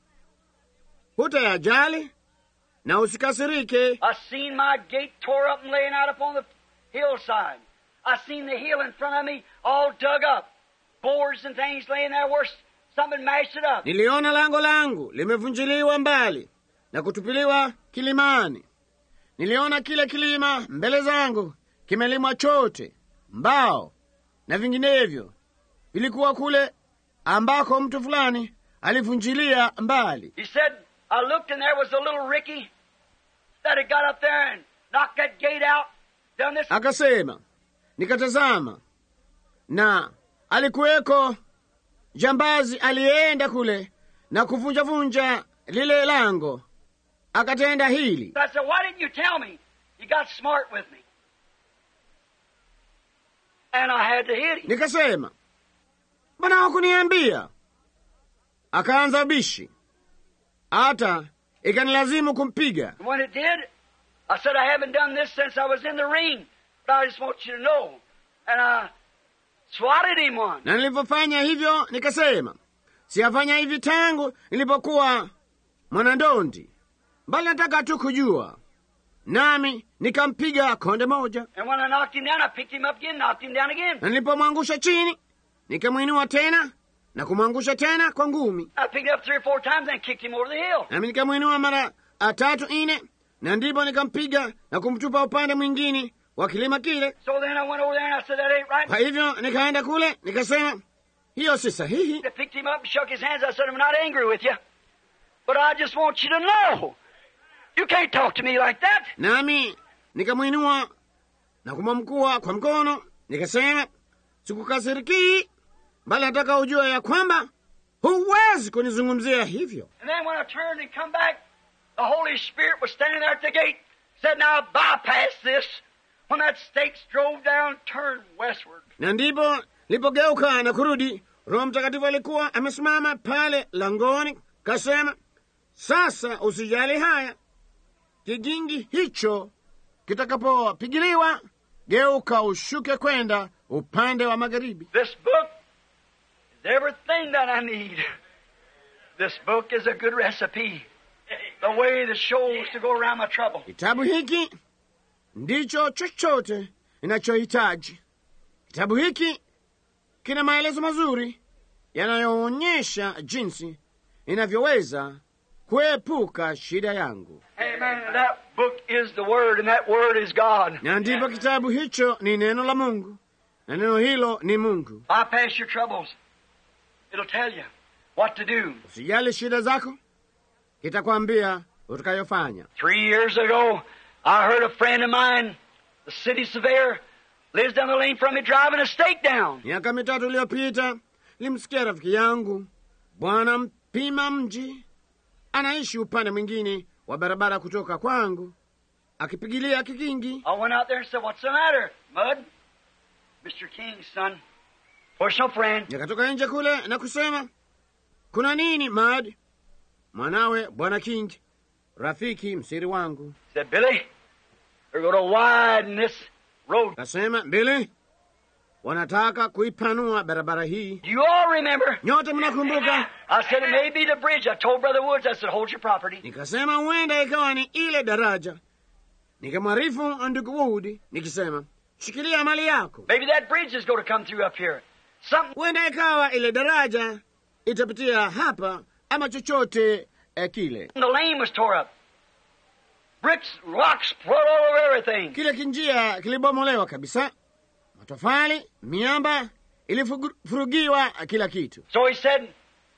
hutayajali na usikasirike. I seen my gate tore up and laying out upon the hillside. I seen the hill in front of me all dug up, boards and things laying there where something mashed it up. Niliona lango langu limevunjiliwa mbali na kutupiliwa kilimani. Niliona kile kilima mbele zangu kimelimwa chote, mbao na vinginevyo. Ilikuwa kule ambako mtu fulani alivunjilia mbali. He said, I looked and there was a little Ricky that had got up there and knocked that gate out, done this. Akasema, nikatazama, na alikuweko jambazi aliyeenda kule na kuvunja-vunja lile lango, akatenda hili. I said, why didn't you tell me? You got smart with me. And I had to hit him. Nikasema, mbona hukuniambia? Akaanza bishi, hata ikanilazimu kumpiga. And when it did, I said, I haven't done this since I was in the ring, but I just want you to know. And I swatted him one. Na nilivyofanya hivyo nikasema, siyafanya hivi tangu nilipokuwa mwanandondi, bali nataka tu kujua. Nami nikampiga konde moja. And when I knocked him down, I picked him up again, knocked him down again. Na nilipomwangusha chini, nikamwinua tena na kumwangusha tena kwa ngumi. I picked him up three or four times and kicked him over the hill. Nami nikamwinua mara tatu ine, na ndipo nikampiga na kumtupa upande mwingine wa kilima kile. So then I went over there and I said, that ain't right. Kwa hivyo nikaenda kule nikasema, hiyo si sahihi. I picked him up and shook his hands. I said, I'm not angry with you, but I just want you to know, you can't talk to me like that. Nami nikamwinua na kumwamkua kwa mkono, nikasema, sikukasiriki, bali nataka ujue ya kwamba huwezi kunizungumzia hivyo. And then when I turned and come back, the Holy Spirit was standing there at the gate, said, now bypass this. When that stakes drove down, turn westward. Na ndipo lipogeuka na kurudi, Roho Mtakatifu alikuwa amesimama pale langoni, kasema, sasa usijali haya, kigingi hicho kitakapopigiliwa, geuka ushuke kwenda upande wa magharibi. This book is everything that I need. This book is a good recipe. The way that shows to go around my trouble. Kitabu hiki ndicho chochote ninachohitaji. Kitabu hiki kina maelezo mazuri yanayoonyesha jinsi inavyoweza kuepuka shida yangu. Amen. That book is the Word, and that Word is God. Na ndipo kitabu hicho ni neno la Mungu, na neno hilo ni Mungu. Bypass your troubles. It'll tell you what to do. Usijali shida zako, kitakwambia utakayofanya. Three years ago, I heard a friend of mine, the city surveyor, lives down the lane from me, driving a stake down. Miaka mitatu iliyopita limsikia rafiki yangu, bwana mpima mji, anaishi upande mwingine wa barabara kutoka kwangu, akipigilia kikingi. I went out there and said, what's the matter, Mud? Mister King's son, personal friend. Nikatoka nje kule na kusema, kuna nini, Mud? Mwanawe bwana King, rafiki msiri wangu. Said, Billy, they're going to widen this road. Kasema, Billy, wanataka kuipanua barabara hii. Do you all remember? Nyote mnakumbuka? I said, it may be the bridge. I told Brother Woods, I said, hold your property. Nikasema huenda ikawa ni ile daraja. Nikamwarifu ndugu Wood nikisema, shikilia mali yako. Maybe that bridge is going to come through up here. Something. Huenda ikawa ile daraja itapitia hapa ama chochote eh, kile. The lane was tore up. Bricks, rocks, flood all over everything. Kile kinjia kilibomolewa kabisa. Matofali, miamba, ilifurugiwa kila kitu. So he said,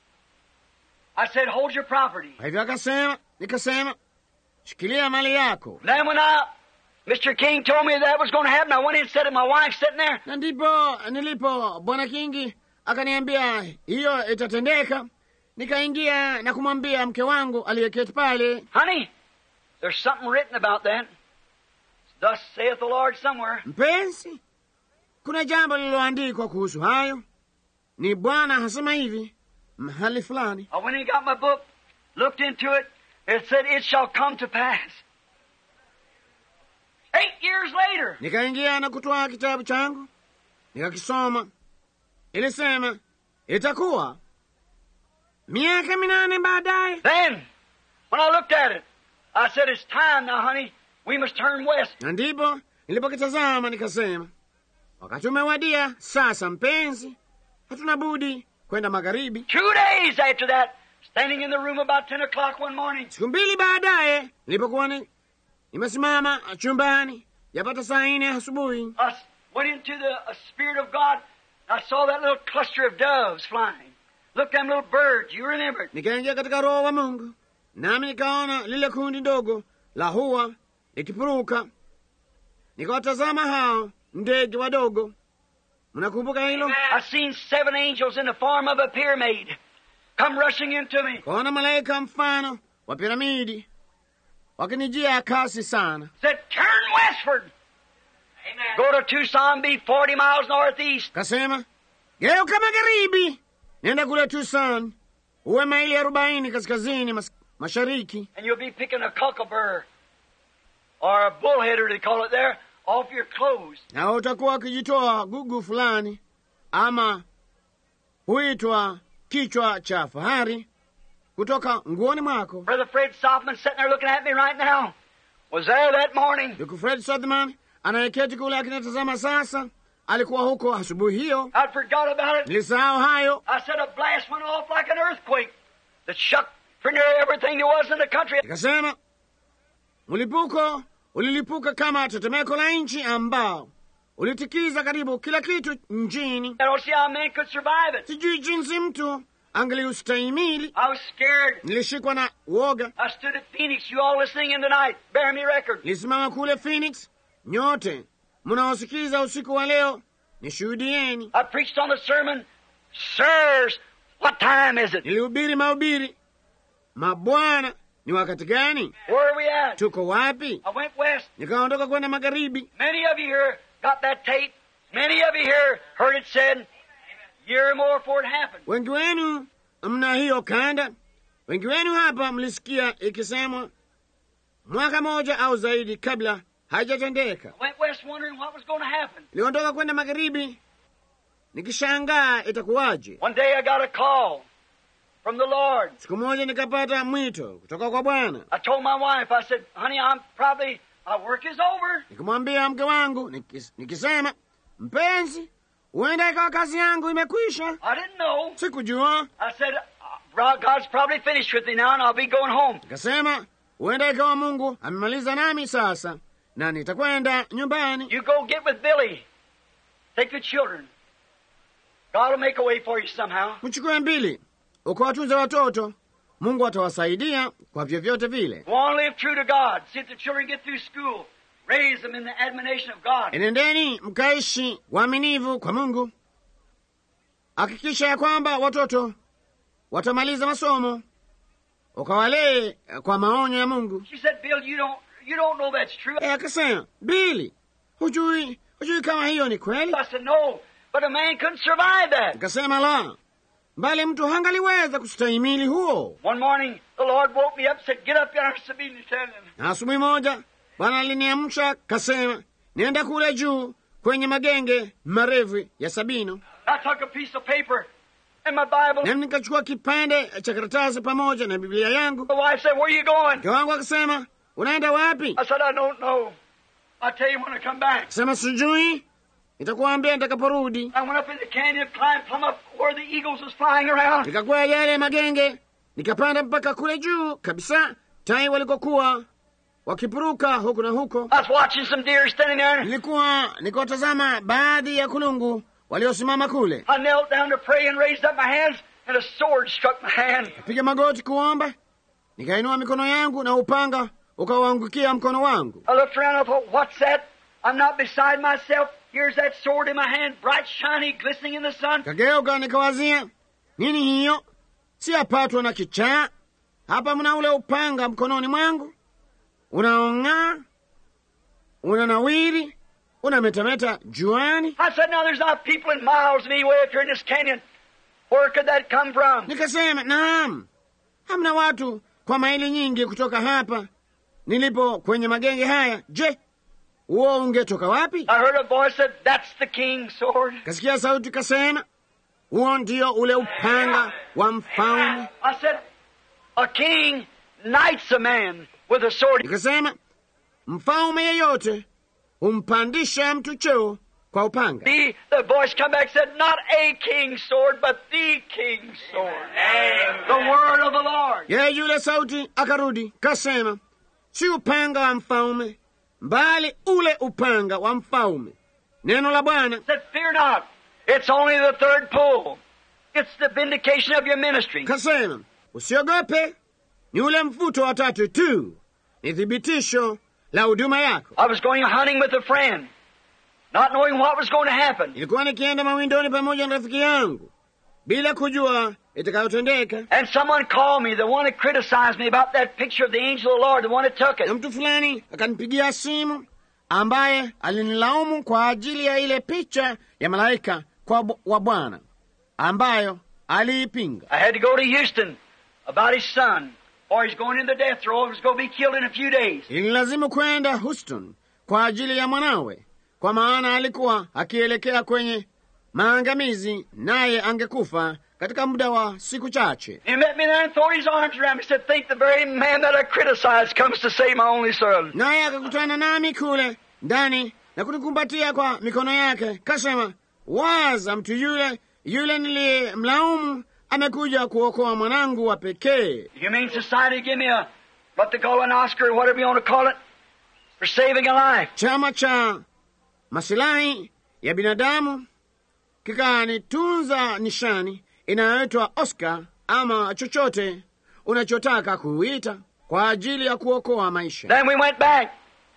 I said, hold your property. Kwa hivyo akasema, nikasema, shikilia mali yako. Then when I, Mister King told me that was going to happen, I went in and said, my wife sitting there. Na ndipo nilipo bwana Kingi akaniambia hiyo itatendeka, nikaingia na kumwambia mke wangu aliyeketi pale, Honey, there's something written about that. Thus saith the Lord somewhere. Mpenzi, kuna jambo lililoandikwa kuhusu hayo. Ni Bwana hasema hivi mahali fulani. I went and got my book, looked into it. It said, it shall come to pass. Eight years later. Nikaingia na kutoa kitabu changu, nikakisoma. Ilisema, itakuwa miaka minane baadaye. Then, when I looked at it, I said, it's time now, honey. We must turn west. Na ndipo nilipokitazama nikasema, wakati umewadia sasa mpenzi, hatuna budi kwenda magharibi. Two days after that, standing in the room about ten o'clock one morning. Siku mbili baadaye nilipokuwa ni nimesimama chumbani yapata saa nne asubuhi, I went into the uh, Spirit of God. I saw that little cluster of doves flying. Look, them little birds. You remember it. nikaingia katika Roho wa Mungu, nami nikaona lile kundi ndogo la hua likipuruka. Nikawatazama hao ndege wadogo. Mnakumbuka hilo? I seen seven angels in the form of a pyramid come rushing into me. Kaona malaika mfano wa piramidi wakinijia kasi sana. Said, turn westward. Amen. Go to Tucson, be forty miles northeast. Kasema, geuka magharibi, nenda kule Tucson, uwe maili arobaini kaskazini mas mashariki, And you'll be picking a cockleburr or a bullheader, they call it there, off your clothes. na utakuwa ukijitoa gugu fulani ama huitwa kichwa cha fahari kutoka nguoni mwako. Brother Fred Sothman sitting there looking at me right now was there that morning. Ndugu Fred Sothman anayeketi kule akinatazama sasa alikuwa huko asubuhi hiyo. I forgot about it. Nilisahau hayo. I said a blast went off like an earthquake that shook for nearly everything there was in the country. Nikasema mlipuko ulilipuka kama tetemeko la nchi ambao ulitikiza karibu kila kitu nchini. I don't see how men could survive it. Sijui jinsi mtu angeliustahimili. I was scared. Nilishikwa na woga. I stood at Phoenix, you all listening in tonight. Bear me record. Nilisimama kule Phoenix, nyote mnaosikiza usiku wa leo nishuhudieni. I preached on the sermon, sirs, what time is it? Nilihubiri mahubiri, mabwana, ni wakati gani? Where are we at? Tuko wapi? I went west. Nikaondoka kwenda magharibi. Many of you here got that tape. Many of you here heard it said, year or more before it happened. Wengi wenu mna hiyo kanda. Wengi wenu hapa mlisikia ikisemwa mwaka moja au zaidi kabla haijatendeka. I went west wondering what was going to happen. Niliondoka kwenda magharibi nikishangaa itakuwaje. One day I got a call from the Lord. Siku moja nikapata mwito kutoka kwa Bwana. I told my wife, I said, honey, I'm probably, my work is over. Nikamwambia mke wangu nikis, nikisema, mpenzi, huenda ikawa kazi yangu imekwisha. I didn't know. Sikujua. I said, God's probably finished with me now and I'll be going home. Nikasema, huenda ikawa Mungu amemaliza nami sasa na nitakwenda nyumbani. You go get with Billy. Take the children. God will make a way for you somehow. Mchukue mbili, ukawatunze watoto. Mungu atawasaidia kwa vyovyote vile. Go on, live true to God. See if the children get through school. Raise them in the admonition of God. Enendeni mkaishi waaminivu kwa Mungu. Hakikisha ya kwamba watoto watamaliza masomo, ukawalee kwa maonyo ya Mungu. She said, Bill, you don't, you don't know that's true. Eh, akasema, Billy, hujui, hujui kama hiyo ni kweli? I said, no, but a man couldn't survive that. Akasema, la, bali mtu hangaliweza kustahimili huo. One morning, the Lord woke me up and said, get up yonder, Sabine, tell him. Na asubuhi moja, Bwana aliniamsha kasema, nienda kule juu kwenye magenge marefu ya Sabino. I took a piece of paper and my Bible. Na nikachukua kipande cha karatasi pamoja na Biblia yangu. The wife said, where are you going? Mke wangu akasema, unaenda wapi? I said, I don't know. I'll tell you when I come back. Akasema, sijui, nitakuambia nitakaporudi. I went up in the canyon, climbed plumb up where the eagles was flying around. Nikakwea yale magenge, nikapanda mpaka kule juu kabisa, tai walikokuwa wakipuruka huku na huko. I was watching some deer standing there. Nilikuwa nikotazama baadhi ya kulungu waliosimama kule. I knelt down to pray and raised up my hands, and a sword struck my hand. Piga magoti kuomba, nikainua mikono yangu na upanga ukawaangukia mkono wangu. I looked around and I thought, what's that? I'm not beside myself. Here's that sword in my hand, bright, shiny, glistening in the sun. Kageuka nikawazia, nini hiyo? Si apatwa na kichaa. Hapa mna ule upanga mkononi mwangu, unaong'aa, unanawiri, unametameta juani. I said, now there's not people in miles anyway if you're in this canyon. Where could that come from? Nikasema, naam, hamna watu kwa maili nyingi kutoka hapa nilipo kwenye magenge haya. Je, uo ungetoka wapi? I heard a voice said, that's the king's sword. Kasikia sauti kasema, huo ndio ule upanga wa mfalme. I said, a king knights a man with a sword. Nikasema, mfalme yeyote humpandisha mtu cheo kwa upanga. The, the voice come back and said, not a king's sword, but the king's sword. The word of the Lord. Yeye yule sauti akarudi kasema, si upanga wa mfalme, bali ule upanga wa mfalme, neno la Bwana. Said, fear not. It's only the third pull. It's the vindication of your ministry. Kasema, usiogope, ni ule mfuto wa tatu tu, ni thibitisho la huduma yako. I was going hunting with a friend, not knowing what was going to happen. Nilikuwa nikienda mawindoni pamoja na rafiki yangu bila kujua itakayotendeka. And someone called me, the one that criticized me about that picture of the angel of the Lord, the one that took Na it. mtu fulani akanipigia simu ambaye alinilaumu kwa ajili ya ile picha ya malaika kwa bu- wa Bwana ambayo aliipinga. I had to go to Houston about his son, or he's going in the death row. He's going to be killed in a few days. Ililazimu kwenda Houston kwa ajili ya mwanawe, kwa maana alikuwa akielekea kwenye maangamizi, naye angekufa katika muda wa siku chache. He met me there and threw his arms around me. He said, think the very man that I criticized comes to save my only son. Naye akakutana nami kule ndani na kunikumbatia kwa mikono yake, kasema, waza, mtu yule yule niliyemlaumu amekuja kuokoa mwanangu wa pekee. Humane Society give me a, what they call an Oscar, whatever you want to call it, for saving a life. Chama cha masilahi ya binadamu kikanitunza nishani inayoitwa Oscar ama chochote unachotaka kuita kwa ajili ya kuokoa maisha. Then we went back.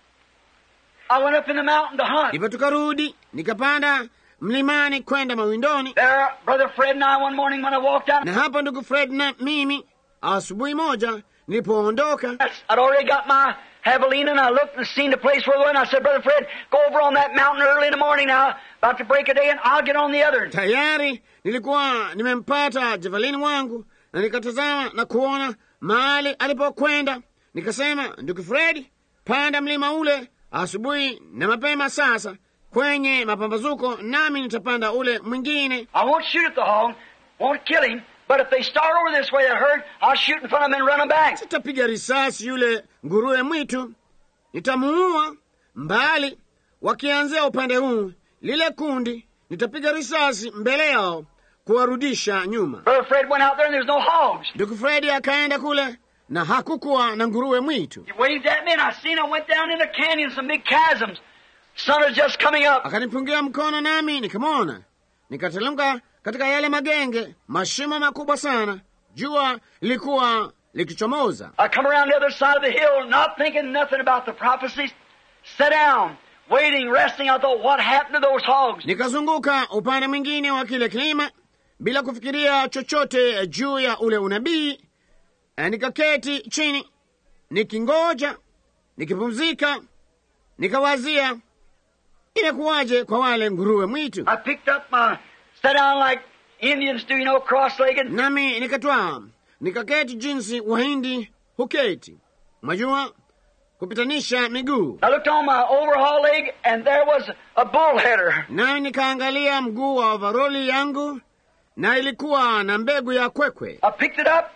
I went up in the mountain to hunt. Ndipo tukarudi, nikapanda mlimani kwenda mawindoni. There, Brother Fred and I one morning when I walked out. Na hapa ndugu Fred na mimi asubuhi moja nilipoondoka, I'd already got my javelina and I looked and seen the place where we went. I said, Brother Fred, go over on that mountain early in the morning now, about to break a day, and I'll get on the other. Tayari nilikuwa nimempata javelini wangu na nikatazama na kuona mahali alipokwenda. Nikasema, ndugu Fred, panda mlima ule asubuhi na mapema sasa kwenye mapambazuko, nami nitapanda ule mwingine. I won't shoot at the hog, won't kill him, but if they start over this way that herd, I'll shoot in front of them and run them back. Sitapiga risasi yule nguruwe mwitu, nitamuua mbali. Wakianzia upande huu, lile kundi nitapiga risasi mbele yao kuwarudisha nyuma. Brother Fred went out there and there's no hogs. Ndugu Fred akaenda kule na hakukuwa na nguruwe mwitu. He waved at me and I seen I went down in the canyon, some big chasms. Sun is just coming up. Akanipungia mkono nami nikamwona. Nikatelemka katika yale magenge, mashimo makubwa sana. Jua lilikuwa likichomoza. I come around the other side of the hill, not thinking nothing about the prophecies. Sat down, waiting, resting. I thought, what happened to those hogs? Nikazunguka upande mwingine wa kile kilima bila kufikiria chochote juu ya ule unabii. Nikaketi chini, nikingoja, nikipumzika, nikawazia imekuwaje kwa wale nguruwe mwitu. I picked up my, sat down like Indians do, you know, cross-legged. Nami nikatwaa, nikaketi jinsi Wahindi huketi, mwajua, kupitanisha miguu. I looked on my overhaul leg and there was a bullheader. Nami nikaangalia mguu wa overoli yangu na ilikuwa na mbegu ya kwekwe. I picked it up.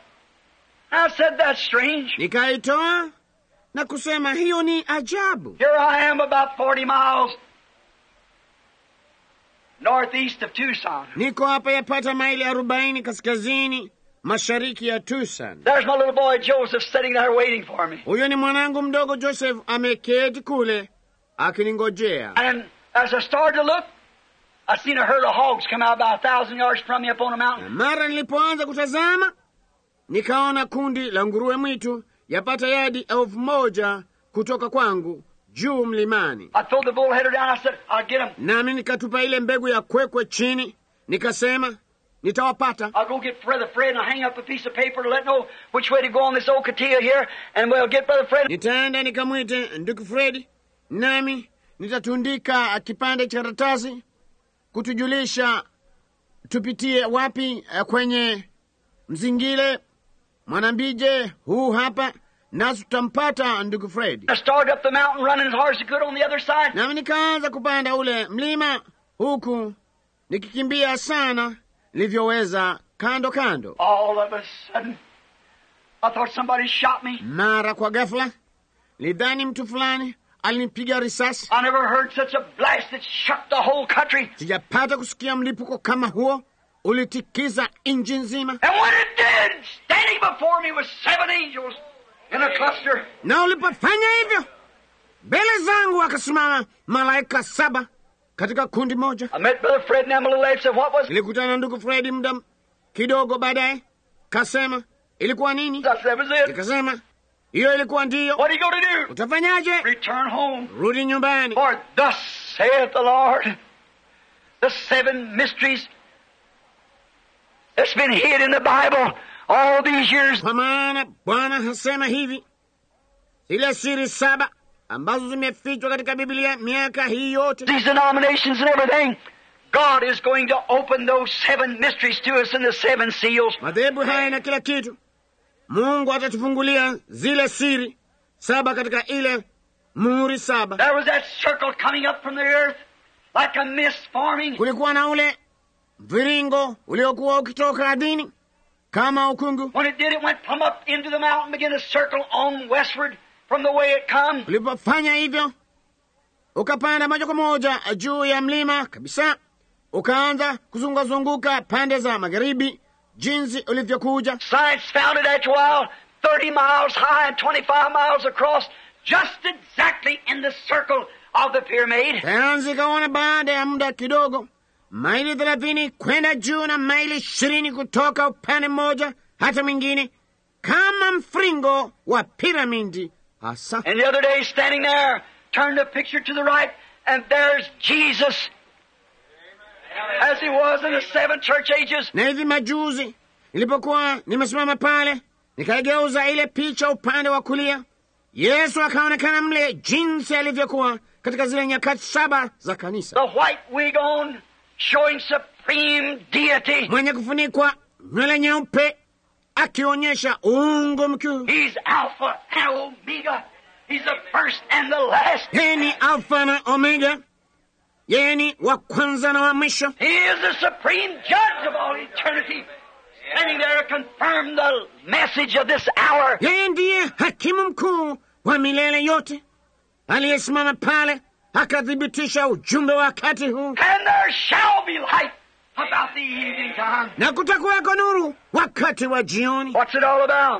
I said, that's strange. Nikaitoa na kusema, hiyo ni ajabu. Here I am about forty miles northeast of Tucson. Niko hapa yapata maili arobaini kaskazini mashariki ya Tucson. There's my little boy Joseph sitting there waiting for me. Huyo ni mwanangu mdogo Joseph ameketi kule akiningojea. And as I started to look, I seen a herd of hogs come out about a thousand yards from me up on a mountain. Mara nilipoanza kutazama, nikaona kundi la nguruwe mwitu yapata yadi elfu moja kutoka kwangu juu mlimani. I threw the bullheader down. I said, I'll get them. Nami nikatupa ile mbegu ya kwekwe chini, nikasema nitawapata. I'll go get Brother Fred and I'll hang up a piece of paper to let know which way to go on this old Katia here, and we'll get Brother Fred. Nitaenda nikamwite ndugu Fred, nami nitatundika kipande cha karatasi kutujulisha tupitie wapi kwenye mzingile Mwanambije huu hapa, nasi tutampata ndugu Fred. I started up the mountain running as hard as I could on the other side. Nami nikaanza kupanda ule mlima huku nikikimbia sana nilivyoweza kando kando. All of a sudden, I thought somebody shot me. Mara kwa ghafla lidhani mtu fulani alinipiga risasi. I never heard such a blast that shook the whole country. Sijapata kusikia mlipuko kama huo, ulitikiza nchi nzima. And when it did, standing before me was seven angels in a cluster. Na ulipofanya hivyo, mbele zangu akasimama malaika saba katika kundi moja. I met Brother Fred and Emily Leif. Said, what was it? Nilikutana ndugu Fred muda kidogo baadaye, kasema ilikuwa nini? That was it. Nikasema hiyo ilikuwa ndiyo. What are you going to do? Utafanyaje? Return home. Rudi nyumbani. For thus saith the Lord, the seven mysteries that's been hid in the Bible all these years. Kwa maana Bwana hasema hivi, zile siri saba ambazo zimefichwa katika Biblia miaka hii yote. These denominations and everything, God is going to open those seven mysteries to us in the seven seals. Madhehebu haya na kila kitu, Mungu atatufungulia zile siri saba katika ile muhuri saba. There was that circle coming up from the earth like a mist forming. Kulikuwa na ule mviringo uliokuwa ukitoka ardhini kama ukungu. When it did, it went plumb up into the mountain, began to circle on westward from the way it come. Ulipofanya hivyo, ukapanda moja kwa moja juu ya mlima kabisa, ukaanza kuzungazunguka pande za magharibi jinsi ulivyokuja. Science found it after a while, thirty miles high and twenty-five miles across, just exactly in the circle of the pyramid. Sayansi ikaona baada ya muda kidogo, maili thelathini kwenda juu na maili ishirini kutoka upande mmoja hata mwingine, kama mfringo wa piramidi hasa. And the other day, standing there, turned the picture to the right, and there's Jesus, as he was in the seven church ages. Na hivi majuzi nilipokuwa nimesimama pale, nikaigeuza ile picha upande wa kulia, Yesu akaonekana mle jinsi alivyokuwa katika zile nyakati saba za kanisa. The white wig on, showing supreme deity. Mwenye kufunikwa nywele nyeupe, akionyesha uungu mkuu. He's Alpha and Omega. He's the first and the last. Yeye ni Alfa na Omega. Yeye ni wa kwanza na wa mwisho. He is the supreme judge of all eternity, standing there to confirm the message of this hour. Yeye ndiye hakimu mkuu wa milele yote, aliyesimama pale akathibitisha ujumbe wa wakati huu. And there shall be light about the evening time. Na kutakuwako nuru wakati wa jioni. What's it all about?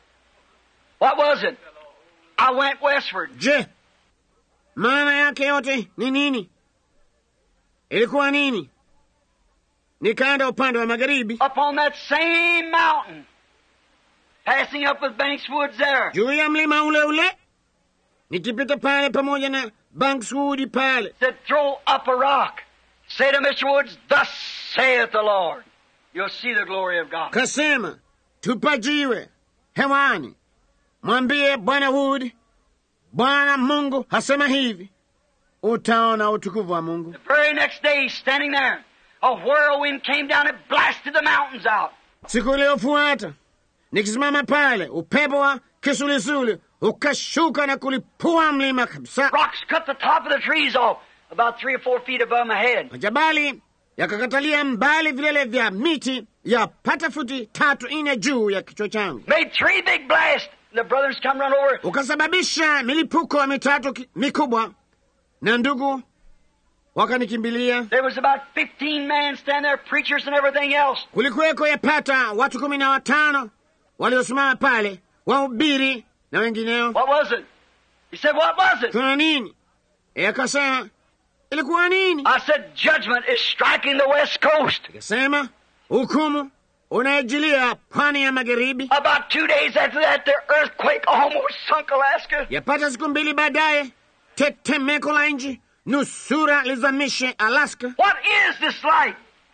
What was it? I went westward. Je, maana yake yote ni nini? Ilikuwa nini? Nikaenda upande wa magharibi, Upon that same mountain, passing up with Banks Woods there. juu ya mlima ule ule, nikipita pale pamoja na Bankswood pale. Said, throw up a rock. Say to Mister Woods, thus saith the Lord. You'll see the glory of God. Kasema, tupa jiwe hewani, mwambie Bwana Wood, Bwana Mungu hasema hivi, utaona utukufu wa Mungu. The very next day, standing there, a whirlwind came down and blasted the mountains out. Siku iliyofuata nikisimama pale, upepo wa kisulisuli ukashuka na kulipua mlima kabisa. Rocks cut the top of the trees off, about three or four feet above my head. Majabali yakakatalia mbali vilele vya miti ya pata futi tatu ine juu ya kichwa changu. Made three big blasts. The brothers come run over. Ukasababisha milipuko mitatu ki- mikubwa, na ndugu wakanikimbilia. There was about fifteen men standing there, preachers and everything else. Kulikuweko yapata watu kumi na watano waliosimama pale, wahubiri na wengineo. What was it? He said, what was it? Kuna nini? E, akasema ilikuwa nini? I said, judgment is striking the west coast. Akasema hukumu unaejilia pwani ya magharibi. About two days after that, the earthquake almost sunk Alaska. Yapata siku mbili baadaye, tetemeko la nchi nusura lizamishe Alaska. What is this light?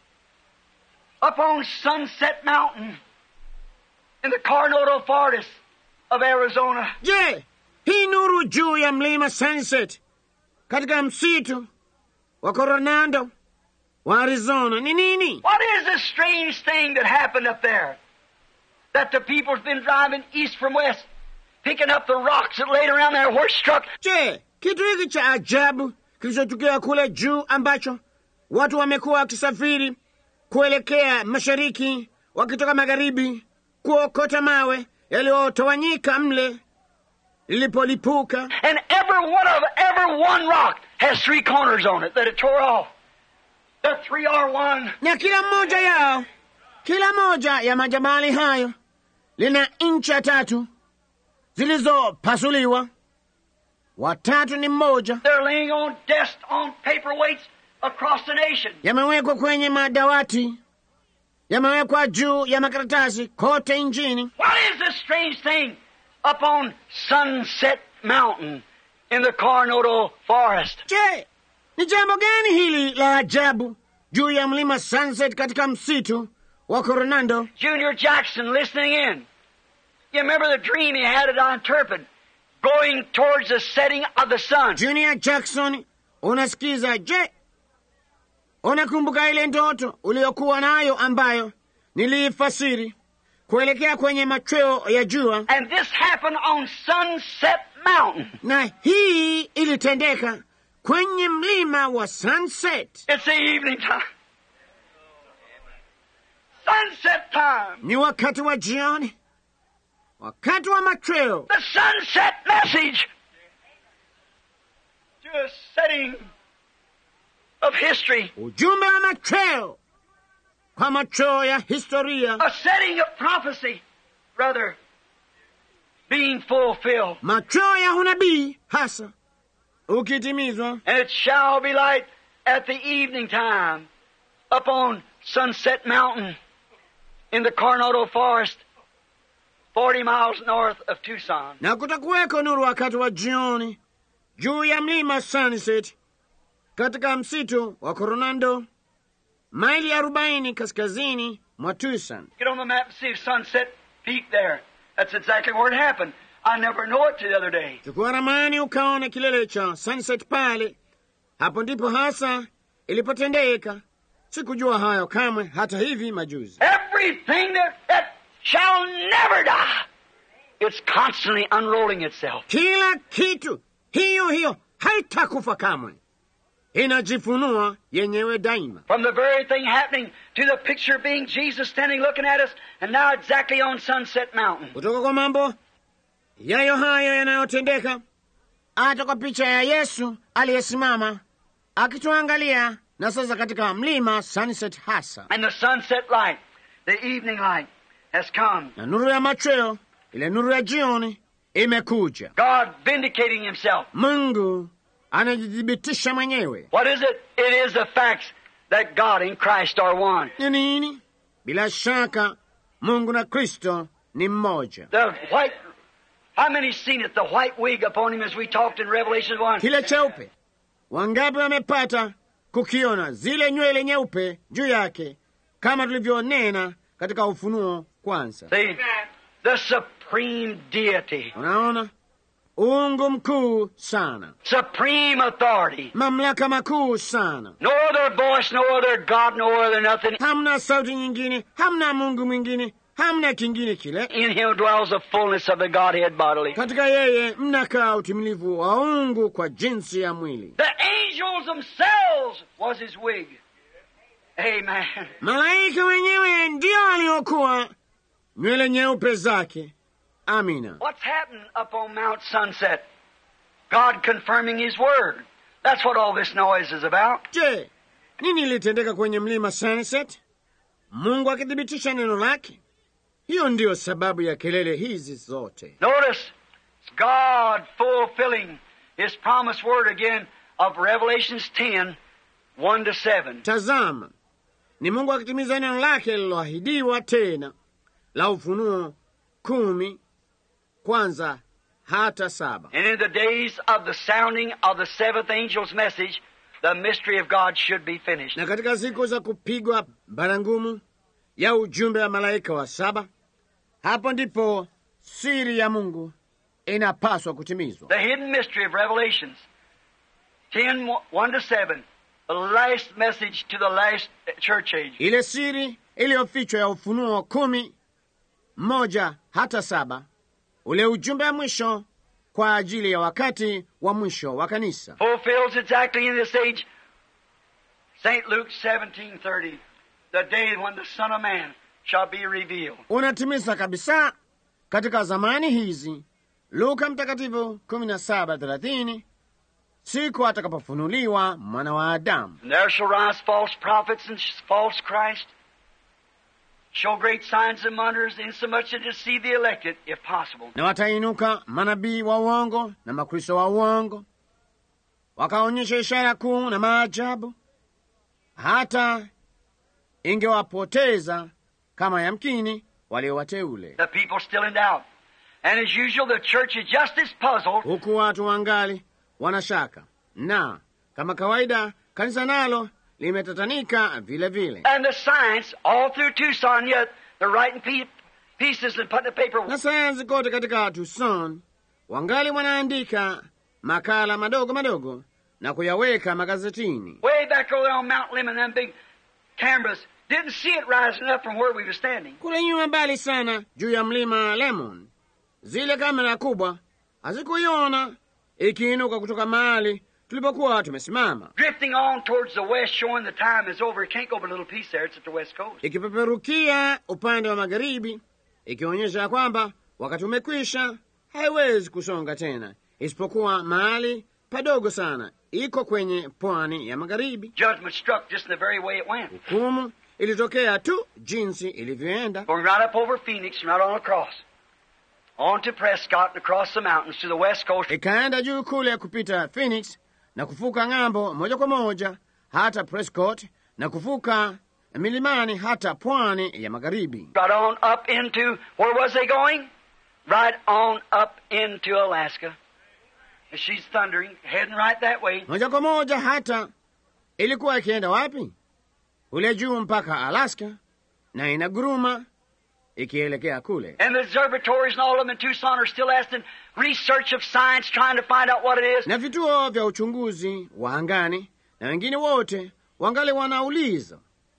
Up on Sunset Mountain in the Coronado Forest of Arizona. Je, hii nuru juu ya mlima Sunset katika msitu wa Coronado wa Arizona ni nini? What is this strange thing that happened up there? That the people's been driving east from west, picking up the rocks that laid around there were struck. Je, kitu hiki cha ajabu kilichotukia kule juu ambacho watu wamekuwa wakisafiri kuelekea mashariki wakitoka magharibi kuokota mawe yaliyotawanyika mle lilipolipuka. And every one of every one rock has three corners on it that it tore off. The three are one. Na kila mmoja yao, kila moja ya majabali hayo lina incha tatu zilizopasuliwa. Watatu ni mmoja. They're laying on desks on paperweights across the nation. Yamewekwa kwenye madawati, yamewekwa juu ya makaratasi kote nchini. What is this strange thing up on Sunset Mountain in the Coronado Forest? Je, ni jambo gani hili la ajabu juu ya mlima Sunset katika msitu wa Coronado? Junior Jackson listening in. You remember the dream he had at Interpret, going towards the setting of the sun. Junior Jackson, unasikiza? Je, unakumbuka ile ndoto uliokuwa nayo ambayo niliifasiri kuelekea kwenye machweo ya jua? And this happened on Sunset Mountain. Na hii ilitendeka kwenye mlima wa Sunset. It's the evening time. sunset time. Ni wakati wa jioni, wakati wa machweo. The sunset message to a setting of history. Ujumbe wa machweo kwa machweo ya historia. A setting of prophecy, brother, being fulfilled. Machweo ya unabii hasa ukitimizwa. And it shall be light at the evening time upon Sunset Mountain in the Coronado Forest, forty miles north of Tucson. Na kutakuweko nuru wakati wa jioni juu ya mlima Sunset katika msitu wa Coronado, maili arobaini kaskazini mwa Tucson. Get on the map and see Sunset Peak there. That's exactly where it happened. I never know it till the other day. Chukua ramani ukaona kilele cha Sunset pale. Hapo ndipo hasa ilipotendeka. Sikujua hayo kamwe hata hivi majuzi. Everything that, that shall never die, it's constantly unrolling itself. Kila kitu hiyo hiyo haitakufa kamwe, inajifunua yenyewe daima. From the very thing happening to the picture being Jesus standing looking at us, and now exactly on Sunset Mountain. Kutoka kwa mambo yayo hayo yanayotendeka hata kwa picha ya Yesu aliyesimama akituangalia, na sasa katika mlima Sunset hasa. And the sunset light, the evening light, has come. Na nuru ya machweo, ile nuru ya jioni imekuja. God vindicating himself. Mungu anajidhibitisha mwenyewe. What is it? It is the facts that God and Christ are one. Ni nini? Bila shaka Mungu na Kristo ni mmoja. The white, how many seen it? The white wig upon him as we talked in Revelation one. Kile cheupe, wangapi wamepata kukiona zile nywele nyeupe juu yake kama tulivyonena katika Ufunuo kwanza? See, the supreme deity. Unaona? Uungu mkuu sana. Supreme authority. Mamlaka makuu sana. No other voice, no other God, no other nothing. Hamna sauti nyingine, hamna Mungu mwingine, hamna kingine kile. In him dwells the fullness of the Godhead bodily. Katika yeye mnakaa utimilivu wa uungu kwa jinsi ya mwili. The angels themselves was his wig. Amen. Malaika wenyewe ndio waliokuwa nywele nyeupe zake. Amina. What's happened up on Mount Sunset? God confirming his word. That's what all this noise is about. Je, nini ilitendeka kwenye mlima Sunset? Mungu akithibitisha neno lake. Hiyo ndiyo sababu ya kelele hizi zote. Notice, it's God fulfilling his promised word again of Revelations ten, one to seven. Tazama, ni Mungu akitimiza neno lake liloahidiwa tena la Ufunuo kumi kwanza hata saba. And in the days of the sounding of the seventh angel's message, the mystery of God should be finished. Na katika siku za kupigwa barangumu ya ujumbe wa malaika wa saba, hapo ndipo siri ya Mungu inapaswa kutimizwa. The hidden mystery of Revelations ten, one to seven, the last message to the last church age. Ile siri iliyofichwa ya Ufunuo kumi moja hata saba, ule ujumbe wa mwisho kwa ajili ya wakati wa mwisho wa kanisa. Fulfills exactly in this age. Saint Luke seventeen thirty, the day when the Son of Man shall be revealed. Unatimiza kabisa katika zamani hizi. Luka mtakatifu kumi na saba thelathini, siku atakapofunuliwa mwana wa Adamu. And there shall rise false prophets and false Christ, show great signs and wonders, insomuch to deceive the elected, if possible. Na watainuka manabii wa uongo na makristo wa uongo, wakaonyesha ishara kuu na maajabu, hata ingewapoteza kama yamkini waliowateule. The people still in doubt. And as usual, the church is just as puzzled. Huku watu wangali wanashaka, na kama kawaida kanisa nalo limetatanika vile vile. And the science all through Tucson, yet they're writing pe- pieces and putting the paper. Na sayansi kote katika Tucson wangali wanaandika makala madogo madogo na kuyaweka magazetini. Way back over there on Mount Lemon, them big cameras didn't see it rising up from where we were standing. Kule nyuma mbali sana juu ya mlima Lemon, zile kamera kubwa hazikuiona ikiinuka kutoka mahali tulipokuwa tumesimama, drifting on towards the west, showing the time is over. It can't go but a little piece there. It's at the west coast. ikipeperukia upande wa magharibi, ikionyesha kwamba wakati umekwisha, haiwezi kusonga tena, isipokuwa mahali padogo sana, iko kwenye pwani ya magharibi. Judgment struck just in the very way it went. Hukumu ilitokea tu jinsi ilivyoenda, Going right up over Phoenix and right on across. On to Prescott and across the mountains to the west coast. ikaenda juu kule kupita Phoenix na kufuka ng'ambo moja kwa moja hata Prescott na kufuka milimani hata pwani ya magharibi. Right on up into, where was they going? Right on up into Alaska. And she's thundering, heading right that way. Moja kwa moja hata ilikuwa ikienda wapi? Kule juu mpaka Alaska, na inaguruma ikielekea kule. And the observatories and all of them in Tucson are still asking research of science, trying to find out what it is. Na vituo vya uchunguzi wa angani na wengine wote wangali wanauliza.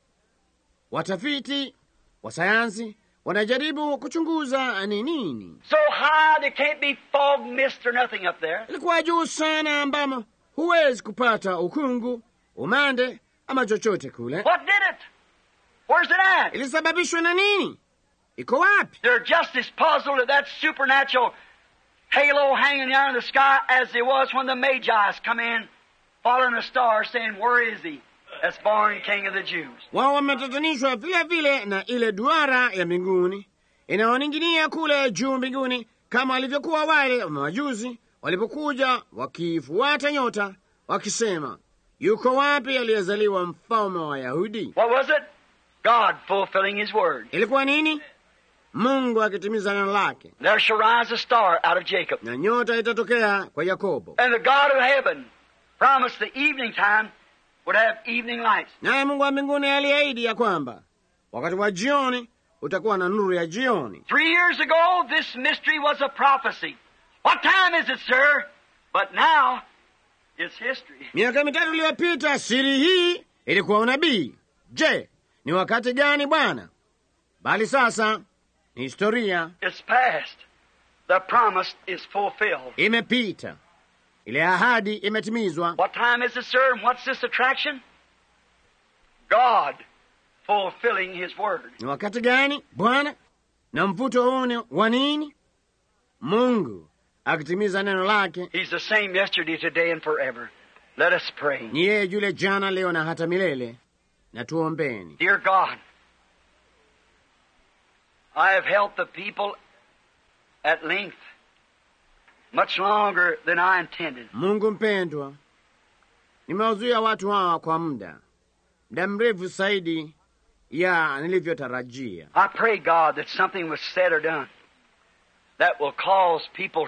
Watafiti wa sayansi wanajaribu kuchunguza ni nini. So high there can't be fog, mist or nothing up there. Ilikuwa juu sana ambamo huwezi kupata ukungu, umande ama chochote kule. What did it? Where's it at? Ilisababishwa na nini? Iko wapi? They're just as puzzled at that supernatural halo hanging there in the sky as they was when the Magi's come in, following a star, saying, "Where is he that's born King of the Jews?" Wao wametatanishwa vile vile na ile duara ya mbinguni inaoning'inia kule juu mbinguni, kama walivyokuwa wale majuzi walipokuja wakifuata nyota wakisema, yuko wapi aliyezaliwa mfalme wa Wayahudi? What was it? God fulfilling His word. Ilikuwa nini? Mungu akitimiza neno lake. There shall rise a star out of Jacob. Na nyota itatokea kwa Yakobo. And the God of heaven promised the evening time would have evening lights. Naye Mungu wa mbinguni aliahidi ya kwamba wakati wa jioni utakuwa na nuru ya jioni. Three years ago, this mystery was a prophecy. What time is it, sir? But now, it's history. Miaka mitatu iliyopita siri hii ilikuwa unabii. Je, ni wakati gani Bwana? Bali sasa ni historia. It's past. The promise is fulfilled. Imepita. Ile ahadi imetimizwa. What time is it, sir? And what's this attraction? God fulfilling His word. Ni wakati gani Bwana? Na mvuto huu ni wa nini? Mungu akitimiza neno lake. He's the same yesterday, today, and forever. Let us pray. Ni yeye yule jana, leo na hata milele. Na tuombeni. Dear God, I have helped the people at length, much longer than I intended. Mungu mpendwa, nimewazuia watu hawa kwa muda muda mrefu zaidi ya nilivyotarajia. I pray, God, that something was said or done that will cause people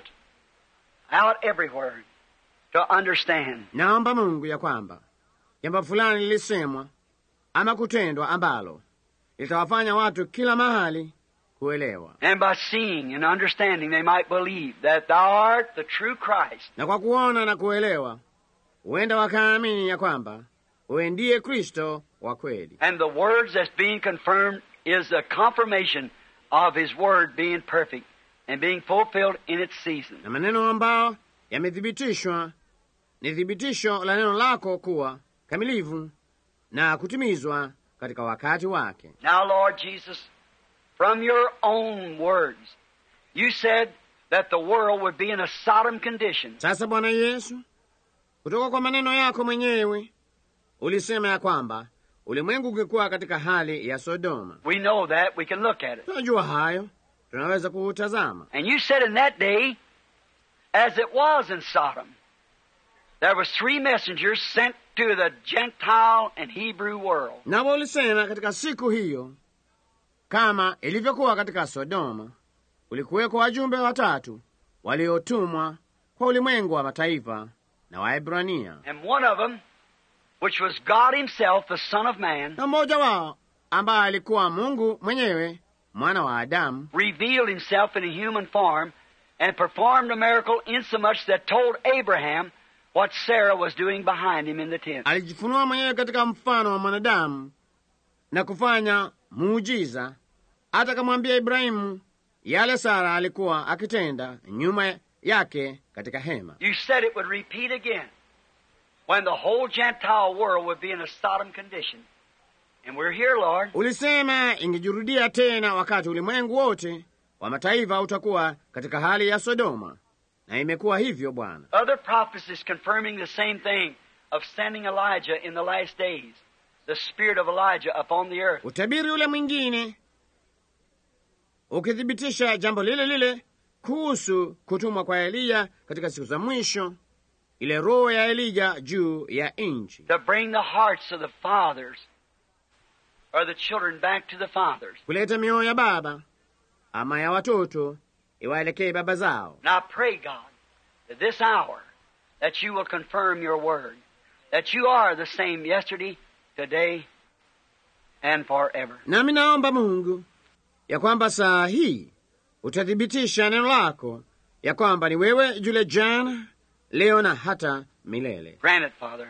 out everywhere to understand. Naomba Mungu ya kwamba jambo fulani lilisemwa ama kutendwa ambalo litawafanya watu kila mahali kuelewa. And by seeing and understanding they might believe that Thou art the true Christ. Na kwa kuona na kuelewa huenda wakaamini ya kwamba wewe ndiye Kristo wa kweli. And the words that's being confirmed is a confirmation of His word being perfect and being fulfilled in its season. Na maneno ambao yamethibitishwa ni thibitisho la neno lako kuwa kamilifu na kutimizwa katika wakati wake. Now, Lord Jesus, from your own words, you said that the world would be in a Sodom condition. Sasa Bwana Yesu, kutoka kwa maneno yako mwenyewe ulisema ya kwamba ulimwengu ungekuwa katika hali ya Sodoma. We know that. We can look at it. Tunajua hayo, tunaweza kuutazama. And you said in that day, as it was in Sodom, there was three messengers sent to the Gentile and Hebrew world. Nawe ulisema katika siku hiyo, kama ilivyokuwa katika Sodoma, ulikuweko wajumbe watatu waliotumwa kwa ulimwengu wa mataifa na Waebrania. And one of them, which was God Himself, the Son of Man, Na mmoja wao ambaye alikuwa Mungu mwenyewe, mwana wa Adamu, revealed Himself in a human form and performed a miracle insomuch that told Abraham what Sarah was doing behind him in the tent. alijifunua mwenyewe katika mfano wa mwanadamu na kufanya muujiza, hata akamwambia Ibrahimu yale Sara alikuwa akitenda nyuma yake katika hema. You said it would repeat again. when the whole Gentile world would be in a Sodom condition. And we're here, Lord. Ulisema ingejirudia tena wakati ulimwengu wote wa mataifa utakuwa katika hali ya Sodoma, na imekuwa hivyo, Bwana. Other prophecies confirming the same thing of sending Elijah in the last days, the spirit of Elijah upon the earth. Utabiri ule mwingine ukithibitisha jambo lile lile kuhusu kutumwa kwa Eliya katika siku za mwisho, ile roho ya Elija juu ya nchi, To bring the hearts of the fathers or the children back to the fathers. kuleta mioyo ya baba ama ya watoto iwaelekee baba zao. And I pray, God, that this hour, that you will confirm your word, that you are the same yesterday, today, and forever. Nami naomba Mungu ya kwamba saa hii utathibitisha neno lako ya kwamba ni wewe yule jana, leo na hata milele. Grant it, Father.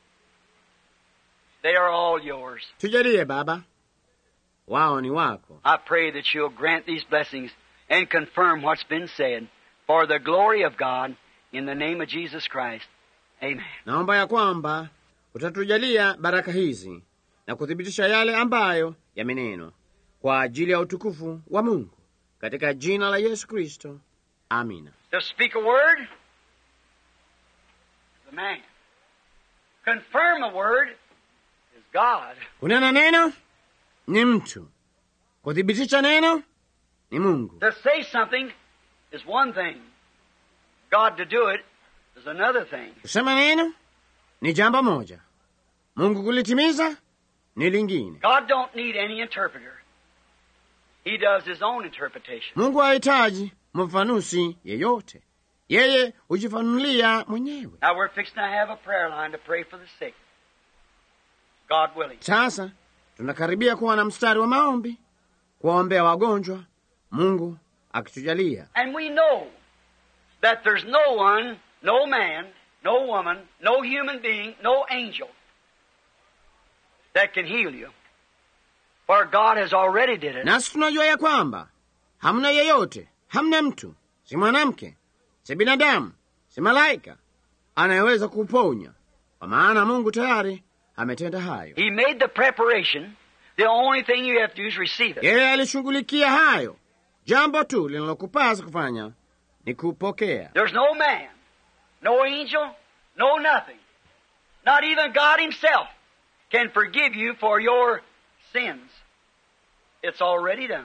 They are all yours. Tujalie Baba, wao ni wako. I pray that you'll grant these blessings and confirm what's been said for the glory of God in the name of Jesus Christ. Amen. Naomba ya kwamba utatujalia baraka hizi na kuthibitisha yale ambayo yamenenwa kwa ajili ya utukufu wa Mungu, katika jina la Yesu Kristo. Amina. To speak a word, the man. Confirm a word is God. Kunena neno ni mtu, kuthibitisha neno ni Mungu. To say something is one thing. God to do it is another thing. Kusema neno ni jambo moja, Mungu kulitimiza ni lingine. God don't need any interpreter. He does his own interpretation. Mungu hahitaji mfafanuzi yeyote, yeye hujifanulia mwenyewe. Now we're fixing to have a prayer line to pray for the sick. God willing. Sasa tunakaribia kuwa na mstari wa maombi kuwaombea wagonjwa, Mungu akitujalia. And we know that there's no one, no man, no woman, no human being, no angel that can heal you. For God has already did it. Nasi tunajua ya kwamba hamna yeyote, hamna mtu, si mwanamke, si binadamu, si malaika anayeweza kuponya, kwa maana Mungu tayari ametenda hayo. He made the preparation. The only thing you have to do is receive it. Yeye alishughulikia hayo. Jambo tu linalokupasa kufanya ni kupokea. There's no man, no angel, no nothing. Not even God himself can forgive you for your sins. It's already done.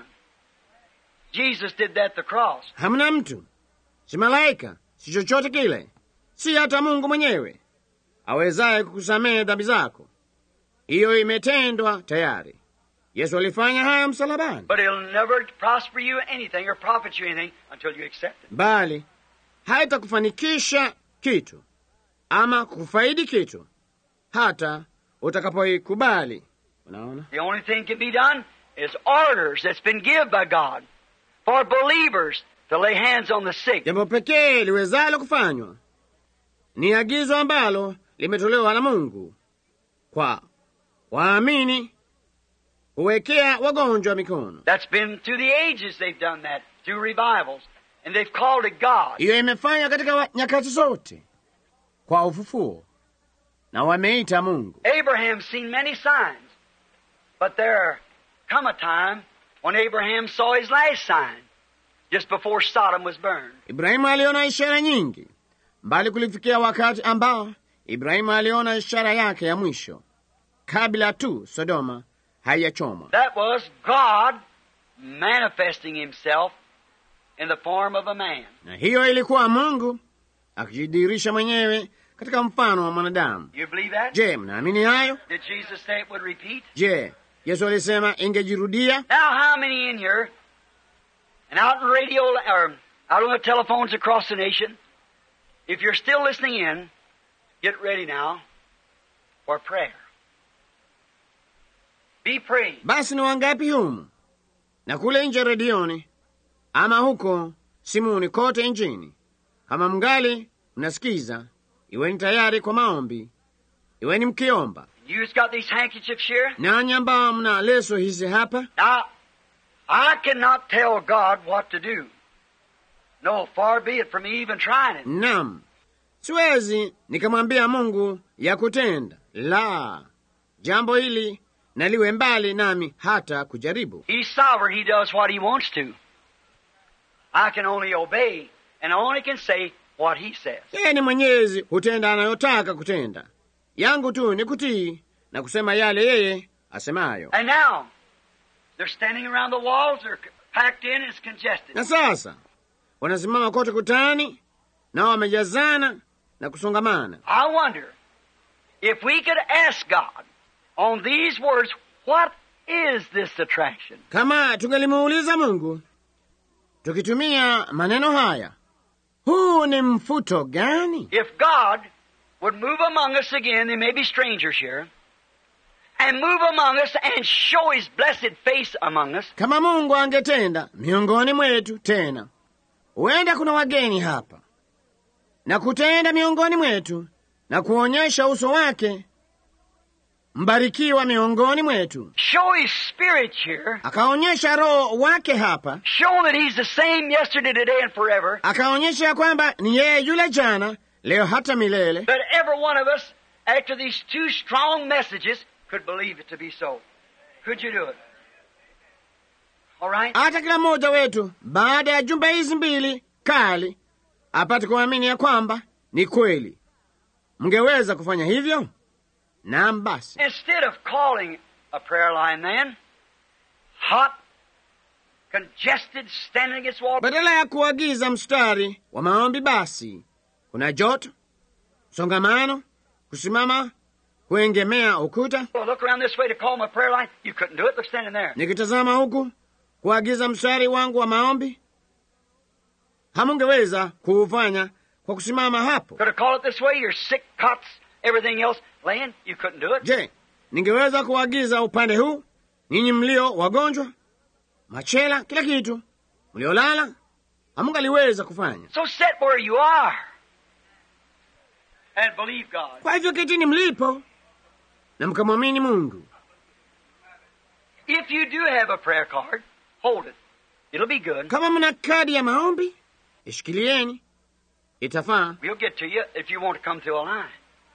Jesus did that at the cross. Hamna mtu, si malaika, si chochote kile, si hata Mungu mwenyewe awezaye kukusamehe dhambi zako. Hiyo imetendwa tayari. Yesu alifanya haya msalabani. But it'll never prosper you anything or profit you anything until you accept it. Bali haitakufanikisha kitu ama kufaidi kitu hata utakapoikubali. Unaona? The only thing can be done is orders that's been given by God for believers to lay hands on the sick. Jambo pekee liwezalo kufanywa ni agizo ambalo limetolewa na Mungu kwa waamini kuwekea wagonjwa mikono. That's been through the ages they've done that, through revivals, and they've called it God. Hiyo imefanya katika nyakati zote kwa ufufuo, na wameita Mungu. Abraham's seen many signs, but there come a time when Abraham saw his last sign, just before Sodom was burned. Ibrahimu aliona ishara nyingi, bali kulifikia wakati ambao Ibrahimu aliona ishara yake ya mwisho kabla tu Sodoma haijachomwa. That was God manifesting himself in the form of a man. Na hiyo ilikuwa Mungu akijidhihirisha mwenyewe katika mfano wa mwanadamu. You believe that? Je, mnaamini hayo? Did Jesus say it would repeat? Je, Yesu alisema ingejirudia? Now, how many in here and out in radio or out on the telephones across the nation, if you're still listening in, get ready now for prayer. Be praying. Basi ni wangapi humu na kule nje redioni ama huko simuni kote nchini, kama mngali mnasikiza, iweni tayari kwa maombi, iweni mkiomba. You've got these handkerchiefs here. Nanyi ambao mna leso hizi hapa. Now, I cannot tell God what to do. No, far be it from me even trying it. Naam, Siwezi nikamwambia Mungu ya kutenda, la, jambo hili naliwe mbali nami hata kujaribu. He's sovereign. He does what He wants to. I can only obey, and I only can say what He says. Yeye ni Mwenyezi, hutenda anayotaka kutenda. Yangu tu ni kutii na kusema yale yeye asemayo. And now, they're standing around the walls. They're packed in. It's congested. Na sasa wanasimama kote kutani, nao wamejazana na kusongamana. I wonder if we could ask God on these words, what is this attraction? Kama tungelimuuliza Mungu tukitumia maneno haya, huu ni mfuto gani? If God would move among us again, there may be strangers here, and move among us and show His blessed face among us. Kama Mungu angetenda miongoni mwetu tena, huenda kuna wageni hapa, na kutenda miongoni mwetu na kuonyesha uso wake mbarikiwa miongoni mwetu, Show His Spirit here. akaonyesha Roho wake hapa, Show that He's the same yesterday, today, and forever. akaonyesha kwamba ni yeye yule jana, leo hata milele, That every one of us, after these two strong messages, could believe it to be so. Could you do it? All right? hata kila mmoja wetu baada ya jumbe hizi mbili kali apate kuamini ya kwamba ni kweli. Mngeweza kufanya hivyo? Naam basi. Instead of calling a prayer line then, hot, congested, standing against wall, Badala ya kuagiza mstari wa maombi, basi kuna joto, songamano, kusimama, kuengemea ukuta. well, look around this way to call my prayer line, you couldn't do it, they're standing there. Nikitazama huku kuagiza mstari wangu wa maombi, hamungeweza kuufanya kwa kusimama hapo. Could have called it this way, your sick cots, everything else laying, you couldn't do it. Je, ningeweza kuagiza upande huu, ninyi mlio wagonjwa, machela, kila kitu, mliolala? Hamungaliweza kufanya. So sit where you are and believe God. Kwa hivyo ketini mlipo na mkamwamini Mungu. If you do have a prayer card, hold it. It'll be good. Kama mna kadi ya maombi, ishikilieni, itafaa. We'll get to you if you want to come to a line.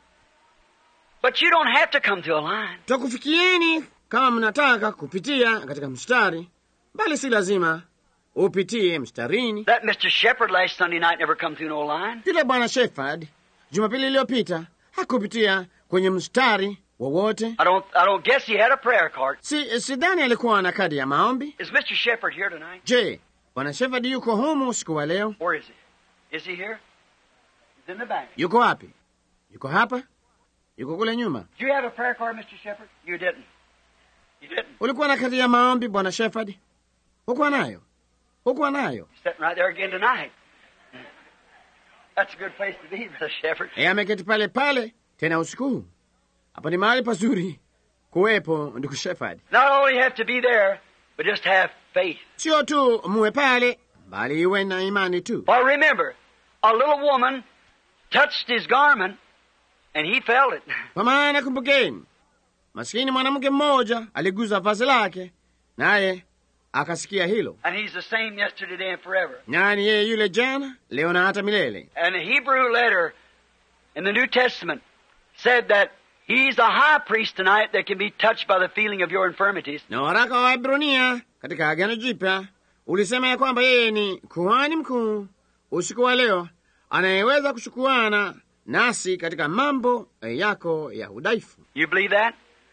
But you don't have to come to a line. Tutakufikieni kama mnataka kupitia katika mstari, bali si lazima upitie mstarini. That Mister Shepherd last Sunday night never come through no line. Yule Bwana Shepherd Jumapili iliyopita hakupitia kwenye mstari wowote. I don't I don't guess he had a prayer card. Si sidhani alikuwa na kadi ya maombi. Is Mister Shepherd here tonight? Je, Bwana Shepherd yuko humu usiku wa leo? Where is he? Is he here? He's in the back. Yuko wapi? Yuko hapa? Yuko kule nyuma? Do you have a prayer card, Mister Shepherd? You didn't. You didn't. Ulikuwa na kadi ya maombi, Bwana Shepherd? Hukuwa nayo? Hukuwa nayo? He's sitting right there again tonight. That's a good place to be, Brother Shepherd. E, ameketi pale pale tena usiku huu. Hapa ni mahali pazuri kuwepo, ndugu Shepherd. Not only have to be there, but just have faith. Sio tu muwe pale, bali iwe na imani tu. Well, remember, a little woman touched his garment, and he felt it. Kwa maana kumbukeni, maskini mwanamke mmoja aliguza vazi lake, naye akasikia hilo. And he's the same yesterday, today, and forever. Nani yeye yule jana, leo na hata milele. And the Hebrew letter in the New Testament said that he's a high priest tonight that can be touched by the feeling of your infirmities. Na waraka wa Waebrania katika Agano Jipya ulisema ya kwamba yeye ni kuhani mkuu usiku wa leo anayeweza kushukuana nasi katika mambo yako ya udhaifu. You believe that?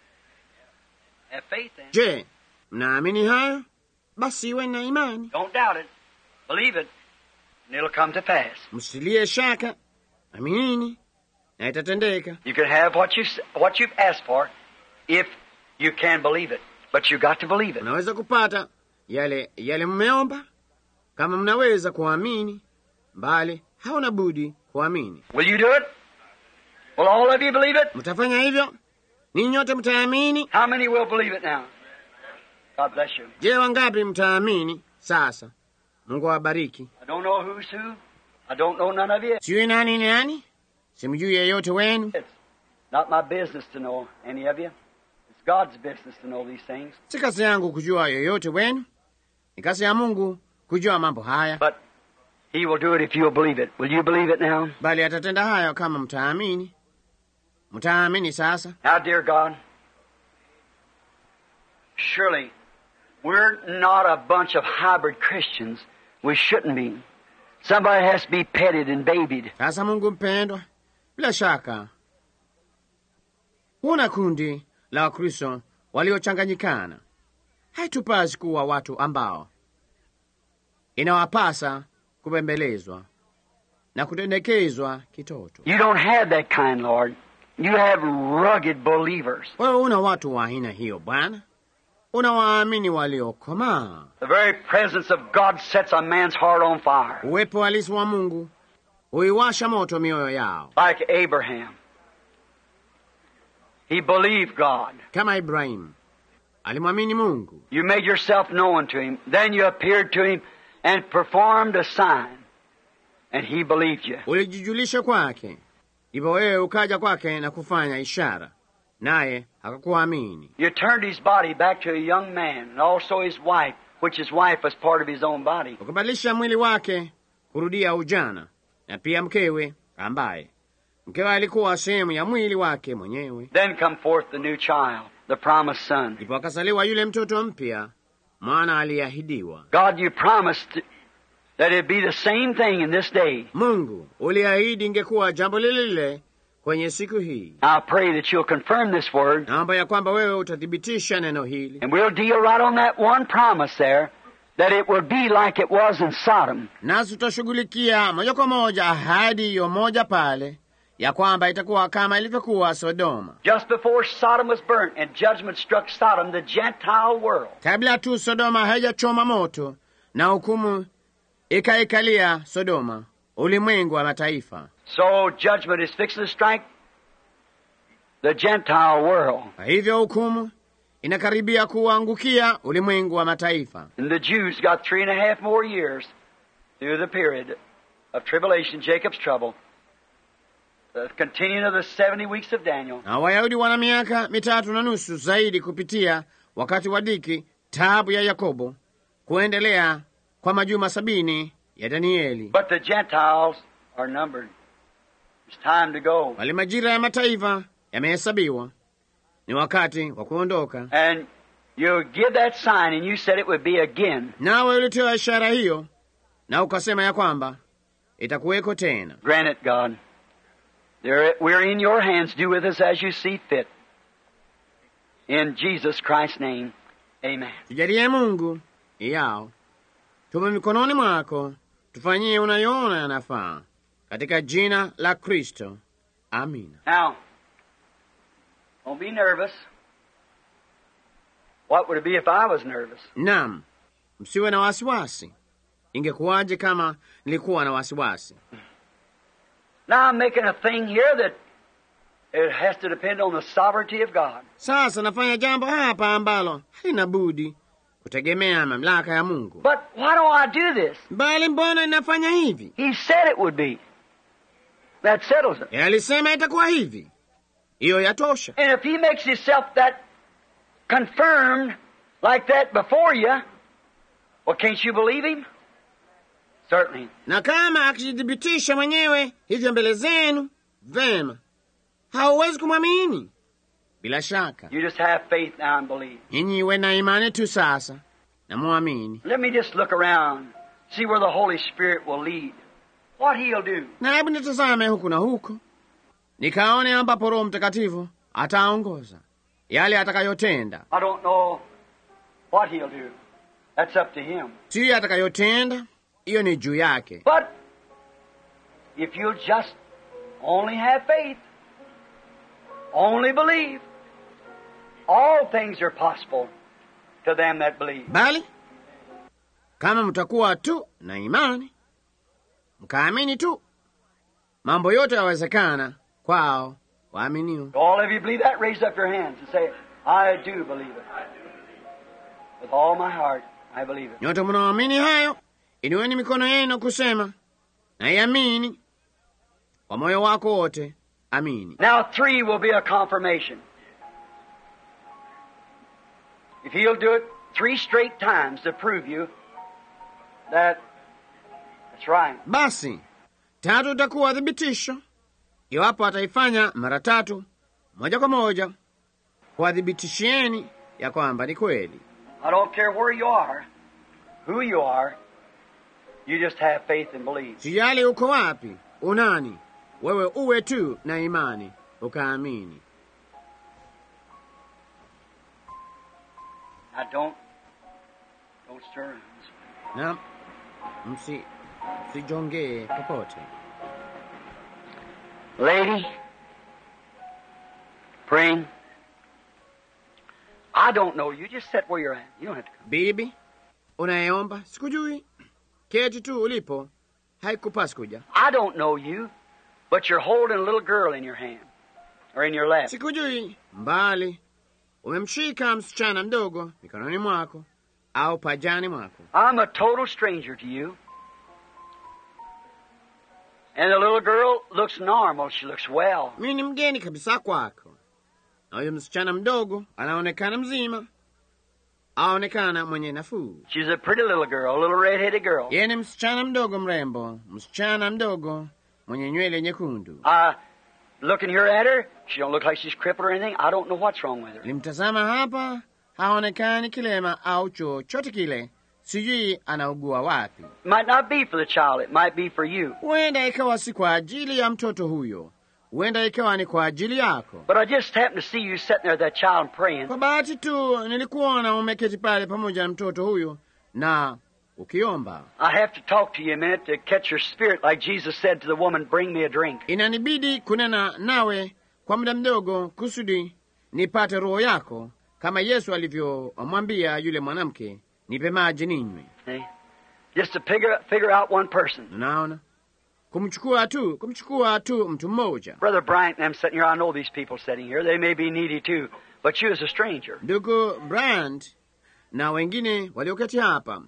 Have faith then. Je, mnaamini hayo? Basi iwe na imani. Don't doubt it. Believe it, and it'll come to pass. Msilie shaka, aminini na itatendeka. You can have what you what you've asked for if you can believe it, but you got to believe it. Unaweza kupata yale yale mmeomba kama mnaweza kuamini, bali hauna budi kuamini. Will you do it? Will all of you believe it? Mtafanya hivyo? Ninyi nyote mtaamini? How many will believe it now? God bless you. Je, wangapi mtaamini sasa? Mungu awabariki. I don't know who's who. I don't know none of you. Sijui nani ni nani, simjui yeyote wenu. It's not my business to know any of you. It's God's business to know these things. Si kazi yangu kujua yoyote wenu, ni kazi ya Mungu kujua mambo haya. But He will do it if you'll believe it. Will you believe it now? bali atatenda hayo kama mtaamini. Mtaamini sasa? Now, dear God, surely we're not a bunch of hybrid Christians. We shouldn't be. Somebody has to be petted and babied. Sasa Mungu mpendwa, bila shaka huna kundi la Wakristo waliochanganyikana. Haitupasi kuwa watu ambao inawapasa kubembelezwa na kutendekezwa kitoto. You don't have that kind, Lord. You have rugged believers. Wewe una watu wa aina hiyo Bwana, una waamini waliokomaa. The very presence of God sets a man's heart on fire. Uwepo halisi wa Mungu huiwasha moto mioyo yao. Like Abraham. He believed God. Kama Ibrahimu alimwamini Mungu. You made yourself known to him. Then you appeared to him and performed a sign. And he believed you. Ulijijulisha kwake, ndipo wewe ukaja kwake na kufanya ishara, naye akakuamini. You turned his body back to a young man, and also his wife, which his wife was part of his own body. Ukabadilisha mwili wake kurudia ujana, na pia mkewe ambaye mkewe alikuwa sehemu ya mwili wake mwenyewe. Then come forth the new child, the promised son. Ndipo akazaliwa yule mtoto mpya, mwana aliahidiwa. God, you promised that it'd be the same thing in this day. Mungu, uliahidi ingekuwa jambo lile lile kwenye siku hii. I pray that you'll confirm this word. Naomba ya kwamba wewe utathibitisha neno hili. And we'll deal right on that one promise there, that it will be like it was in Sodom. Nasi tutashughulikia moja kwa moja ahadi hiyo moja pale, ya kwamba itakuwa kama ilivyokuwa Sodoma. Just before Sodom was burnt and judgment struck Sodom, the Gentile world. Kabla tu Sodoma haijachoma moto na hukumu ikaikalia Sodoma, ulimwengu wa mataifa. So judgment is fixing to strike the Gentile world. Kwa hivyo hukumu inakaribia kuangukia ulimwengu wa mataifa. And the Jews got three and a half more years through the period of tribulation, Jacob's trouble, the continuing of the seventy weeks of Daniel. Na Wayahudi wana miaka mitatu na nusu zaidi kupitia wakati wa dhiki, taabu ya Yakobo, kuendelea kwa majuma sabini ya Danieli. But the Gentiles are numbered. It's time to go. Wale majira ya mataifa yamehesabiwa, ni wakati wa kuondoka. And you give that sign, and you said it would be again. Nawe ulitoa ishara hiyo, na ukasema ya kwamba itakuweko tena. Grant it, God. There, we're in your hands. Do with us as you see fit. In Jesus Christ's name, amen. Tujalie Mungu yao, tume mikononi mwako, tufanyie unayoona yanafaa, katika jina la Kristo, amina. Now, don't be nervous. What would it be if I was nervous? Naam, msiwe na wasiwasi. Ingekuwaje kama nilikuwa na wasiwasi? Now I'm making a thing here that it has to depend on the sovereignty of God. Sasa nafanya jambo hapa ambalo halina budi kutegemea mamlaka ya Mungu. But why do I do this? Bali mbona ninafanya hivi? He said it would be. That settles it. Yeye alisema itakuwa hivi. Hiyo yatosha. And if he makes himself that confirmed like that before you, well, can't you believe him? Certainly. Na kama akijithibitisha mwenyewe hivyo mbele zenu, vema, hauwezi kumwamini. Bila shaka. You just have faith now and believe. Nyinyi iwe na imani tu sasa na muamini. Let me just look around, see where the Holy Spirit will lead. What he'll do. Na hebu nitazame huku na huko, nikaone ambapo Roho Mtakatifu ataongoza, yale atakayotenda. I don't know what he'll do. That's up to him. Sijui atakayotenda, hiyo ni juu yake. But if you'll just only have faith, only believe, all things are possible to them that believe. Bali kama mtakuwa tu na imani, mkaamini tu, mambo yote yawezekana kwao waaminio. All of you believe that? Raise up your hands and say, I do believe it. With all my heart, I believe it. Nyote mnaamini hayo, inueni mikono yenu kusema, naiamini kwa moyo wako wote, amini. Now three will be a confirmation. If he'll do it three straight times to prove you that That's right. Basi tatu itakuwa thibitisho. Iwapo ataifanya mara tatu moja kwa moja, kuwadhibitishieni ya kwamba ni kweli. I don't care where you are, who you are, you just have faith and believe. Sijali uko wapi, unani, wewe uwe tu na imani, ukaamini. Now don't, don't stir. Na msi, msijongee popote. Lady, praying. I don't know. You just sit where you're at. You don't have to come. Bibi, unayeomba, sikujui. Keti tu ulipo, haikupasi kuja. I don't know you, but you're holding a little girl in your hand, or in your lap. Sikujui, mbali. Umemshika msichana mdogo mikononi mwako au pajani mwako. I'm a total stranger to you. And the little girl looks normal. She looks well. Mimi ni mgeni kabisa kwako. Na huyo msichana mdogo anaonekana mzima, aonekana mwenye nafuu. She's a pretty little girl, a little red-headed girl. Yeye ni msichana mdogo mrembo, msichana mdogo mwenye nywele nyekundu. Uh, looking here at her, she don't look like she's crippled or anything. I don't know what's wrong with her. Nilimtazama hapa, haonekani kilema au chochote kile. Sijui anaugua wapi. It might not be for the child. It might be for you. Huenda ikawa si kwa ajili ya mtoto huyo. Huenda ikawa ni kwa ajili yako. But I just happened to see you sitting there with that child praying. Kwa bahati tu nilikuona umeketi pale pamoja na mtoto huyo na ukiomba. I have to talk to you a minute to catch your spirit, like Jesus said to the woman, bring me a drink. Inanibidi kunena nawe kwa muda mdogo kusudi nipate roho yako, kama Yesu alivyomwambia yule mwanamke, nipe maji ninywe. See? Just to figure, figure out one person. Unaona? Kumchukua tu, kumchukua tu mtu mmoja. Brother Bryant and I'm sitting here. I know these people sitting here. They may be needy too. But you as a stranger. Ndugu Bryant na wengine walioketi hapa,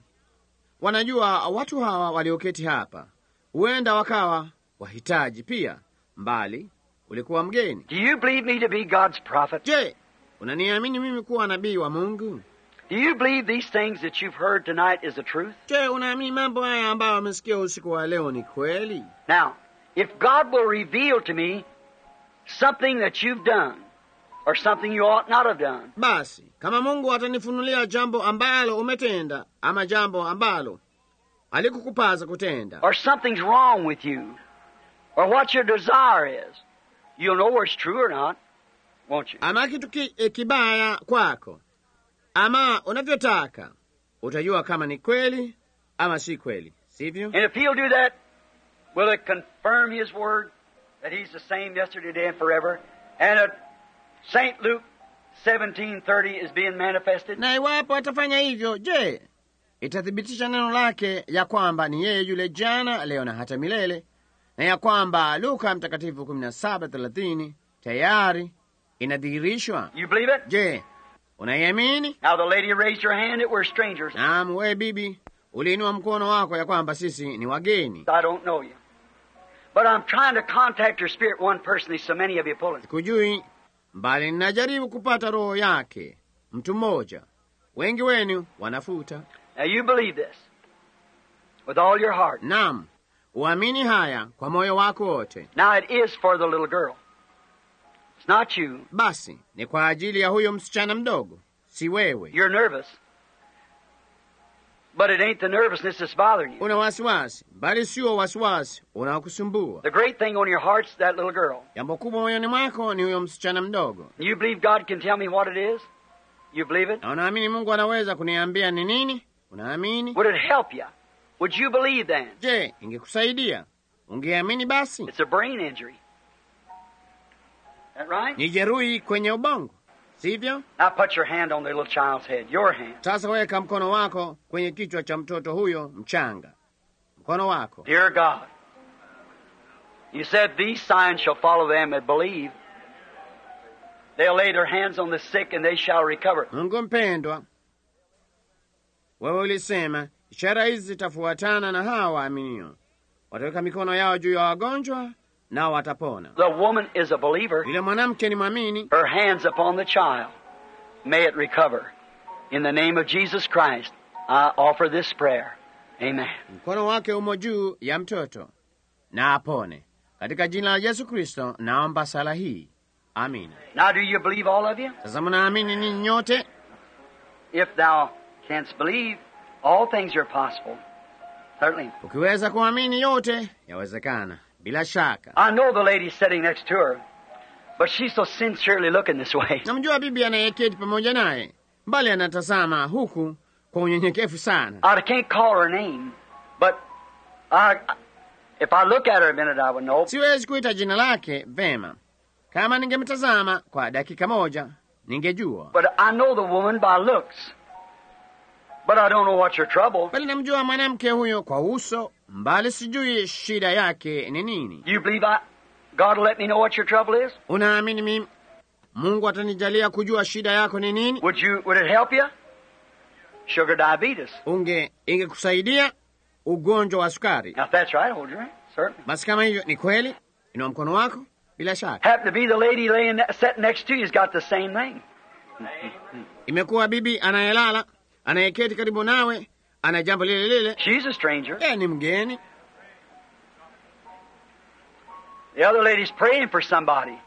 wanajua watu hawa walioketi hapa huenda wakawa wahitaji pia, mbali ulikuwa mgeni. Do you believe me to be God's prophet? Je, unaniamini mimi kuwa nabii wa Mungu? Do you believe these things that you've heard tonight is the truth? Je, unaamini mambo haya ambayo umesikia usiku wa leo ni kweli? Now, if God will reveal to me something that you've done, or something you ought not have done, Basi, kama Mungu atanifunulia jambo ambalo umetenda, ama jambo ambalo alikukupaza kutenda, or something's wrong with you, or what your desire is, you'll know whether it's true or not, won't you? ama kitu ki, e, kibaya kwako, ama unavyotaka, utajua kama ni kweli ama si kweli, sivyo? And if He'll do that, will it confirm His word that He's the same yesterday, today, and forever? And that Saint Luke seventeen thirty is being manifested? Na iwapo atafanya hivyo, je, itathibitisha neno lake ya kwamba ni yeye yule jana, leo na hata milele, na ya kwamba Luka mtakatifu kumi na saba thelathini tayari inadhihirishwa? You believe it? Je, unaiamini? Now the lady raised her hand that we're strangers. Naam, wewe bibi, uliinua mkono wako ya kwamba sisi ni wageni. I don't know you. But I'm trying to contact her spirit one person. There's so many of you pulling. Sikujui, mbali ninajaribu kupata roho yake, mtu mmoja. Wengi wenu wanafuta. Now you believe this with all your heart. Naam, uamini haya kwa moyo wako wote. Now it is for the little girl. It's not you. Basi, ni kwa ajili ya huyo msichana mdogo, si wewe. You're nervous. But it ain't the nervousness that's bothering you. Una wasiwasi, bali sio wasiwasi unaokusumbua. The great thing on your heart's that little girl. Jambo kubwa moyoni mwako ni huyo msichana mdogo. You believe God can tell me what it is? You believe it? Na unaamini Mungu anaweza kuniambia ni nini? Unaamini? Would it help you? Would you believe then? Je, ingekusaidia? Ungeamini basi? It's a brain injury. That right? Ni jeruhi kwenye ubongo, sivyo? Now put your hand on the little child's head. Your hand. Sasa weka mkono wako kwenye kichwa cha mtoto huyo mchanga. Mkono wako. Dear God, you said these signs shall follow them that believe. They'll lay their hands on the sick and they shall recover. Mungu mpendwa, wewe ulisema ishara hizi zitafuatana na hawa waaminio, wataweka mikono yao juu ya wagonjwa nao watapona. The woman is a believer. Yule mwanamke ni mwamini. Her hands upon the child. May it recover. In the name of Jesus Christ, I offer this prayer. Amen. Mkono wake umo juu ya mtoto na apone. Katika jina la Yesu Kristo naomba sala hii. Amina. Now do you believe, all of you? Sasa mnaamini ninyi nyote? If thou canst believe, all things are possible. Certainly. Ukiweza kuamini, yote yawezekana. Bila shaka. I know the lady sitting next to her, but she's so sincerely looking this way. Namjua bibi anayeketi pamoja naye, mbali anatazama huku kwa unyenyekevu sana. I can't call her name, but I, if I look at her a minute, I would know. Siwezi kuita jina lake vema. Kama ningemtazama kwa dakika moja, ningejua. But I know the woman by looks. But I don't know what's her trouble. Bali namjua mwanamke huyo kwa uso, mbali sijui shida yake ni nini. You believe I, God will let me know what your trouble is? Unaamini mimi Mungu atanijalia kujua shida yako ni nini? Would you, would it help you? Sugar diabetes. Unge ingekusaidia ugonjwa wa sukari. Now if that's right, hold your hand. Certainly. Basi kama hiyo ni kweli, inua mkono wako bila shaka. Happen to be the lady laying sitting next to you's got the same thing. Imekuwa bibi anayelala, anayeketi karibu nawe, ana jambo lile lile. She's a stranger. Eh, ni mgeni. The other lady's praying for somebody.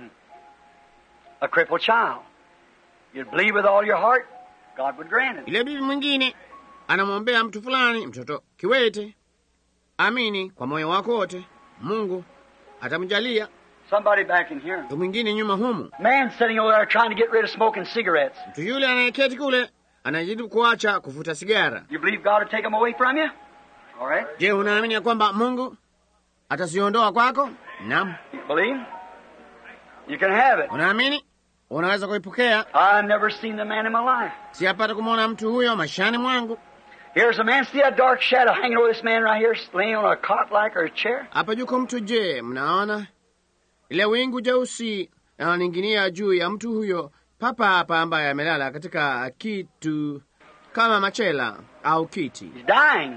A crippled child. You'd believe with all your heart, God would grant it. Ile bibi mwingine anamwombea mtu fulani, mtoto kiwete. Amini kwa moyo wako wote, Mungu atamjalia. Somebody back in here. Mtu mwingine nyuma humu. Man sitting over there trying to get rid of smoking cigarettes. Mtu yule anayeketi kule anajaribu kuacha kufuta sigara. You believe God will take them away from you? All right. Je, unaamini ya kwamba Mungu ataziondoa kwako? Naam. You believe? You can have it. Unaamini? Unaweza kuipokea. I've never seen the man in my life. Sijapata kumwona mtu huyo maishani mwangu. Here's a man. See that dark shadow hanging over this man right here, laying on a cot like or a chair? Hapa yuko mtu. Je, mnaona ile wingu jeusi linaloninginia juu ya mtu huyo papa hapa, ambaye amelala katika kitu kama machela au kiti? He's dying.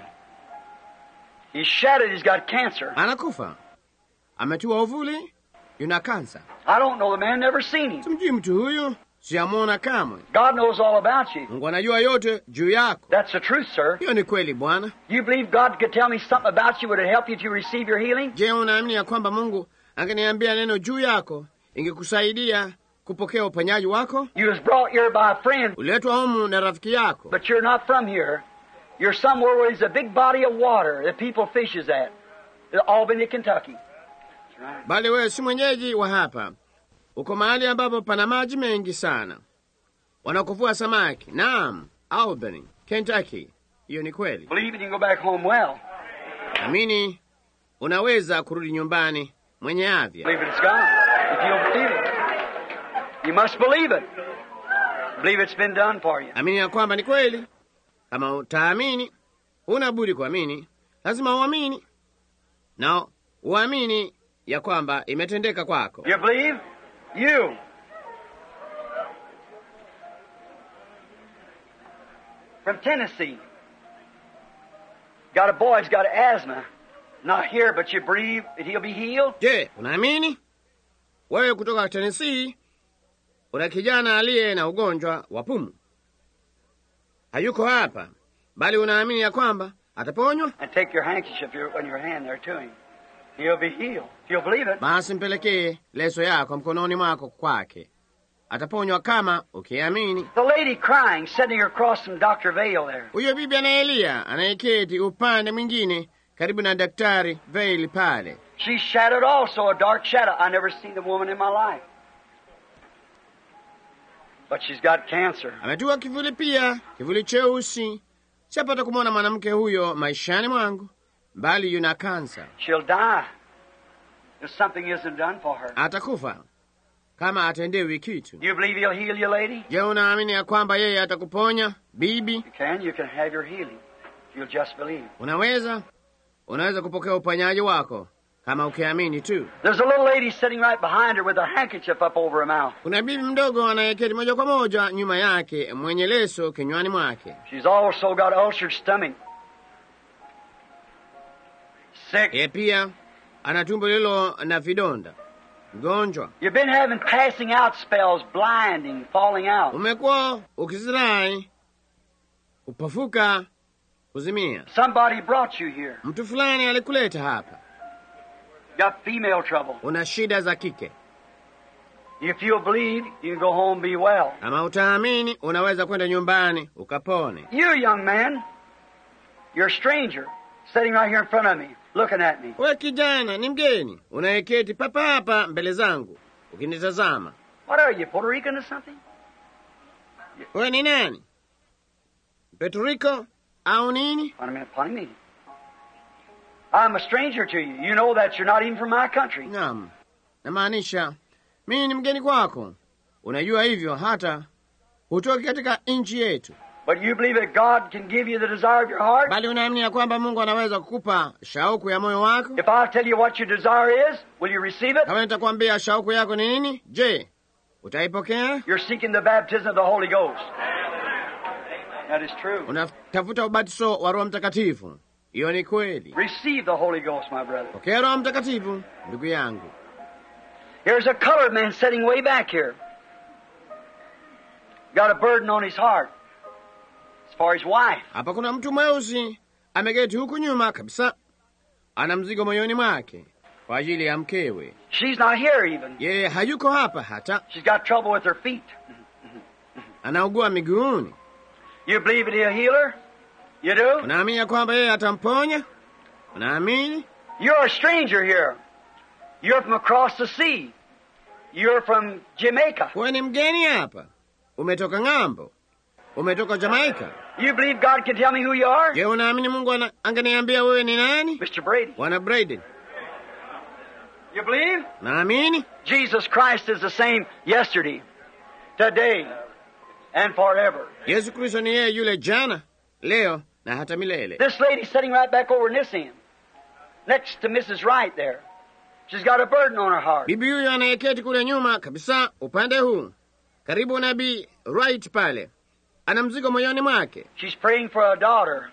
He's shattered. He's got cancer. Anakufa, ametiwa uvuli, yuna kansa. I don't know the man. Never seen him. Simjui mtu huyu, siyamwona kamwe. God knows all about you. Mungu anajua yote juu yako. That's the truth, sir. Hiyo ni kweli, Bwana. You believe God could tell me something about you? Would it help you to receive your healing? Je, unaamini ya kwamba Mungu angeniambia neno juu yako ingekusaidia kupokea uponyaji wako? You was brought here by a friend, Uletwa humu na rafiki yako, but you're not from here. You're somewhere where there's a big body of water that people fishes at. Albany, Kentucky. That's right. bali wewe si mwenyeji wa hapa. Uko mahali ambapo pana maji mengi sana, wanakuvua samaki. Naam, Albany, Kentucky. Hiyo ni kweli. Believe it, you can go back home well. Amini, unaweza kurudi nyumbani mwenye afya. Believe it, it's God. If you'll believe it. You must believe it. Believe it's been done for you. Amini ya kwamba ni kweli. Kama utaamini, huna budi kuamini. Lazima uamini, na uamini ya kwamba imetendeka kwako. You believe? You. From Tennessee. Got a boy, he's got asthma. Not here, but you believe that he'll be healed? Je, unaamini? Wewe kutoka Tennessee, una kijana aliye na ugonjwa wa pumu. Hayuko hapa, bali unaamini ya kwamba ataponywa? And take your handkerchief on your hand there to him. He'll be healed. If you'll believe it. Basi mpelekee leso yako mkononi mwako kwake. Ataponywa kama ukiamini. The lady crying, sitting across from Doctor Vale there. Huyo bibi anayelia, anayeketi upande mwingine karibu na Daktari Vale pale. She's shadowed also, a dark shadow. I never seen the woman in my life. But she's got cancer. Ametiwa kivuli pia, kivuli cheusi. Sijapata kumwona mwanamke huyo maishani mwangu, bali yuna kansa. She'll die if something isn't done for her. Atakufa kama atendewi kitu. You believe he'll heal you, lady? Je, unaamini ya kwamba yeye atakuponya, bibi? You can. You can have your healing. If you'll just believe. Unaweza, unaweza kupokea uponyaji wako kama ukiamini tu. There's a little lady sitting right behind her with her handkerchief up over her mouth. Kuna bibi mdogo anayeketi moja kwa moja nyuma yake, mwenye leso kinywani mwake. She's also got ulcered stomach. Sick. Yeye pia ana tumbo lilo na vidonda. Mgonjwa. You've been having passing out spells, blinding, falling out. Umekuwa ukizirai, upafuka kuzimia. Somebody brought you here. Mtu fulani alikuleta hapa. Got female trouble. Una shida za kike. If you'll believe, you can go home and be well. Kama utaamini, unaweza kwenda nyumbani ukapone. You, young man, you're a stranger, sitting right here in front of me, looking at me. We kijana, ni mgeni, unayeketi papa hapa mbele zangu, ukinitazama. What are you, Puerto Rican or something? We ni nani? Puerto Rico au nini? Pardon me, pardon me. I'm a stranger to you. You know that you're not even from my country. Naam, namaanisha mimi ni mgeni kwako. Unajua hivyo hata hutoki katika nchi yetu. But you believe that God can give you the desire of your heart? Bali unaamini ya kwamba Mungu anaweza kukupa shauku ya moyo wako? If I tell you what your desire is, will you receive it? Kama nitakwambia shauku yako ni nini, je, utaipokea? You're seeking the baptism of the Holy Ghost. That is true. Unatafuta ubatizo wa Roho Mtakatifu. Hiyo ni kweli. Receive the Holy Ghost, my brother. Pokea Roho Mtakatifu, ndugu yangu. Here's a colored man sitting way back here. Got a burden on his heart. As far as wife. Hapa kuna mtu mweusi ameketi huku nyuma kabisa. Ana mzigo moyoni mwake kwa ajili ya mkewe. She's not here even. Yeye hayuko hapa hata. She's got trouble with her feet. Anaugua miguuni. You believe that he'll heal her? You do? Unaamini ya kwamba yeye atamponya? Unaamini? You're a stranger here. You're from across the sea. You're from Jamaica. Wewe ni mgeni hapa. Umetoka ng'ambo. Umetoka Jamaica. You believe God can tell me who you are? Je, unaamini Mungu angeniambia wewe ni nani? Mister Brady. Bwana Brady. You believe? Naamini. Jesus Christ is the same yesterday, today, and forever. Yesu Kristo ni yeye yule jana, leo na hata milele. This lady sitting right back over in this end, next to Missus Wright there. She's got a burden on her heart. Bibi huyo anayeketi kule nyuma kabisa upande huu, karibu na Bi Wright pale. Ana mzigo moyoni mwake. She's praying for a daughter.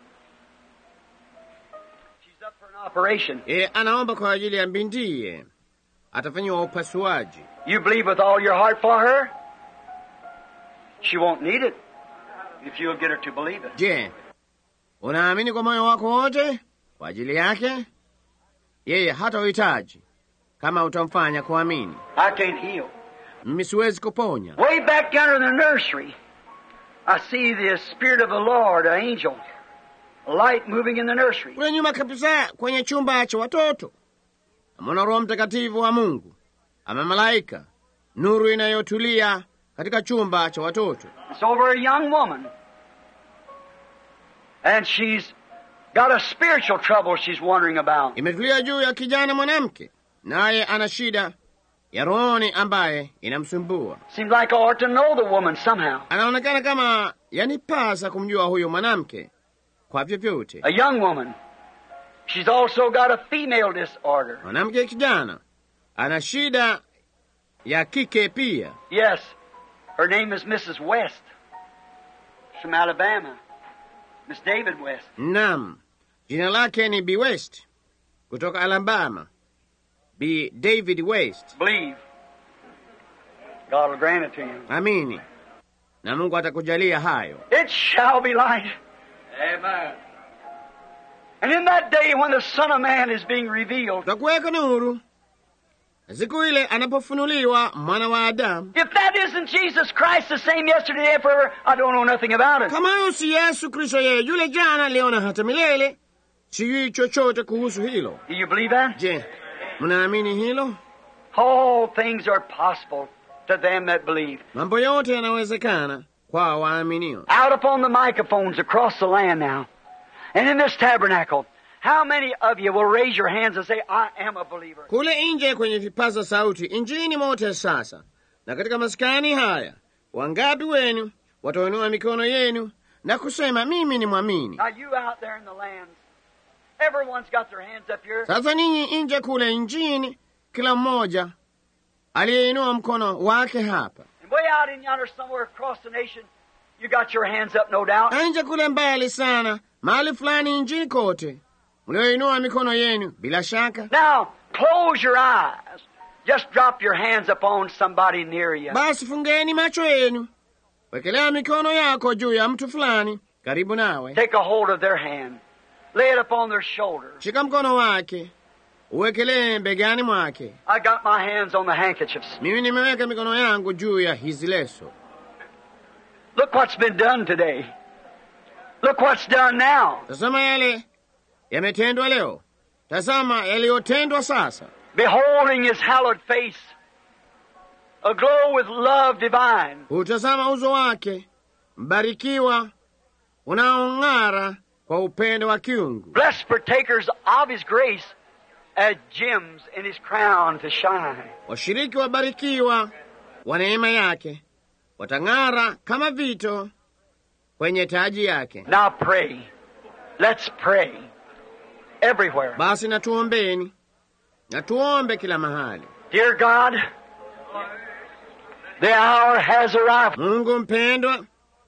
She's up for an operation. E, anaomba kwa ajili ya bintiye. Atafanywa upasuaji. You believe with all your heart for her? She won't need it if you'll get her to believe it. Je, unaamini kwa moyo wako wote kwa ajili yake? Yeye hata uhitaji kama utamfanya kuamini. I can't heal. Mimi siwezi kuponya. Way back down in the nursery, I see the Spirit of the Lord, an angel, a light moving in the nursery. Kule nyuma kabisa kwenye chumba cha watoto, amona Roho Mtakatifu wa Mungu, ama malaika, nuru inayotulia katika chumba cha watoto. It's over a young woman. And she's got a spiritual trouble she's wondering about. Imetulia juu ya kijana mwanamke, naye ana shida ya rohoni ambaye inamsumbua. Seems like I ought to know the woman somehow. Anaonekana kama yanipasa kumjua huyo mwanamke kwa vyovyote. A young woman. She's also got a female disorder. Mwanamke kijana ana shida ya kike pia. Yes. Her name is Missus West. She's from Alabama. Miss David West. Naam. Jina lake ni B. West kutoka Alabama. B. David West. Believe. God will grant it to you. Amini. Na Mungu atakujalia hayo. It shall be light. Amen. And in that day when the Son of Man is being revealed, tutakuweka nuru siku ile anapofunuliwa mwana wa Adamu. If that isn't Jesus Christ the same yesterday and forever, I don't know nothing about it. Kama huyo si Yesu Kristo yeye yule jana leo na hata milele, sijui chochote kuhusu hilo. Do you believe that? Je, mnaamini hilo? All things are possible to them that believe. Mambo yote yanawezekana kwa waaminio. Out upon the microphones across the land now, and in this tabernacle, how many of you will raise your hands and say, I am a believer? Kule nje kwenye vipaza sauti, injini mote sasa, na katika maskani haya, wangapi wenu watainua mikono yenu na kusema mimi ni mwamini? Now you out there in the lands, everyone's got their hands up here. Sasa ninyi nje kule injini, kila mmoja aliyeinua mkono wake hapa. And way out in yonder somewhere across the nation, you got your hands up, no doubt. Nje kule mbali sana, mahali fulani injini kote, mlioinua mikono yenu bila shaka. Now, close your eyes. Just drop your hands upon somebody near you. Basi fungeni macho yenu. Wekelea mikono yako juu ya mtu fulani karibu nawe, Take a hold of their hand. Lay it upon their shoulder. shika mkono wake, uwekelee begani mwake. I got my hands on the handkerchiefs. Mimi nimeweka mikono yangu juu ya hizi leso. Look what's been done today. Look what's done now. Tazama yale yametendwa leo, tazama yaliyotendwa sasa. Beholding his hallowed face, aglow with love divine. Utazama uso wake mbarikiwa, unaong'ara kwa upendo wa kiungu. Blessed partakers of his grace, as gems in his crown to shine. Washiriki wabarikiwa wa neema yake, watang'ara kama vito kwenye taji yake. Now pray. Let's pray. Everywhere. Basi natuombeni, natuombe kila mahali. Dear God, the hour has arrived. Mungu mpendwa,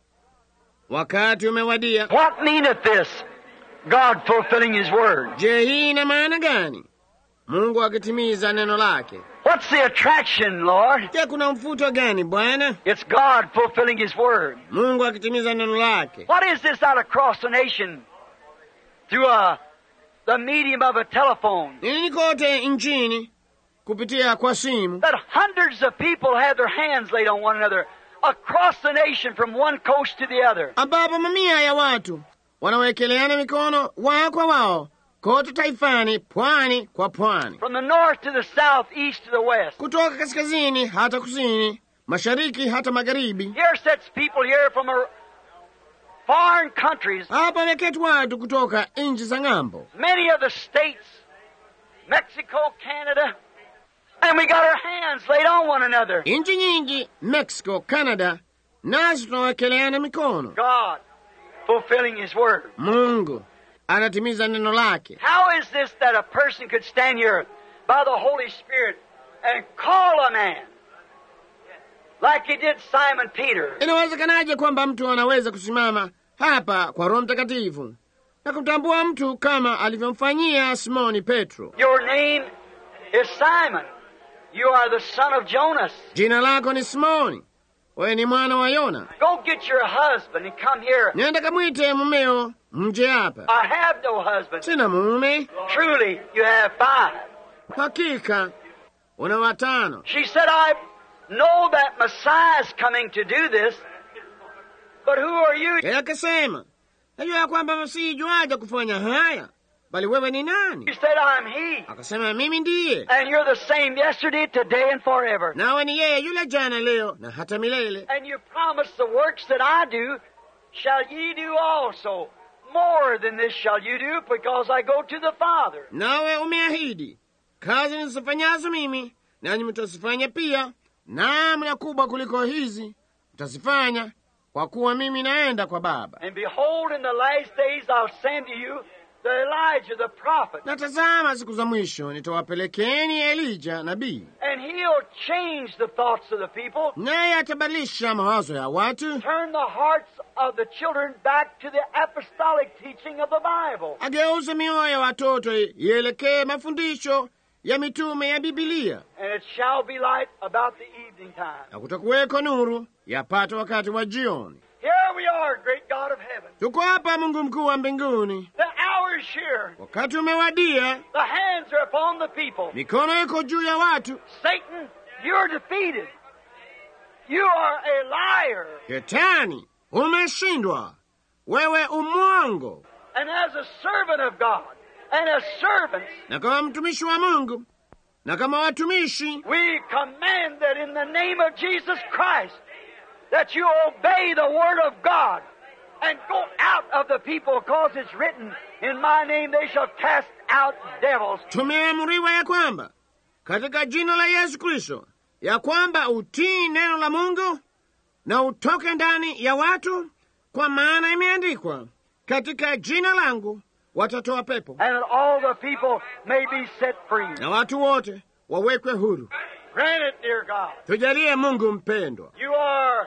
wakati umewadia. What meaneth this? God fulfilling his word. Je, hii ina maana gani? Mungu akitimiza neno lake. What's the attraction, Lord? Je, kuna mvuto gani Bwana? It's God fulfilling his word. Mungu akitimiza neno lake. What is this out across the nation through a, the medium of a telephone? Nini kote nchini kupitia kwa simu, That hundreds of people have their hands laid on one another across the nation from one coast to the other. ambapo mamia ya watu wanawekeleana mikono wao kwa wao kote taifani, pwani kwa pwani, From the north to the south, east to the west. kutoka kaskazini hata kusini, mashariki hata magharibi. Here sits people here from a foreign countries, Hapa wameketi watu kutoka nchi za ng'ambo, many of the states, Mexico, Canada, and we got our hands laid on one another. nchi nyingi, Mexico, Canada, nasi tunawekeleana mikono. God fulfilling his word. Mungu anatimiza neno lake. How is this that a person could stand here by the Holy Spirit and call a man like he did Simon Peter? Inawezekanaje kwamba mtu anaweza kusimama hapa kwa Roho Mtakatifu na kumtambua mtu kama alivyomfanyia Simoni Petro? Your name is Simon. You are the son of Jonas. Jina lako ni Simoni, wewe ni mwana wa Yona. Go get your husband and come here. Nenda kamwite mumeo mje hapa. I have no husband. Sina mume. Truly, you have five. Hakika una watano. She said, I know that Messiah is coming to do this, but who are you? Yeye akasema, najua ya kwamba Masihi juaja kufanya haya, bali wewe ni nani? She said, I'm he. Akasema, mimi ndiye. And you're the same yesterday, today, and forever. Nawe ni yeye yule jana, leo na hata milele. And you promise the works that I do shall ye do also. More than this shall you do, because I go to the Father. Nawe umeahidi, kazi nizifanyazo mimi nanyi mtazifanya pia, naam na kubwa kuliko hizi mtazifanya, kwa kuwa mimi naenda kwa Baba. And behold, in the last days I'll send to you the Elijah the prophet. Na tazama, siku za mwisho nitawapelekeni Elija nabii, And he'll change the thoughts of the people, naye atabadilisha mawazo ya watu, turn the hearts of the children back to the apostolic teaching of the Bible. ageuze mioyo ya watoto ielekee mafundisho ya mitume ya Biblia, And it shall be light about the evening time. na kutakuweko nuru yapata wakati wa jioni. Here we are, great God of heaven. Tuko hapa, Mungu mkuu wa mbinguni, The hour is here. wakati umewadia, The hands are upon the people. mikono iko juu ya watu. Satan, you're defeated. You are a liar. Shetani, umeshindwa, wewe umwongo. And as a servant of God, and as servants, Na kama mtumishi wa Mungu, na kama watumishi, we command that in the name of Jesus Christ, that you obey the word of God and go out of the people, because it's written, in my name they shall cast out devils. tumeamuriwa ya kwamba katika jina la Yesu Kristo, ya kwamba utii neno la Mungu na utoke ndani ya watu, kwa maana imeandikwa, katika jina langu watatoa pepo, And that all the people may be set free. na watu wote wawekwe huru. Grant it, dear God. Tujalie Mungu mpendwa. You are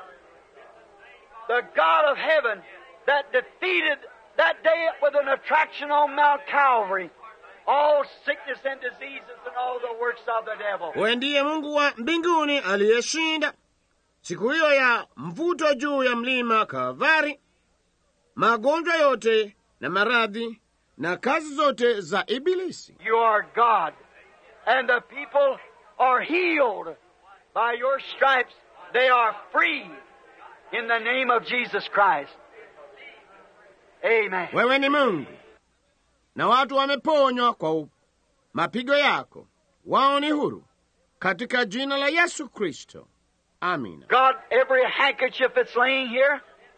the God of heaven that defeated that day with an attraction on Mount Calvary all sickness and diseases and all the works of the devil. Wewe ndiye Mungu wa mbinguni aliyeshinda siku hiyo ya mvuto juu ya mlima Kalvari magonjwa yote na maradhi na kazi zote za Ibilisi. You are God, and the people are healed by your stripes. They are free in the name of Jesus Christ. Amen. Wewe ni Mungu na watu wameponywa kwa mapigo yako, wao ni huru katika jina la Yesu Kristo. Amina. God, every handkerchief that's laying here,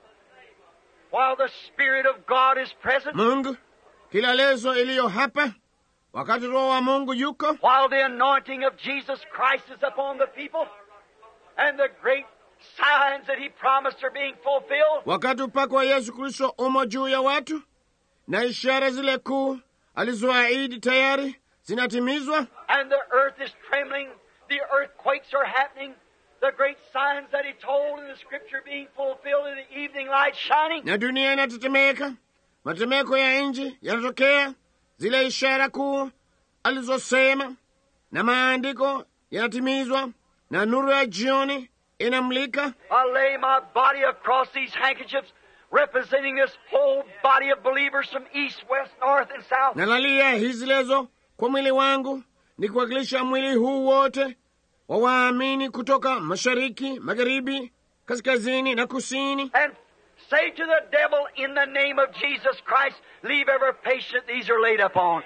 while the Spirit of God is present, Mungu, kila lezo iliyo hapa wakati Roho wa Mungu yuko, while the anointing of Jesus Christ is upon the people, and the great signs that He promised are being fulfilled, wakati upako wa Yesu Kristo umo juu ya watu na ishara zile kuu alizoahidi tayari zinatimizwa, and the earth is trembling, the earthquakes are happening, the great signs that He told in the Scripture being fulfilled in the evening light shining. Na dunia inatetemeka, matetemeko ya nchi yanatokea, zile ishara kuu alizosema na maandiko yanatimizwa, na nuru ya jioni inamlika. I lay my body across these handkerchiefs, representing this whole body of believers from east, west, north, and south. Nalalia hizi lezo kwa mwili wangu, nikiwakilisha mwili huu wote wa waamini kutoka mashariki, magharibi, kaskazini na kusini. And say to the devil, in the name of Jesus Christ, leave every patient these are laid upon,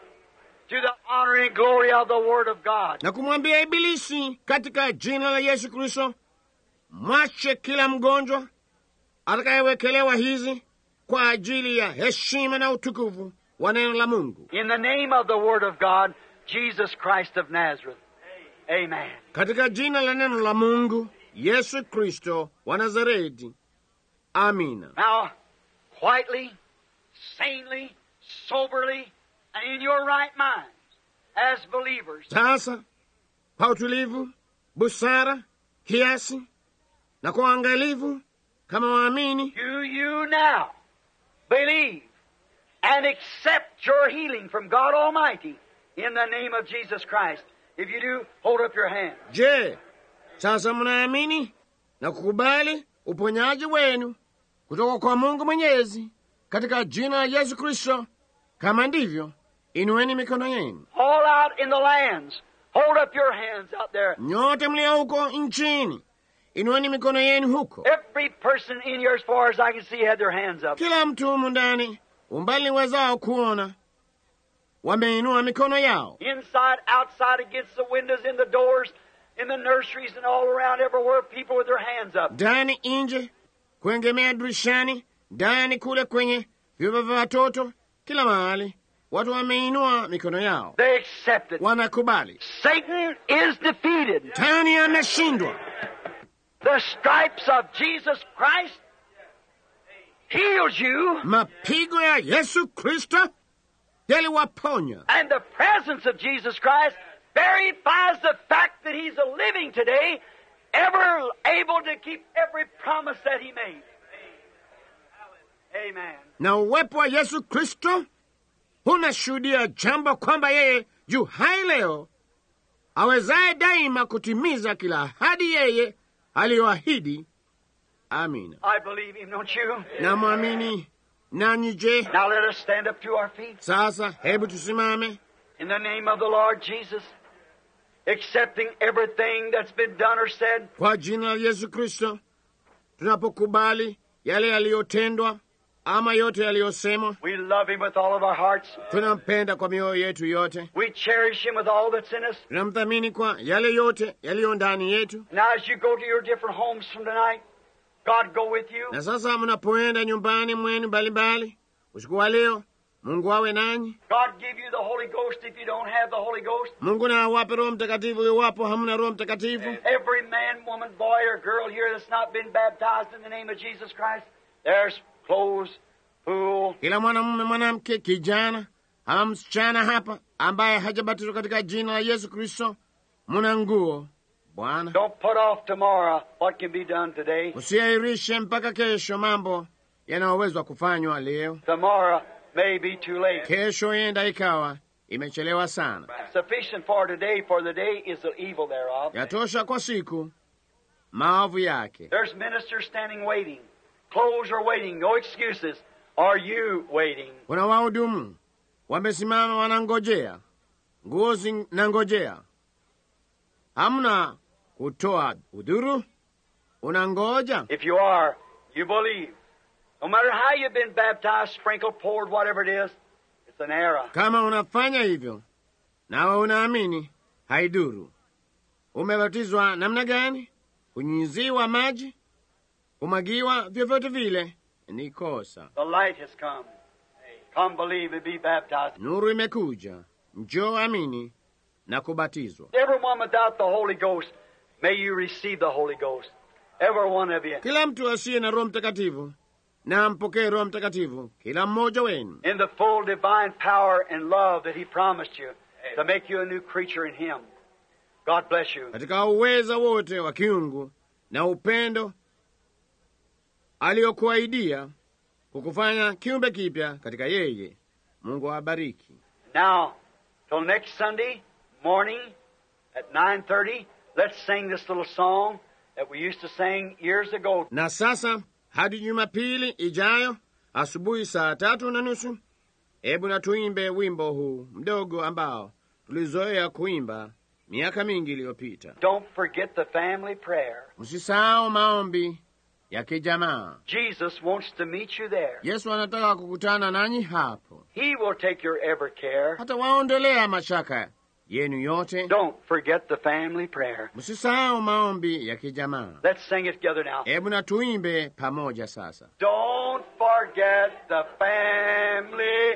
to the honor and glory of the Word of God. Na kumwambia Ibilisi katika jina la Yesu Kristo, mwache kila mgonjwa atakayewekelewa hizi kwa ajili ya heshima na utukufu wa neno la Mungu. In the name of the Word of God, Jesus Christ of Nazareth. Amen. Katika jina la neno la Mungu, Yesu Kristo wa Nazareti. Amina. Now, quietly, sanely, soberly, and in your right minds, as believers, Sasa kwa utulivu, busara, kiasi na kwa uangalifu kama waamini, do you now believe and accept your healing from God Almighty in the name of Jesus Christ? If you do, hold up your hand. je, sasa mnaamini na kukubali uponyaji wenu kutoka kwa Mungu Mwenyezi katika jina la Yesu Kristo? Kama ndivyo, inueni mikono yenu. All out in the lands, hold up your hands out there. Nyote mlio huko nchini, inueni mikono yenu huko. Every person in here, as far as I can see, had their hands up. Kila mtu humu ndani, umbali wazao kuona, wameinua mikono yao. Inside, outside, against the windows, in the doors, in the nurseries, and all around everywhere, people with their hands up. Ndani, nje, kuengemea dirishani, ndani kule kwenye vyumba vya watoto, kila mahali watu wameinua mikono yao. They accept it. Wanakubali. Satan is defeated. Tani ameshindwa. The stripes of Jesus Christ heals you, Mapigo ya Yesu Kristo yaliwaponya. and the presence of Jesus Christ verifies the fact that He's a living today, ever able to keep every promise that He made. Amen. Na uwepo wa Yesu Kristo unashuhudia jambo kwamba yeye yu hai leo, awezaye daima kutimiza kila ahadi yeye aliyoahidi. Amina. I believe Him, don't you? Na mwamini nanyi je? Now let us stand up to our feet Sasa hebu tusimame in the name of the Lord Jesus, accepting everything that's been done or said. kwa jina la Yesu Kristo, tunapokubali yale yaliyotendwa ama yote yaliyosemwa. We love Him with all of our hearts. Tunampenda kwa mioyo yetu yote, We cherish Him with all that's in us. tunamthamini kwa yale yote yaliyo ndani yetu. Now as you go to your different homes from tonight, God go with you. Na sasa mnapoenda nyumbani mwenu mbalimbali usiku wa leo, Mungu awe nanyi. God give you the Holy Ghost if you don't have the Holy Ghost. Mungu na awape Roho Mtakatifu iwapo hamna Roho Mtakatifu. Every man, woman, boy, or girl here that's not been baptized in the name of Jesus Christ, there's clothes, food. Kila mwanamume, mwanamke, kijana ama msichana hapa ambaye hajabatizwa katika jina la Yesu Kristo, muna nguo. Bwana, Don't put off tomorrow what can be done today. usiahirishe mpaka kesho mambo yanayowezwa kufanywa leo. Tomorrow may be too late. Kesho yenda ikawa imechelewa sana. Sufficient for today, for the day is the evil thereof. Yatosha kwa siku maovu yake. There's ministers standing waiting. Clothes are waiting, no excuses. Are you waiting? Kuna wahudumu wamesimama wanangojea, nguo zinangojea. Hamna kutoa udhuru, unangoja. If you are, you believe. No matter how you've been baptized, sprinkled, poured, whatever it is, it's an error. Kama unafanya hivyo, nawe unaamini, haiduru. Umebatizwa namna gani? Kunyunyiziwa maji, kumwagiwa, vyovyote vile, ni kosa. The light has come. Come believe and be baptized. Nuru imekuja, njoo amini na kubatizwa. Everyone without the Holy Ghost, may you receive the Holy Ghost. Every one of you. Kila mtu asiye na Roho Mtakatifu na ampokee Roho Mtakatifu, kila mmoja wenu, In the full divine power and love that He promised you to make you a new creature in Him. God bless you. katika uweza wote wa kiungu na upendo aliokuahidia kukufanya kiumbe kipya katika yeye. Mungu awabariki. Now, till next Sunday morning at nine thirty, let's sing this little song that we used to sing years ago. Na sasa hadi Jumapili ijayo asubuhi saa tatu na nusu, hebu na tuimbe wimbo huu mdogo ambao tulizoea kuimba miaka mingi iliyopita. Don't forget the family prayer. Msisahau maombi ya kijamaa. Jesus wants to meet you there. Yesu anataka kukutana nanyi hapo. He will take your every care. Hata waondolea mashaka yenu yote. Don't forget the family prayer. Msisahau maombi ya kijamaa. Let's sing it together now. Hebu na tuimbe pamoja sasa. Don't forget the family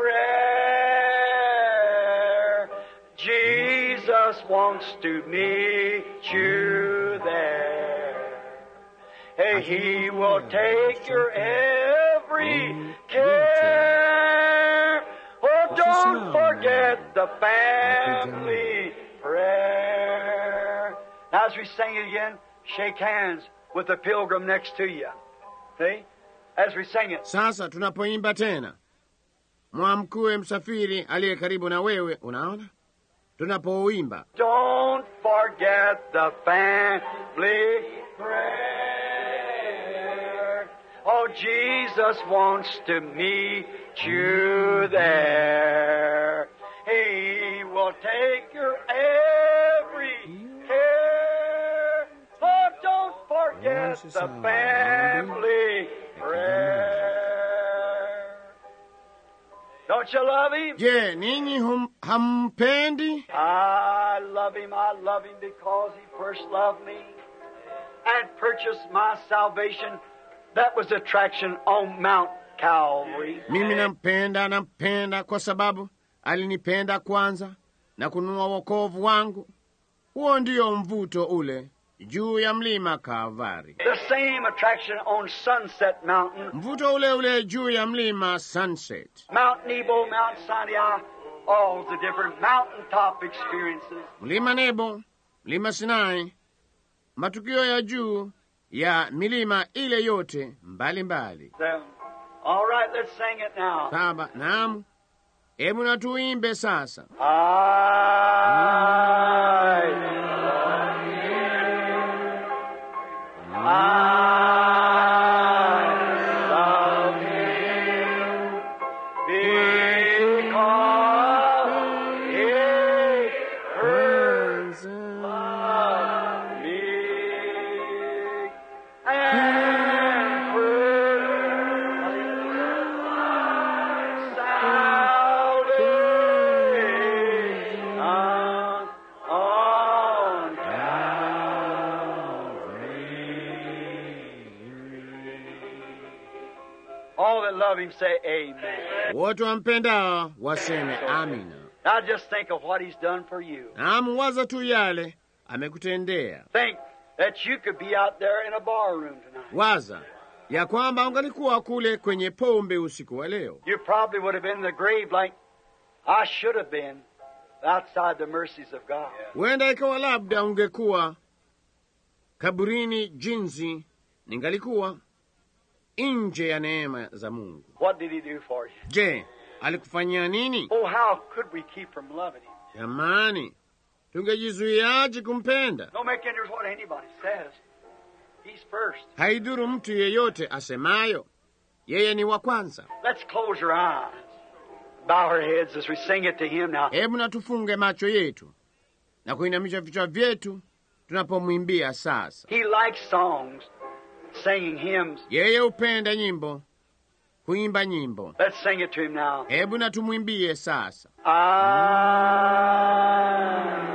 prayer. Jesus wants to meet you there. Hey, He will take your every care. Oh, don't forget the family prayer. Now, as we sing it again, shake hands with the pilgrim next to you. See? As we sing it. Sasa tunapoimba tena, mwamkue msafiri aliye karibu na wewe. Unaona, tunapouimba, Don't forget the family prayer. Oh, Jesus wants to meet you there. He will take your every care. Oh, don't forget the family prayer. Don't you love Him? je, ninyi hum, hampendi? I love Him, I love Him because He first loved me and purchased my salvation. That was attraction on Mount Calvary. Mimi nampenda, nampenda kwa sababu alinipenda kwanza na kununua wokovu wangu. Huo ndio mvuto ule juu ya mlima Kalvari. The same attraction on Sunset Mountain. Mvuto ule ule juu ya mlima Sunset. Mount Nebo, Mount Sinai, all the different mountaintop experiences. Mlima Nebo, mlima Sinai, matukio ya juu ya milima ile yote mbali mbali. So, all right, let's sing it now. Saba, naam. Hebu na tuimbe sasa. I love you. I love you because He first loved me and purchased my salvation on all that love Him say amen. Wote wampendao waseme amina. Now just think of what He's done for you. Naam, waza tu yale amekutendea. Think that you could be out there in a bar room tonight. Waza ya kwamba ungalikuwa kule kwenye pombe usiku wa leo. You probably would have been in the grave like I should have been outside the mercies of God. Huenda ikawa labda ungekuwa kaburini jinsi ningalikuwa nje ya neema za Mungu. What did He do for you? Je, alikufanyia nini? Oh, how could we keep from loving Him? Jamani, tungejizuiaje kumpenda? Don't make any difference what anybody says. He's first. Haidhuru mtu yeyote asemayo, yeye ni wa kwanza. Let's close our eyes. Bow our heads as we sing it to him now. Hebu na tufunge macho yetu na kuinamisha vichwa vyetu tunapomwimbia sasa. He likes songs, singing hymns. Yeye hupenda nyimbo, kuimba nyimbo. Let's sing it to him now. Hebu na tumwimbie sasa. I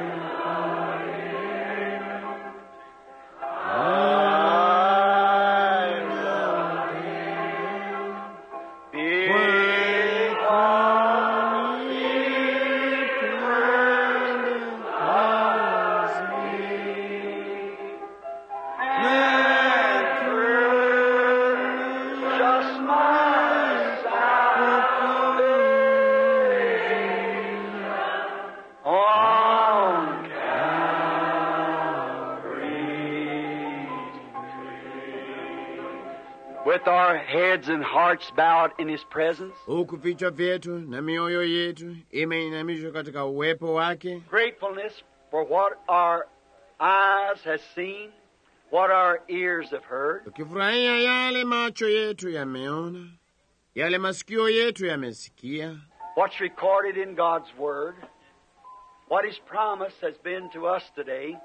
with our heads and hearts bowed in his presence, huku vichwa vyetu na mioyo yetu imeinamishwa katika uwepo wake, gratefulness for what our eyes has seen, what our ears have heard, tukifurahia yale macho yetu yameona, yale masikio yetu yamesikia, what's recorded in God's Word, what his promise has been to us today.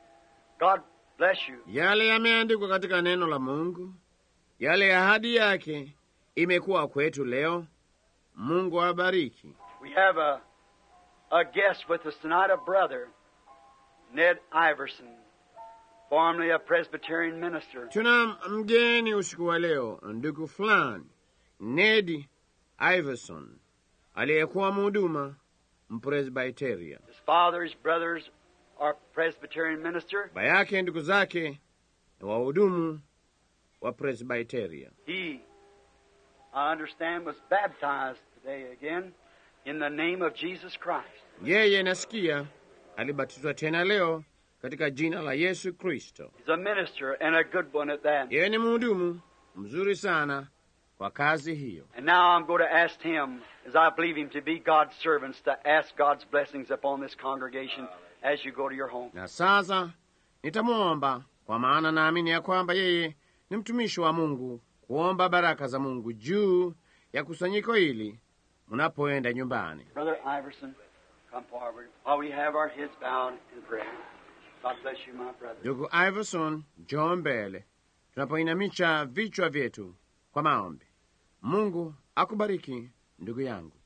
God bless you. Yale yameandikwa katika neno la Mungu, yale ahadi yake imekuwa kwetu leo. Mungu awabariki. We have a, a guest with us tonight, a brother, Ned Iverson, formerly a Presbyterian minister. Tuna mgeni usiku wa leo, ndugu fulani, Ned Iverson, aliyekuwa mhuduma Mpresbyteria. His father, his brothers are Presbyterian minister. Baba yake, ndugu zake ni wahudumu wa Presbyteria. He, I understand, was baptized today again in the name of Jesus Christ. Yeye nasikia alibatizwa tena leo katika jina la Yesu Kristo. He's a minister and a good one at that. Yeye ni mhudumu mzuri sana kwa kazi hiyo. And now I'm going to ask him, as I believe him to be God's servants, to ask God's blessings upon this congregation as you go to your home. Na sasa nitamwomba, kwa maana naamini ya kwamba yeye ni mtumishi wa Mungu, kuomba baraka za Mungu juu ya kusanyiko hili mnapoenda nyumbani. Brother Iverson, come forward while we have our heads bowed in prayer. God bless you, my brother. Ndugu Iverson, njoo mbele tunapoinamisha vichwa vyetu kwa maombi. Mungu akubariki ndugu yangu.